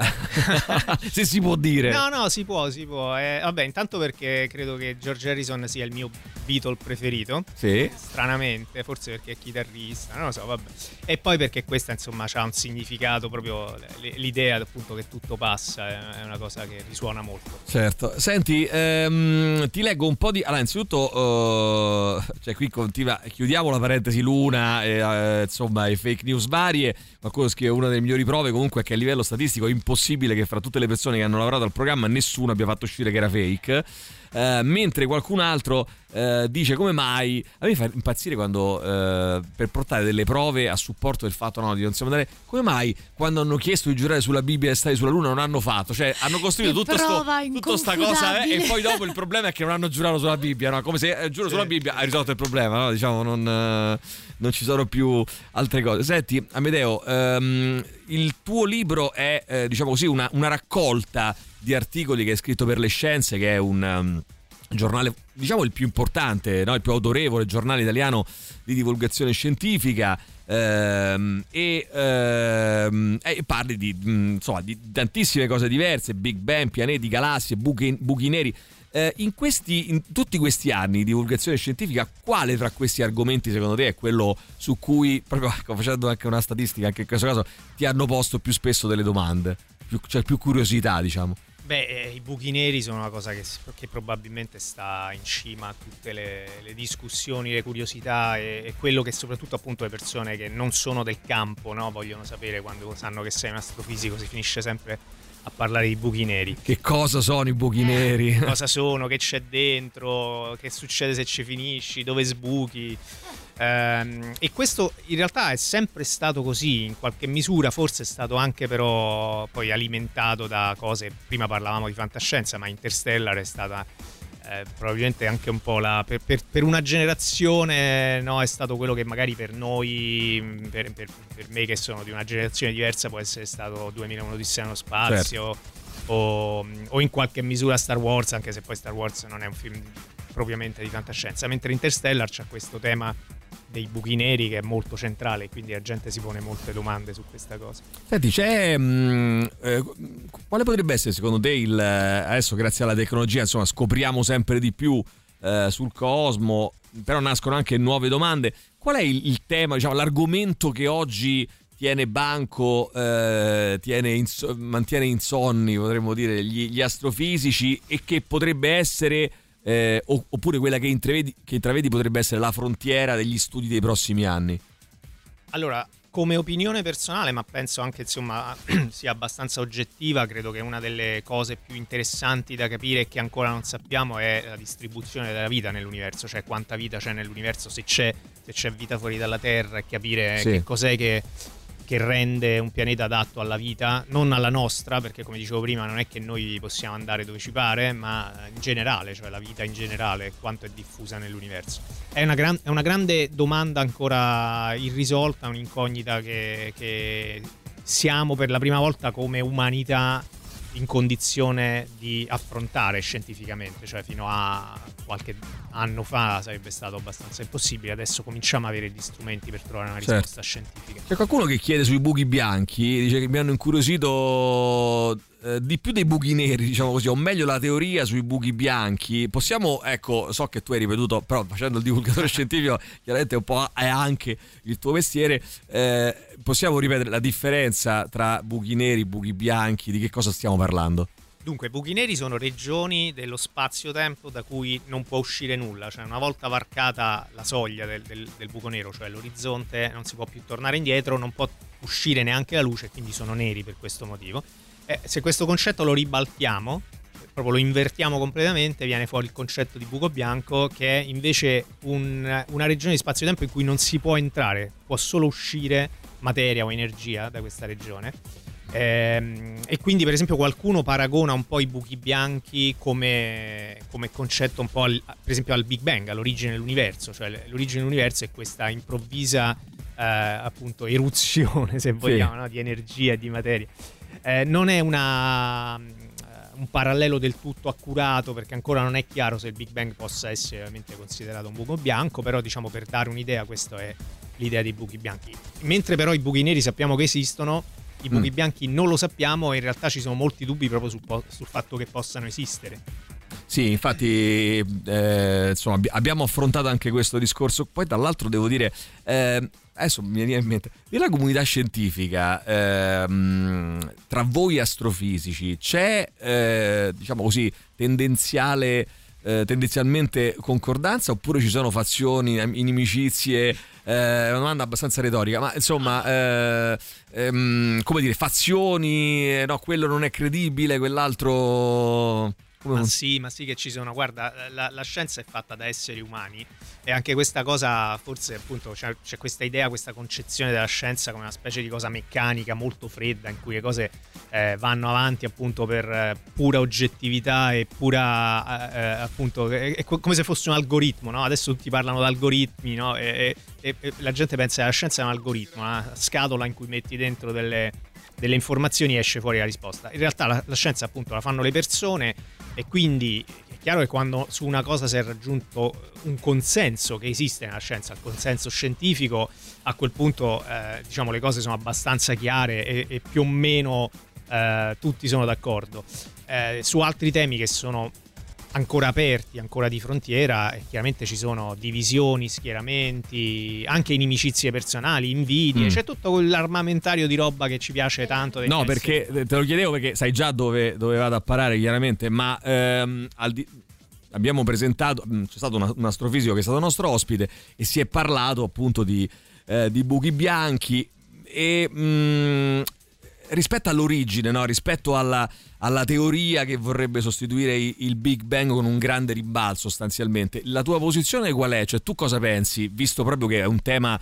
Se si può dire.
No, no, si può, si può. Eh, vabbè, intanto perché credo che George Harrison sia il mio Beatle preferito.
Sì.
Stranamente, forse perché è chitarrista, non lo so, vabbè. E poi perché questa, insomma, ha un significato proprio, l'idea appunto che tutto passa è una cosa che risuona molto.
Certo. Senti, ehm, ti leggo un po' di... Allora, innanzitutto, uh, cioè qui continua, chiudiamo la parentesi Luna, e, uh, insomma, insomma e fake news varie. Qualcuno scrive: una delle migliori prove comunque è che a livello statistico è impossibile che fra tutte le persone che hanno lavorato al programma nessuno abbia fatto uscire che era fake. Uh, mentre qualcun altro uh, dice: come mai? A me fa impazzire quando uh, per portare delle prove a supporto del fatto no, di non siamo andare, come mai quando hanno chiesto di giurare sulla Bibbia e stare sulla Luna non hanno fatto? Cioè hanno costruito tutto sto, tutta sta cosa eh, e poi dopo il problema è che non hanno giurato sulla Bibbia, no? Come se eh, giuro sì. sulla Bibbia hai risolto il problema, no? Diciamo non, uh, non ci sono più altre cose. Senti Amedeo, um, il tuo libro è eh, diciamo così una, una raccolta di articoli che hai scritto per Le Scienze, che è un um, giornale, diciamo il più importante, no? Il più autorevole giornale italiano di divulgazione scientifica, ehm, e, ehm, e parli di, mh, insomma, di tantissime cose diverse: Big Bang, pianeti, galassie, buchi, buchi neri. Eh, in, questi, in tutti questi anni di divulgazione scientifica, quale tra questi argomenti secondo te è quello su cui, proprio ecco, facendo anche una statistica anche in questo caso, ti hanno posto più spesso delle domande, più, cioè più curiosità, diciamo?
Beh, eh, i buchi neri sono una cosa che, che probabilmente sta in cima a tutte le, le discussioni, le curiosità e, e quello che soprattutto appunto le persone che non sono del campo, no, vogliono sapere. Quando sanno che sei un astrofisico si finisce sempre a parlare di buchi neri.
Che cosa sono i buchi neri?
Eh, cosa sono, che c'è dentro, che succede se ci finisci, dove sbuchi. Um, e questo in realtà è sempre stato così in qualche misura, forse è stato anche però poi alimentato da cose. Prima parlavamo di fantascienza, ma Interstellar è stata eh, probabilmente anche un po' la per, per, per una generazione, no, è stato quello che magari per noi, per, per, per me che sono di una generazione diversa, può essere stato duemilauno Odissea nello spazio, certo. o, o in qualche misura Star Wars, anche se poi Star Wars non è un film propriamente di fantascienza, mentre Interstellar c'ha questo tema dei buchi neri che è molto centrale, quindi la gente si pone molte domande su questa cosa.
Senti, c'è mh, eh, quale potrebbe essere secondo te il, adesso grazie alla tecnologia insomma scopriamo sempre di più eh, sul cosmo, però nascono anche nuove domande. Qual è il, il tema, diciamo l'argomento che oggi tiene banco, eh, tiene inso- mantiene insonni, potremmo dire, gli, gli astrofisici, e che potrebbe essere Eh, oppure quella che intravedi, che intravedi potrebbe essere la frontiera degli studi dei prossimi anni?
Allora, come opinione personale, ma penso anche insomma sia abbastanza oggettiva, credo che una delle cose più interessanti da capire e che ancora non sappiamo è la distribuzione della vita nell'universo, cioè quanta vita c'è nell'universo, se c'è, se c'è vita fuori dalla Terra, e capire sì. che cos'è che che rende un pianeta adatto alla vita, non alla nostra, perché come dicevo prima non è che noi possiamo andare dove ci pare, ma in generale, cioè la vita in generale, quanto è diffusa nell'universo. È una, gran, è una grande domanda ancora irrisolta, un'incognita che, che siamo per la prima volta come umanità in condizione di affrontare scientificamente, cioè fino a qualche anno fa sarebbe stato abbastanza impossibile, adesso cominciamo a avere gli strumenti per trovare una risposta certo. scientifica.
C'è qualcuno che chiede sui buchi bianchi, dice che mi hanno incuriosito eh, di più dei buchi neri, diciamo così, o meglio la teoria sui buchi bianchi. Possiamo, ecco, so che tu hai ripetuto, però facendo il divulgatore scientifico chiaramente un po' è anche il tuo mestiere, eh, possiamo ripetere la differenza tra buchi neri, buchi bianchi, di che cosa stiamo parlando?
Dunque, buchi neri sono regioni dello spazio-tempo da cui non può uscire nulla, cioè una volta varcata la soglia del, del, del buco nero, cioè l'orizzonte, non si può più tornare indietro, non può uscire neanche la luce, quindi sono neri per questo motivo. Eh, se questo concetto lo ribaltiamo, proprio lo invertiamo completamente, viene fuori il concetto di buco bianco, che è invece un, una regione di spazio-tempo in cui non si può entrare, può solo uscire materia o energia da questa regione. Ehm, e quindi per esempio qualcuno paragona un po' i buchi bianchi come, come concetto un po' al, per esempio al Big Bang, all'origine dell'universo, cioè l'origine dell'universo è questa improvvisa eh, appunto eruzione, se vogliamo, sì. no? di energia e di materia. Eh, non è una, un parallelo del tutto accurato, perché ancora non è chiaro se il Big Bang possa essere veramente considerato un buco bianco, però diciamo per dare un'idea questa è l'idea dei buchi bianchi. Mentre però i buchi neri sappiamo che esistono, i buchi mm. bianchi non lo sappiamo, e in realtà ci sono molti dubbi proprio sul, sul fatto che possano esistere.
Sì, infatti eh, insomma abbiamo affrontato anche questo discorso. Poi dall'altro devo dire, eh, adesso mi viene in mente, nella comunità scientifica eh, tra voi astrofisici c'è eh, diciamo così tendenziale eh, tendenzialmente concordanza oppure ci sono fazioni, inimicizie? Eh, è una domanda abbastanza retorica, ma insomma, eh, ehm, come dire, fazioni, eh, no, quello non è credibile, quell'altro...
Ma sì, ma sì che ci sono, guarda, la, la scienza è fatta da esseri umani e anche questa cosa, forse appunto c'è, c'è questa idea, questa concezione della scienza come una specie di cosa meccanica molto fredda in cui le cose eh, vanno avanti appunto per eh, pura oggettività e pura eh, appunto è, è come se fosse un algoritmo, no? Adesso tutti parlano di algoritmi, no? E, e, e la gente pensa che la scienza è un algoritmo, una scatola in cui metti dentro delle delle informazioni e esce fuori la risposta. In realtà la, la scienza appunto la fanno le persone e quindi è chiaro che quando su una cosa si è raggiunto un consenso che esiste nella scienza, il consenso scientifico, a quel punto eh, diciamo le cose sono abbastanza chiare e, e più o meno eh, tutti sono d'accordo. Eh, su altri temi che sono ancora aperti, ancora di frontiera, e chiaramente ci sono divisioni, schieramenti, anche inimicizie personali, invidie, mm. c'è tutto quell'armamentario di roba che ci piace tanto.
No, perché te lo chiedevo perché sai già dove, dove vado a parare chiaramente, ma ehm, al di... abbiamo presentato, c'è stato una, un astrofisico che è stato nostro ospite e si è parlato appunto di, eh, di buchi bianchi e mh, rispetto all'origine, no? Rispetto alla, alla teoria che vorrebbe sostituire il Big Bang con un grande ribalzo sostanzialmente, la tua posizione qual è? Cioè tu cosa pensi, visto proprio che è un tema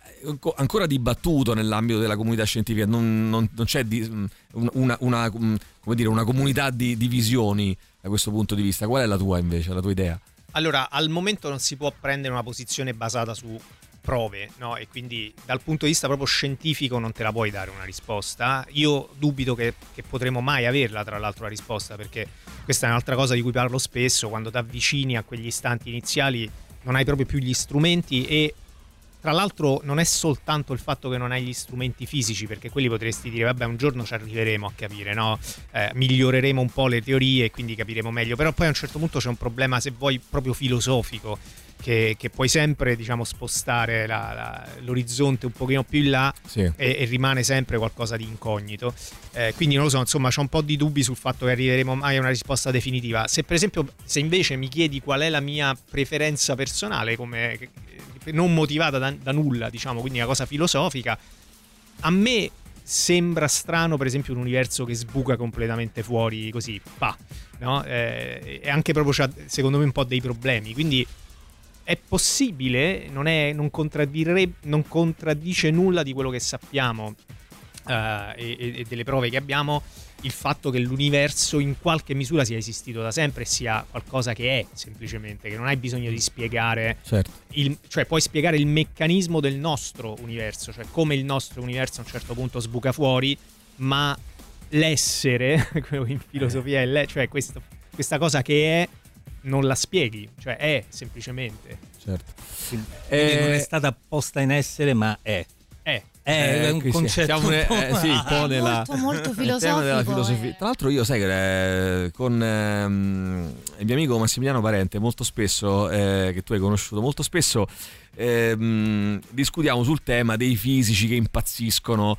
ancora dibattuto nell'ambito della comunità scientifica, non, non, non c'è di, una, una, come dire, una comunità di, di visioni da questo punto di vista, qual è la tua invece, la tua idea?
Allora, al momento non si può prendere una posizione basata su prove, no? E quindi dal punto di vista proprio scientifico non te la puoi dare una risposta. Io dubito che, che potremo mai averla, tra l'altro, la risposta, perché questa è un'altra cosa di cui parlo spesso: quando ti avvicini a quegli istanti iniziali non hai proprio più gli strumenti, e tra l'altro non è soltanto il fatto che non hai gli strumenti fisici, perché quelli potresti dire vabbè, un giorno ci arriveremo a capire, no? Eh, miglioreremo un po' le teorie e quindi capiremo meglio, però poi a un certo punto c'è un problema, se vuoi, proprio filosofico, che, che puoi sempre, diciamo, spostare la, la, l'orizzonte un pochino più in là, sì. e, e rimane sempre qualcosa di incognito. Eh, quindi non lo so, insomma, c'ho un po' di dubbi sul fatto che arriveremo mai a una risposta definitiva. Se per esempio, se invece mi chiedi qual è la mia preferenza personale, come non motivata da, da nulla, diciamo, quindi una cosa filosofica, a me sembra strano per esempio un universo che sbuca completamente fuori così, pa, no? Eh, e anche proprio c'ha, secondo me, un po' dei problemi, quindi è possibile, non, è, non, contraddire, non contraddice nulla di quello che sappiamo uh, e, e delle prove che abbiamo, il fatto che l'universo in qualche misura sia esistito da sempre e sia qualcosa che è, semplicemente, che non hai bisogno di spiegare,
certo.
il, cioè puoi spiegare il meccanismo del nostro universo, cioè come il nostro universo a un certo punto sbuca fuori, ma l'essere, quello che in filosofia è l'è, cioè questo, questa cosa che è, non la spieghi, cioè è semplicemente,
certo.
Quindi eh, non è stata posta in essere, ma è
è
è
eh,
un concetto
siamo,
un po',
eh, sì, un po' nella,
molto molto
filosofico, della filosofia.
Eh.
Tra l'altro io sai che eh, con ehm, il mio amico Massimiliano Parente molto spesso, eh, che tu hai conosciuto molto spesso, ehm, discutiamo sul tema dei fisici che impazziscono,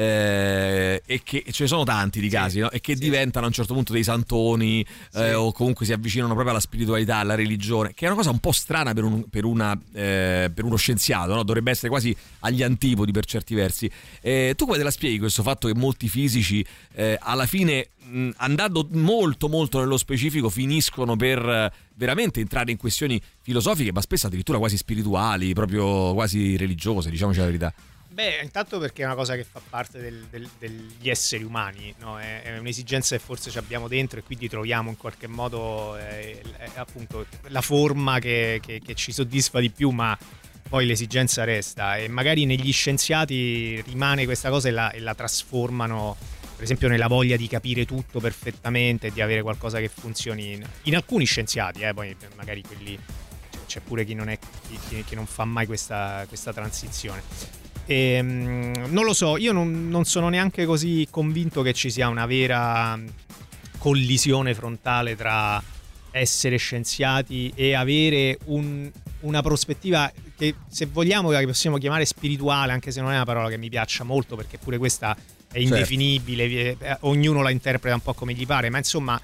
eh, e che ce ne sono tanti di casi, sì, no? E che sì. diventano a un certo punto dei santoni, sì. eh, o comunque si avvicinano proprio alla spiritualità, alla religione, che è una cosa un po' strana per, un, per, una, eh, per uno scienziato, no? Dovrebbe essere quasi agli antipodi per certi versi. Eh, tu come te la spieghi questo fatto che molti fisici eh, alla fine, mh, andando molto molto nello specifico, finiscono per eh, veramente entrare in questioni filosofiche, ma spesso addirittura quasi spirituali, proprio quasi religiose, diciamoci la verità?
Beh, intanto perché è una cosa che fa parte del, del, degli esseri umani, no? È, è un'esigenza che forse ci abbiamo dentro, e quindi troviamo in qualche modo eh, eh, appunto la forma che, che, che ci soddisfa di più, ma poi l'esigenza resta, e magari negli scienziati rimane questa cosa e la, e la trasformano, per esempio, nella voglia di capire tutto perfettamente e di avere qualcosa che funzioni in, in alcuni scienziati, eh, poi magari quelli, c'è pure chi non, è, chi, chi non fa mai questa, questa transizione. E, non lo so, io non, non sono neanche così convinto che ci sia una vera collisione frontale tra essere scienziati e avere un, una prospettiva che, se vogliamo, che possiamo chiamare spirituale, anche se non è una parola che mi piaccia molto, perché pure questa è indefinibile, certo. Ognuno la interpreta un po' come gli pare, ma insomma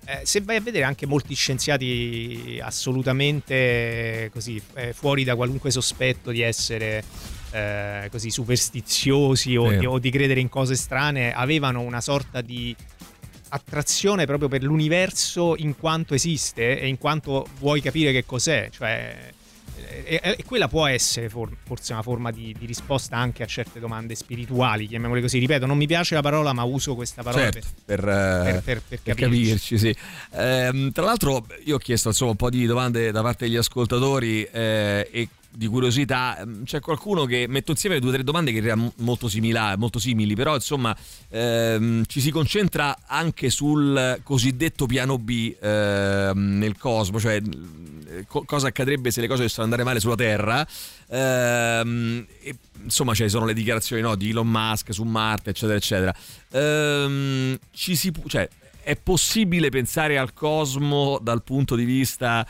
Eh, se vai a vedere anche molti scienziati assolutamente così eh, fuori da qualunque sospetto di essere eh, così superstiziosi o di, o di credere in cose strane, avevano una sorta di attrazione proprio per l'universo in quanto esiste e in quanto vuoi capire che cos'è, cioè e, e quella può essere for- forse una forma di, di risposta anche a certe domande spirituali, chiamiamole così. Ripeto, non mi piace la parola, ma uso questa parola
certo, per, per, per, per, per,
per
capirci. capirci sì. ehm, tra l'altro io ho chiesto insomma un po' di domande da parte degli ascoltatori eh, e di curiosità. C'è qualcuno che metto insieme due o tre domande che erano molto simili, molto simili, però insomma ehm, ci si concentra anche sul cosiddetto piano B ehm, nel cosmo, cioè co- cosa accadrebbe se le cose dovessero andare male sulla Terra. Ehm, e, insomma ci sono le dichiarazioni, no, di Elon Musk su Marte, eccetera eccetera. Ehm, ci si pu- cioè è possibile pensare al cosmo dal punto di vista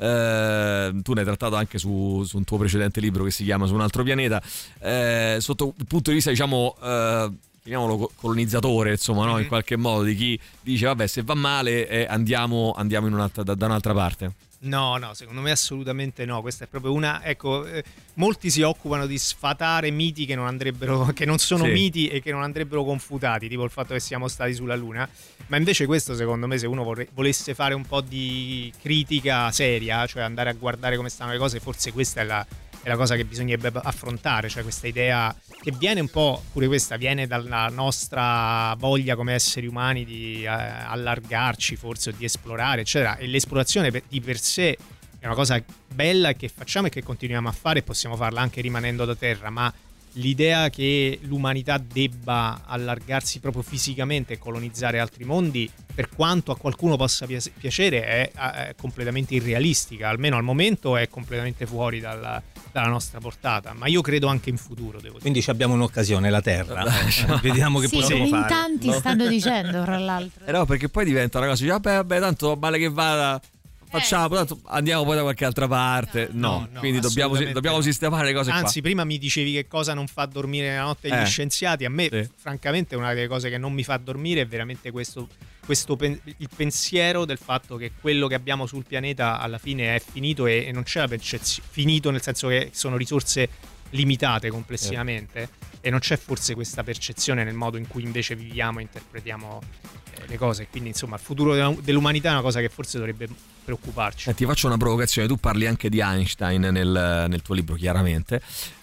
Uh, tu ne hai trattato anche su, su un tuo precedente libro che si chiama Su un altro pianeta, uh, sotto il punto di vista diciamo uh, chiamiamolo colonizzatore, insomma, no? In qualche modo, di chi dice vabbè, se va male eh, andiamo, andiamo in un'altra, da, da un'altra parte.
No, no, secondo me assolutamente no. Questa è proprio una. Ecco, eh, molti si occupano di sfatare miti che non andrebbero, che non sono
sì.
miti e che non andrebbero confutati, tipo il fatto che siamo stati sulla Luna. Ma invece questo, secondo me, se uno vorre, volesse fare un po' di critica seria, cioè andare a guardare come stanno le cose, forse questa è la, è la cosa che bisognerebbe affrontare, cioè questa idea che viene un po', pure questa viene dalla nostra voglia come esseri umani di eh, allargarci forse o di esplorare, eccetera, e l'esplorazione per, di per sé è una cosa bella che facciamo e che continuiamo a fare e possiamo farla anche rimanendo da terra, ma l'idea che l'umanità debba allargarsi proprio fisicamente e colonizzare altri mondi, per quanto a qualcuno possa piacere, è, è completamente irrealistica, almeno al momento è completamente fuori dalla, dalla nostra portata, ma io credo anche in futuro, devo dire.
Quindi abbiamo un'occasione, la Terra. Vediamo che
sì,
possiamo
come
fare.
in tanti
no?
stanno dicendo, fra l'altro.
Eh no, perché poi diventa una cosa, vabbè, vabbè, tanto male che vada, facciamo, tanto andiamo poi da qualche altra parte. No, no, no quindi dobbiamo, dobbiamo sistemare le cose.
Anzi,
qua.
prima mi dicevi che cosa non fa dormire la notte gli
eh.
scienziati. A me,
sì.
francamente, una delle cose che non mi fa dormire è veramente questo, questo pen- il pensiero del fatto che quello che abbiamo sul pianeta alla fine è finito e, e non c'è la percezione. Finito nel senso che sono risorse limitate complessivamente, eh. e non c'è forse questa percezione nel modo in cui invece viviamo e interpretiamo eh, le cose. Quindi, insomma, il futuro dell'umanità è una cosa che forse dovrebbe preoccuparci.
Eh, ti faccio una provocazione, tu parli anche di Einstein nel, nel tuo libro, chiaramente,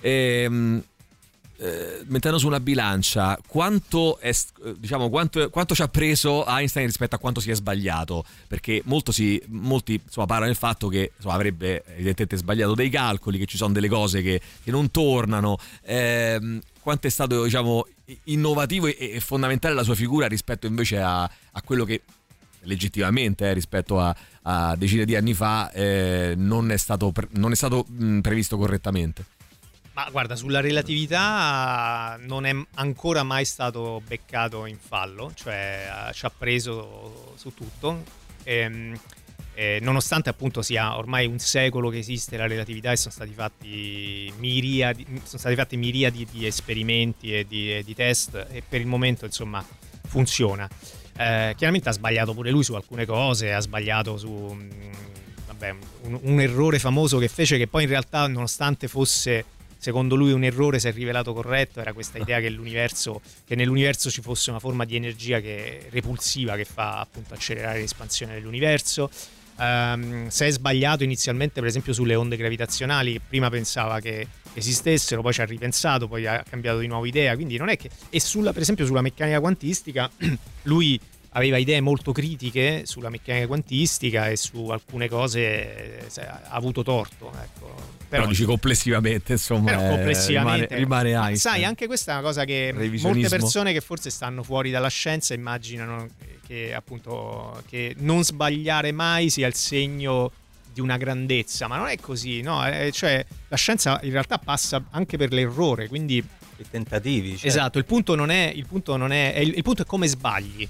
e, eh, mettendo su una bilancia quanto, è, diciamo, quanto, quanto ci ha preso Einstein rispetto a quanto si è sbagliato, perché molto si, molti insomma, parlano del fatto che insomma, avrebbe evidentemente sbagliato dei calcoli, che ci sono delle cose che, che non tornano, eh, quanto è stato, diciamo, innovativo e, e fondamentale la sua figura rispetto invece a, a quello che legittimamente eh, rispetto a, a decine di anni fa eh, non è stato, pre- non è stato mh, previsto correttamente.
Ma guarda, sulla relatività non è ancora mai stato beccato in fallo, cioè ci ha preso su tutto, e, e, nonostante appunto sia ormai un secolo che esiste la relatività e sono stati fatti miriadi, sono stati fatti miriadi di esperimenti e di, e di test, e per il momento insomma funziona. Eh, chiaramente ha sbagliato pure lui su alcune cose, ha sbagliato su mh, vabbè, un, un errore famoso che fece, che poi in realtà, nonostante fosse secondo lui un errore, si è rivelato corretto. Era questa idea che l'universo, che nell'universo ci fosse una forma di energia che repulsiva che fa appunto accelerare l'espansione dell'universo. Um, si è sbagliato inizialmente per esempio sulle onde gravitazionali, che prima pensava che esistessero, poi ci ha ripensato, poi ha cambiato di nuovo idea, quindi non è che. E sulla, per esempio sulla meccanica quantistica lui aveva idee molto critiche sulla meccanica quantistica e su alcune cose ha avuto torto, ecco. Però,
però dici complessivamente, insomma,
però complessivamente
rimane, rimane
sai, anche questa è una cosa che molte persone che forse stanno fuori dalla scienza immaginano che appunto che non sbagliare mai sia il segno di una grandezza, ma non è così, no? Eh, cioè la scienza in realtà passa anche per l'errore, quindi
i tentativi, certo.
Esatto, il punto non è il punto non è, è il, il punto è come sbagli.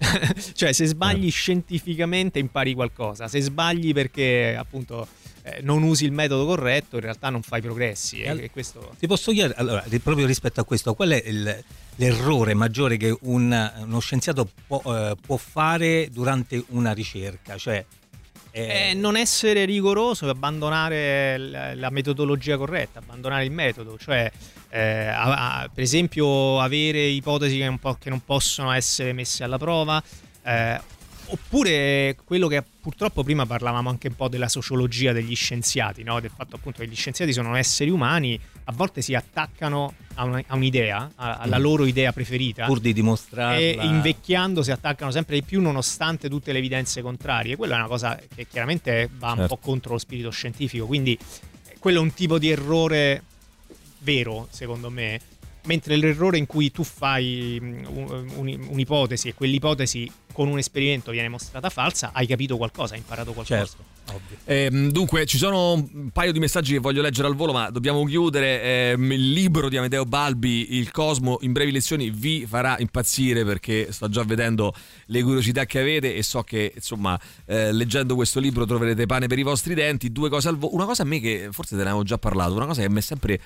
Cioè, se sbagli scientificamente impari qualcosa, se sbagli perché appunto eh, non usi il metodo corretto, in realtà non fai progressi. E, e questo...
Ti posso chiedere, allora, proprio rispetto a questo, qual è il, l'errore maggiore che un, uno scienziato può, eh, può fare durante una ricerca? Cioè,
eh... Eh, non essere rigoroso e abbandonare la, la metodologia corretta, abbandonare il metodo, cioè eh, a, a, per esempio avere ipotesi che non, po- che non possono essere messe alla prova, eh, oppure quello che purtroppo prima parlavamo anche un po' della sociologia degli scienziati, no? Del fatto appunto che gli scienziati sono esseri umani, a volte si attaccano a, una, a un'idea, a, alla loro idea preferita,
pur di dimostrarla,
e invecchiando si attaccano sempre di più nonostante tutte le evidenze contrarie. Quella è una cosa che chiaramente va un
certo.
po' contro lo spirito scientifico, quindi quello è un tipo di errore vero, secondo me. Mentre l'errore in cui tu fai un, un, un'ipotesi e quell'ipotesi con un esperimento viene mostrata falsa, hai capito qualcosa, hai imparato qualcosa.
Certo, ovvio.
Eh, dunque, ci sono un paio di messaggi che voglio leggere al volo, ma dobbiamo chiudere. Eh, il libro di Amedeo Balbi, Il Cosmo in brevi lezioni, vi farà impazzire, perché sto già vedendo le curiosità che avete e so che, insomma, eh, leggendo questo libro troverete pane per i vostri denti. Due cose al volo. Una cosa a me che forse te ne avevo già parlato, una cosa che mi è sempre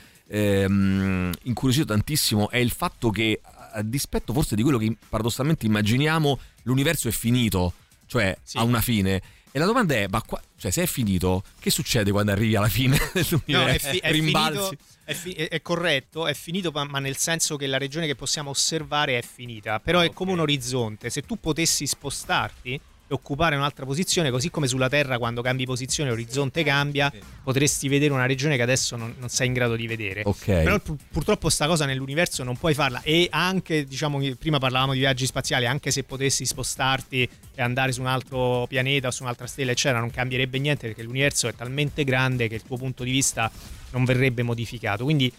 ehm, incuriosito tantissimo è il fatto che, a dispetto forse di quello che paradossalmente immaginiamo, l'universo è finito, cioè sì. ha una fine. E la domanda è, ma qua, cioè, se è finito, che succede quando arrivi alla fine dell'universo?
No, è, fi- è
Rimbalzi?
finito, è, fi- è corretto, è finito, ma nel senso che la regione che possiamo osservare è finita. Però è okay. come un orizzonte. Se tu potessi spostarti e occupare un'altra posizione, così come sulla Terra quando cambi posizione l'orizzonte cambia, potresti vedere una regione che adesso non, non sei in grado di vedere.
Okay.
Però pur, purtroppo sta cosa nell'universo non puoi farla, e anche, diciamo, prima parlavamo di viaggi spaziali, anche se potessi spostarti e andare su un altro pianeta o su un'altra stella eccetera, non cambierebbe niente, perché l'universo è talmente grande che il tuo punto di vista non verrebbe modificato. Quindi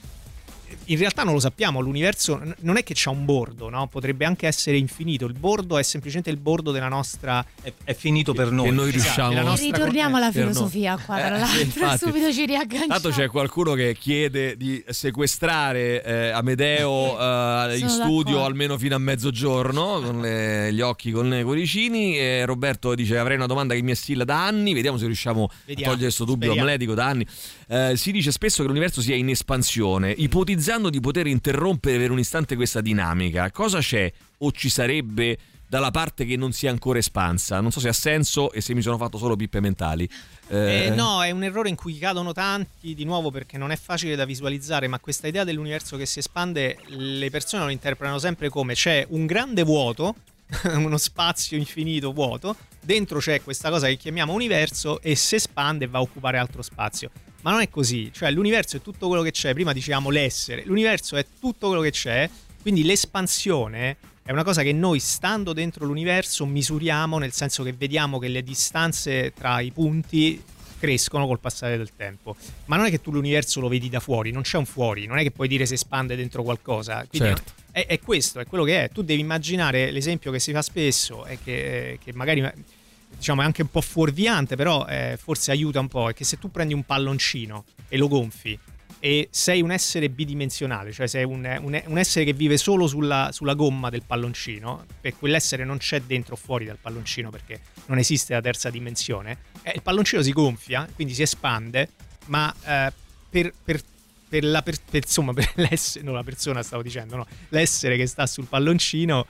in realtà non lo sappiamo, l'universo non è che c'ha un bordo, no? Potrebbe anche essere infinito. Il bordo è semplicemente il bordo della nostra,
è, è finito per noi,
e noi riusciamo
esatto,
nostra...
ritorniamo alla filosofia qua, tra
eh,
l'altro
infatti,
subito ci riagganciamo.
Tanto c'è qualcuno che chiede di sequestrare eh, Amedeo eh, in studio d'accordo. almeno fino a mezzogiorno, con le, gli occhi con i cuoricini. E Roberto dice: avrei una domanda che mi assilla da anni, vediamo se riusciamo
Vediamo,
a togliere questo dubbio amletico da anni. Eh, si dice spesso che l'universo sia in espansione, ipotizzando di poter interrompere per un istante questa dinamica. Cosa c'è o ci sarebbe dalla parte che non sia ancora espansa? Non so se ha senso e se mi sono fatto solo pippe mentali.
Eh... Eh, no, è un errore in cui cadono tanti, di nuovo, perché non è facile da visualizzare, ma questa idea dell'universo che si espande, le persone lo interpretano sempre come c'è un grande vuoto, uno spazio infinito vuoto, dentro c'è questa cosa che chiamiamo universo e si espande e va a occupare altro spazio. Ma non è così, cioè l'universo è tutto quello che c'è. Prima dicevamo l'essere, l'universo è tutto quello che c'è, quindi l'espansione è una cosa che noi, stando dentro l'universo, misuriamo, nel senso che vediamo che le distanze tra i punti crescono col passare del tempo. Ma non è che tu l'universo lo vedi da fuori, non c'è un fuori, non è che puoi dire se espande dentro qualcosa. Quindi
certo.
è, è questo, è quello che è. Tu devi immaginare, l'esempio che si fa spesso e che, che magari, diciamo, è anche un po' fuorviante, però eh, forse aiuta un po', è che se tu prendi un palloncino e lo gonfi e sei un essere bidimensionale, cioè sei un, un, un essere che vive solo sulla, sulla gomma del palloncino, per quell'essere non c'è dentro o fuori dal palloncino, perché non esiste la terza dimensione, eh, il palloncino si gonfia, quindi si espande, ma eh, per, per, per la per, per, insomma, per l'essere, no, la persona stavo dicendo, no, l'essere che sta sul palloncino,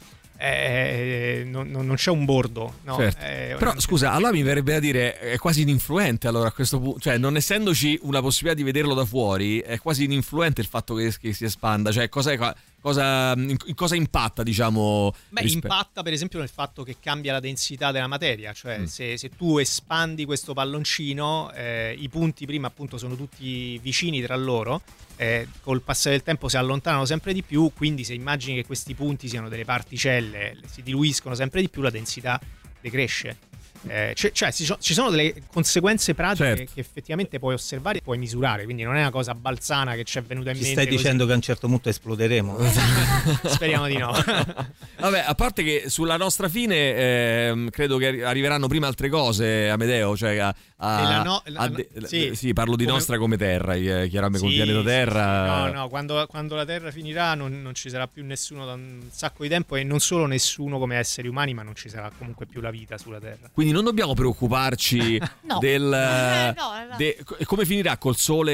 Eh, non, non c'è un bordo, no?
Certo.
Eh,
però scusa, allora mi verrebbe da dire è quasi ininfluente, allora, a questo punto, cioè non essendoci una possibilità di vederlo da fuori, è quasi ininfluente il fatto che, che si espanda, cioè cosa, è, cosa, in cosa impatta, diciamo?
Beh, rispe- impatta per esempio nel fatto che cambia la densità della materia, cioè mm. se, se tu espandi questo palloncino, eh, i punti prima appunto sono tutti vicini tra loro, eh, col passare del tempo si allontanano sempre di più, quindi se immagini che questi punti siano delle particelle, si diluiscono sempre di più, la densità decresce. Eh, cioè, cioè ci, so, ci sono delle conseguenze pratiche
certo.
che effettivamente puoi osservare e puoi misurare, quindi non è una cosa balzana che ci è venuta in
Ci
mente
stai
così.
dicendo che a un certo punto esploderemo?
Speriamo di no.
Vabbè, a parte che sulla nostra fine eh, credo che arriveranno prima altre cose, Amedeo, cioè a, a,
la no, la,
a de-
sì.
sì, parlo di
Come...
nostra come terra, eh, chiaramente
sì,
come pianeta Terra.
Sì, sì. No, no, quando, quando la Terra finirà non, non ci sarà più nessuno da un sacco di tempo, e non solo nessuno come esseri umani, ma non ci sarà comunque più la vita sulla Terra.
Quindi non dobbiamo preoccuparci
no.
del
Eh, no, no.
De, come finirà col sole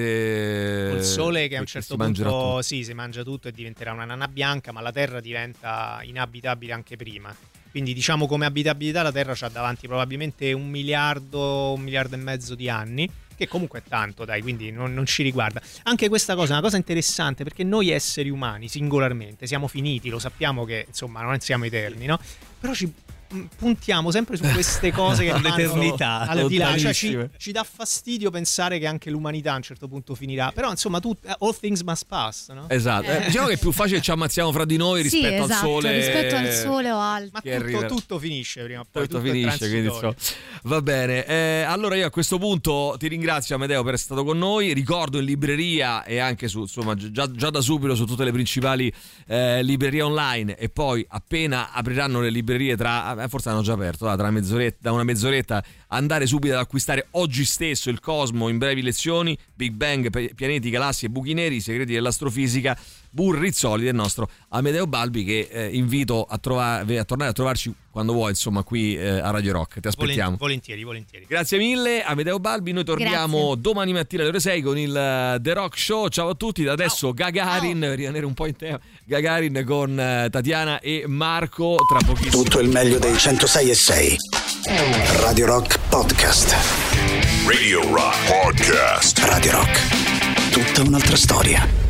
che
Col sole che a un certo punto
tutto.
sì, si mangia tutto e diventerà una nana bianca, ma la Terra diventa inabitabile anche prima. Quindi diciamo come abitabilità la Terra c'ha davanti probabilmente un miliardo, un miliardo e mezzo di anni, che comunque è tanto, dai, quindi non, non ci riguarda. Anche questa cosa è una cosa interessante, perché noi esseri umani singolarmente siamo finiti, lo sappiamo che insomma non siamo eterni, no? Però ci puntiamo sempre su queste cose che
l'eternità
al di là, cioè ci, ci dà fastidio pensare che anche l'umanità a un certo punto finirà, però insomma tu, all things must pass, no?
Esatto, eh. diciamo che è più facile ci ammazziamo fra di noi
sì,
rispetto
esatto,
al sole
rispetto al sole o altro,
ma tutto, tutto finisce prima o poi,
tutto,
tutto
finisce, quindi so. Va bene, eh, allora io a questo punto ti ringrazio, Amedeo, per essere stato con noi. Ricordo in libreria e anche su, insomma, già, già da subito su tutte le principali eh, librerie online, e poi appena apriranno le librerie tra, eh, forse hanno già aperto, tra mezz'oretta, da una mezz'oretta, andare subito ad acquistare oggi stesso il Cosmo in brevi lezioni, Big Bang, pianeti, galassie e buchi neri, i segreti dell'astrofisica, Burrizzoli del nostro Amedeo Balbi, che eh, invito a, trovare, a tornare a trovarci quando vuoi, insomma, qui eh, a Radio Rock. Ti aspettiamo.
Volentieri, volentieri.
Grazie mille, Amedeo Balbi. Noi torniamo
Grazie.
domani mattina alle ore sei con il uh, The Rock Show. Ciao a tutti. Da adesso Ciao. Gagarin, per rimanere un po' in tema, Gagarin con uh, Tatiana e Marco tra pochissimo.
Tutto il meglio dei centosei e sei. Radio Rock Podcast.
Radio Rock Podcast.
Radio Rock. Tutta un'altra storia.